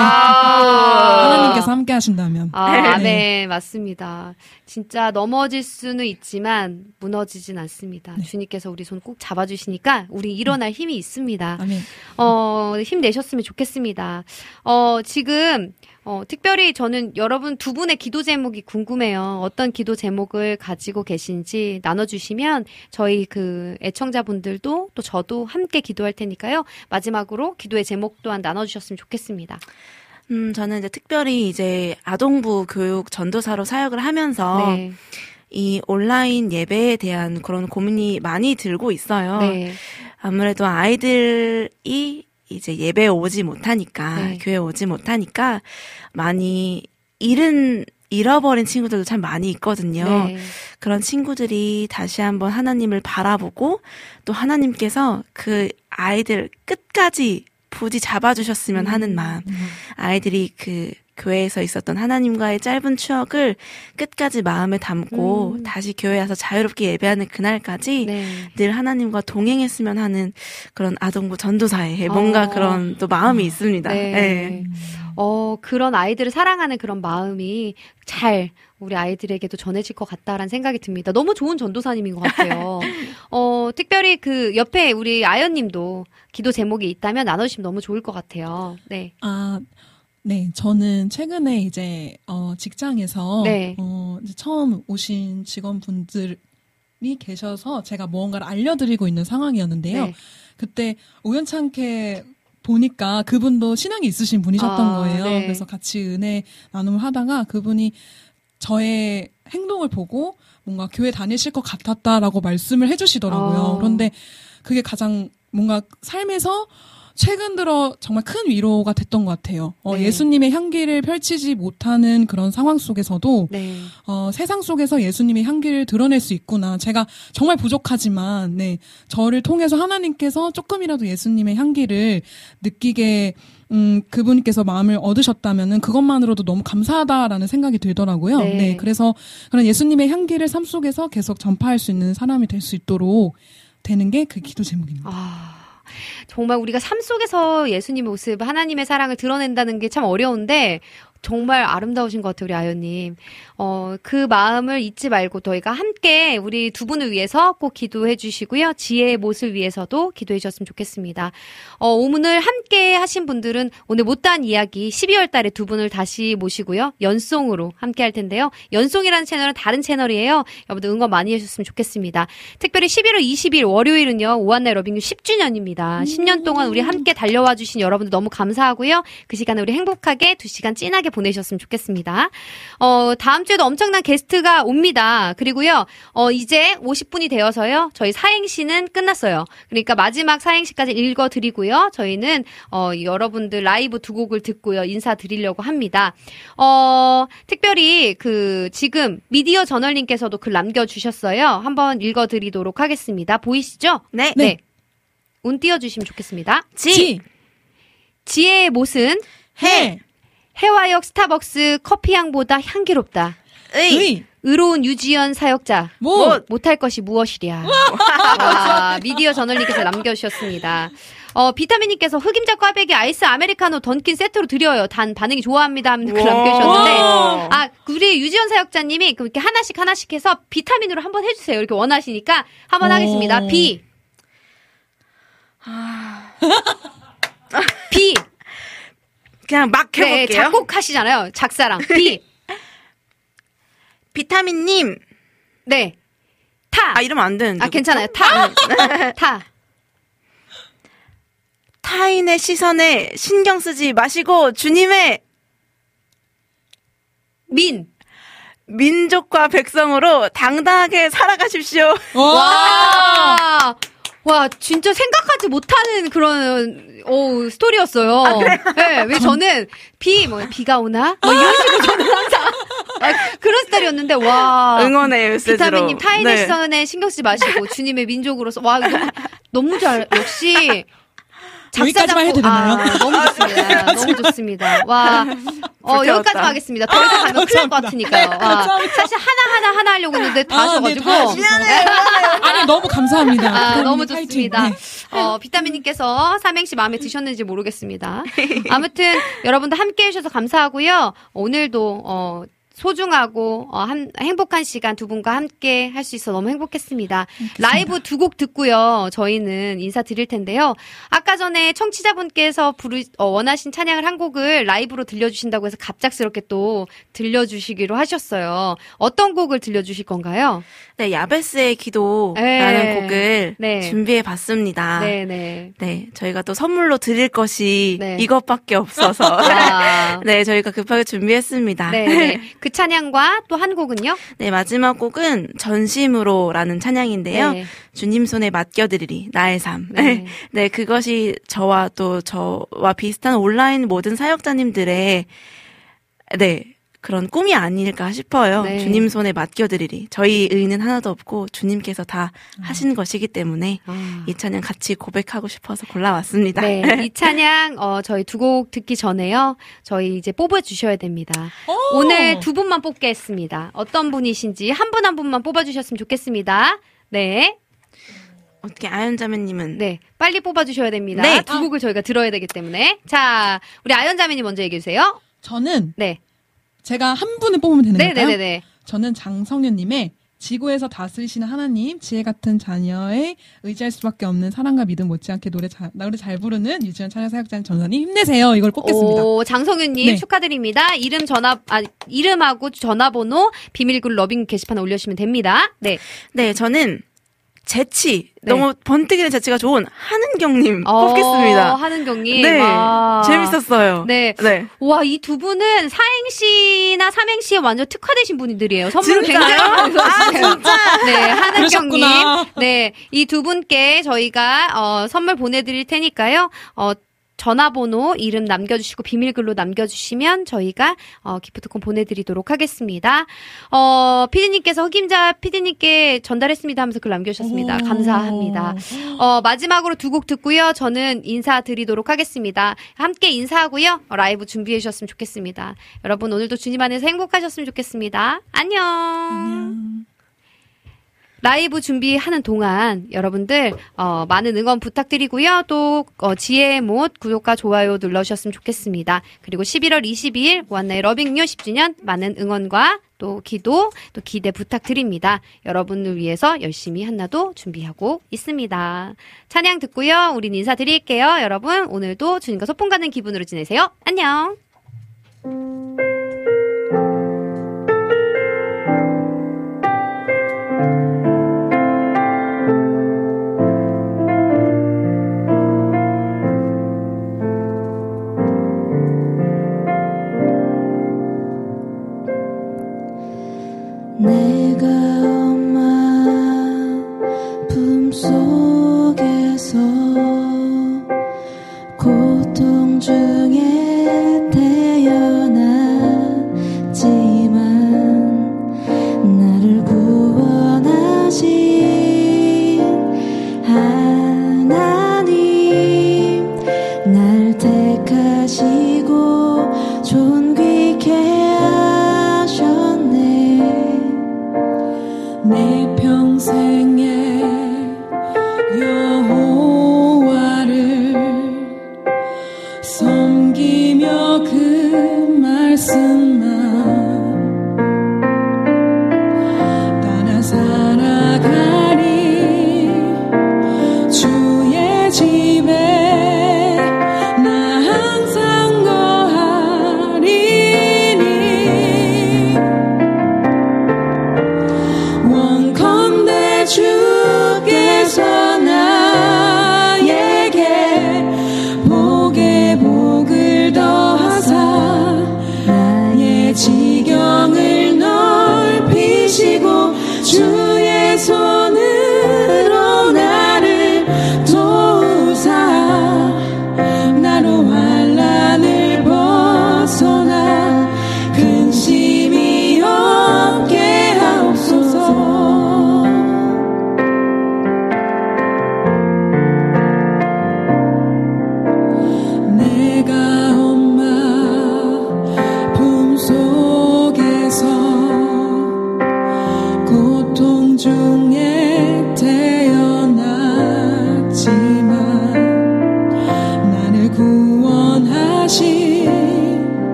아. 하나님께서 함께 하신다면. 아, 네. 네, 맞습니다. 진짜 넘어질 수는 있지만 무너지진 않습니다. 네. 주님께서 우리 손 꼭 잡아주시니까 우리 일어날 힘이 있습니다. 아멘. 어, 힘내셨으면 좋겠습니다. 어, 지금, 어, 특별히 저는 여러분 두 분의 기도 제목이 궁금해요. 어떤 기도 제목을 가지고 계신지 나눠주시면 저희 그 애청자분들도 또 저도 함께 기도할 테니까요. 마지막으로 기도의 제목 또한 나눠주셨으면 좋겠습니다. 음, 저는 이제 특별히 이제 아동부 교육 전도사로 사역을 하면서 네. 이 온라인 예배에 대한 그런 고민이 많이 들고 있어요. 네. 아무래도 아이들이 이제 예배에 오지 못하니까, 네. 교회에 오지 못하니까 많이 잃은, 잃어버린 친구들도 참 많이 있거든요. 네. 그런 친구들이 다시 한번 하나님을 바라보고 또 하나님께서 그 아이들 끝까지 부디 잡아주셨으면 하는 마음. 아이들이 그 교회에서 있었던 하나님과의 짧은 추억을 끝까지 마음에 담고 음. 다시 교회에 와서 자유롭게 예배하는 그날까지 네. 늘 하나님과 동행했으면 하는 그런 아동부 전도사에 뭔가 어. 그런 또 마음이 있습니다. 네. 네. 어, 그런 아이들을 사랑하는 그런 마음이 잘 우리 아이들에게도 전해질 것 같다라는 생각이 듭니다. 너무 좋은 전도사님인 것 같아요. 어, 특별히 그 옆에 우리 아연님도 기도 제목이 있다면 나눠주시면 너무 좋을 것 같아요. 네. 아, 네. 저는 최근에 이제, 어, 직장에서, 네. 어, 이제 처음 오신 직원분들이 계셔서 제가 무언가를 알려드리고 있는 상황이었는데요. 네. 그때 우연찮게 보니까 그분도 신앙이 있으신 분이셨던 아, 거예요. 네. 그래서 같이 은혜 나눔을 하다가 그분이 저의 행동을 보고 뭔가 교회 다니실 것 같았다라고 말씀을 해주시더라고요. 어. 그런데 그게 가장 뭔가 삶에서 최근 들어 정말 큰 위로가 됐던 것 같아요. 어, 네. 예수님의 향기를 펼치지 못하는 그런 상황 속에서도 네. 어, 세상 속에서 예수님의 향기를 드러낼 수 있구나. 제가 정말 부족하지만, 네, 저를 통해서 하나님께서 조금이라도 예수님의 향기를 느끼게, 음, 그분께서 마음을 얻으셨다면은 그것만으로도 너무 감사하다라는 생각이 들더라고요. 네. 네, 그래서 그런 예수님의 향기를 삶 속에서 계속 전파할 수 있는 사람이 될 수 있도록 되는 게 그 기도 제목입니다. 아, 정말 우리가 삶 속에서 예수님의 모습, 하나님의 사랑을 드러낸다는 게 참 어려운데 정말 아름다우신 것 같아요, 우리 아연님. 어, 그 마음을 잊지 말고 저희가 함께 우리 두 분을 위해서 꼭 기도해 주시고요. 지혜의 못을 위해서도 기도해 주셨으면 좋겠습니다. 어, 오늘 함께 하신 분들은 오늘 못다한 이야기 십이월 달에 두 분을 다시 모시고요. 연송으로 함께 할 텐데요. 연송이라는 채널은 다른 채널이에요. 여러분들 응원 많이 해주셨으면 좋겠습니다. 특별히 십일월 이십일 월요일은요. 오한나의 러빙유 십 주년입니다. 십 년 동안 우리 함께 달려와 주신 여러분들 너무 감사하고요. 그 시간에 우리 행복하게 두 시간 찐하게 보내셨으면 좋겠습니다. 어, 다음 주에도 엄청난 게스트가 옵니다. 그리고요, 어, 이제 오십 분이 되어서요, 저희 사행시는 끝났어요. 그러니까 마지막 사행시까지 읽어드리고요, 저희는, 어, 여러분들 라이브 두 곡을 듣고요, 인사드리려고 합니다. 어, 특별히 그, 지금 미디어 저널님께서도 글 남겨주셨어요. 한번 읽어드리도록 하겠습니다. 보이시죠? 네. 네. 운 띄워주시면 좋겠습니다. 지. 지. 지혜의 못은 해. 해화역 스타벅스 커피향보다 향기롭다. 의. 의. 의로운 유지연 사역자. 못. 못할 것이 무엇이랴. 와, 미디어 저널님께서 남겨주셨습니다. 어, 비타민님께서 흑임자 꽈배기 아이스 아메리카노 던킨 세트로 드려요. 단 반응이 좋아합니다. 하면서 글 남겨주셨는데. 아, 우리 유지연 사역자님이 그렇게 하나씩 하나씩 해서 비타민으로 한번 해주세요. 이렇게 원하시니까 한번 오. 하겠습니다. 비. 비. 그냥 막 해볼게요. 네, 작곡하시잖아요. 작사랑. 비. 비타민님. 네. 타. 아, 이러면 안 되는데. 아, 괜찮아요. 타. 타. 타인의 시선에 신경 쓰지 마시고 주님의 민. 민족과 백성으로 당당하게 살아가십시오. 와. 와, 진짜 생각하지 못하는 그런, 오, 스토리였어요. 아, 그래요? 네, 왜 저는, 비, 뭐, 비가 오나? 뭐, 이런 식으로 저는 항상, 아, 그런 스타일이었는데, 와. 응원의 메시지로. 비타민님, 타인의 네. 시선에 신경 쓰지 마시고, 주님의 민족으로서, 와, 이거 너무, 너무 잘, 역시, 여기까지만 해도 되나요? 아, 너무 좋습니다. 너무 좋습니다. 와, 어, 불태웠다. 여기까지 하겠습니다. 더 이상 가면 큰일 날 것 같으니까요. 와, 사실 하나하나 하나 하려고 했는데 다 아, 하셔가지고. 네, 다 하셔서. 아니, 너무 감사합니다. 아, 그럼 너무 파이팅. 좋습니다. 네. 어, 비타민님께서 삼행시 마음에 드셨는지 모르겠습니다. 아무튼 여러분들 함께 해주셔서 감사하고요. 오늘도, 어, 소중하고 어, 한, 행복한 시간 두 분과 함께 할 수 있어 너무 행복했습니다. 라이브 두 곡 듣고요. 저희는 인사드릴 텐데요. 아까 전에 청취자분께서 부르, 어, 원하신 찬양을 한 곡을 라이브로 들려주신다고 해서 갑작스럽게 또 들려주시기로 하셨어요. 어떤 곡을 들려주실 건가요? 네, 야베스의 기도라는 네. 곡을 네. 준비해봤습니다. 네네. 네, 저희가 또 선물로 드릴 것이 네. 이것밖에 없어서 아. 네, 저희가 급하게 준비했습니다. 네. 그 찬양과 또 한 곡은요? 네, 마지막 곡은 전심으로라는 찬양인데요. 네. 주님 손에 맡겨드리리 나의 삶. 네. 네, 그것이 저와 또 저와 비슷한 온라인 모든 사역자님들의 네, 그런 꿈이 아닐까 싶어요. 네. 주님 손에 맡겨드리리. 저희 의는 하나도 없고 주님께서 다 하신 것이기 때문에 아. 이 찬양 같이 고백하고 싶어서 골라왔습니다. 네, 이 찬양 어, 저희 두 곡 듣기 전에요. 저희 이제 뽑아주셔야 됩니다. 오! 오늘 두 분만 뽑겠습니다. 어떤 분이신지 한 분 한 분만 뽑아주셨으면 좋겠습니다. 네, 어떻게 아연자매님은 네, 빨리 뽑아주셔야 됩니다. 네. 두 곡을 저희가 들어야 되기 때문에. 자, 우리 아연자매님 먼저 얘기해주세요. 저는 네, 제가 한 분을 뽑으면 되는 네, 걸까요? 네, 네, 네. 저는 장성윤님의 지구에서 다스리시는 하나님, 지혜 같은 자녀에 의지할 수밖에 없는 사랑과 믿음 못지않게 노래 잘, 노래 잘 부르는 유지연 찬양 사역자님 전사님 힘내세요. 이걸 뽑겠습니다. 오, 장성윤님 네. 축하드립니다. 이름 전화, 아, 이름하고 전화번호 비밀글 러빙 게시판에 올려주시면 됩니다. 네. 네, 저는 재치 네. 너무 번뜩이는 재치가 좋은 한은경님 어, 뽑겠습니다. 하는경님. 네, 와. 재밌었어요. 네. 네. 와, 이 두 분은 사행시나 삼행시에 완전 특화되신 분들이에요. 선물을 진짜요? 굉장히 많이 주셨어요. 아, 진짜? 네, 하는경님. 그러셨구나. 네, 이 두 분께 저희가 어, 선물 보내드릴 테니까요. 어, 전화번호, 이름 남겨주시고 비밀글로 남겨주시면 저희가 어, 기프트콘 보내드리도록 하겠습니다. 어, 피디님께서 흑임자 피디님께 전달했습니다 하면서 글 남겨주셨습니다. 오. 감사합니다. 어, 마지막으로 두 곡 듣고요. 저는 인사드리도록 하겠습니다. 함께 인사하고요. 어, 라이브 준비해 주셨으면 좋겠습니다. 여러분 오늘도 주님 안에서 행복하셨으면 좋겠습니다. 안녕. 안녕. 라이브 준비하는 동안 여러분들 어, 많은 응원 부탁드리고요. 또 어, 지혜의 못 구독과 좋아요 눌러주셨으면 좋겠습니다. 그리고 십일월 이십이일 원나잇 러빙유 십 주년 많은 응원과 또 기도 또 기대 부탁드립니다. 여러분을 위해서 열심히 한나도 준비하고 있습니다. 찬양 듣고요. 우린 인사드릴게요. 여러분 오늘도 주님과 소풍 가는 기분으로 지내세요. 안녕. 내가 엄마 품속에서 고통 중에 태어났지만 나를 구원하신 하나님 날 택하시고 존귀케 하셨네. 내 평생에 여호와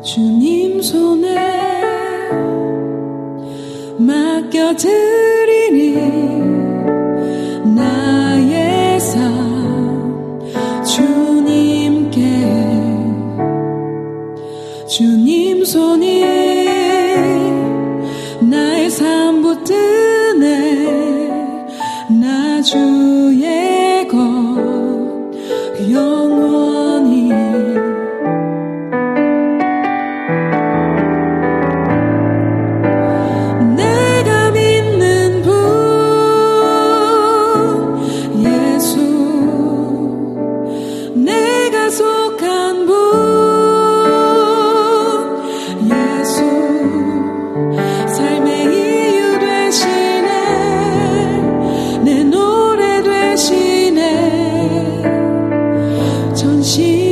주님 손에 맡겨드리니 나의 삶 주님께 주님 손이 나의 삶 붙드네 나 주의 것 영원히 내가 믿는 분 예수 내가 속한 분 예수 삶의 이유 되시네 내 노래 되시네 전시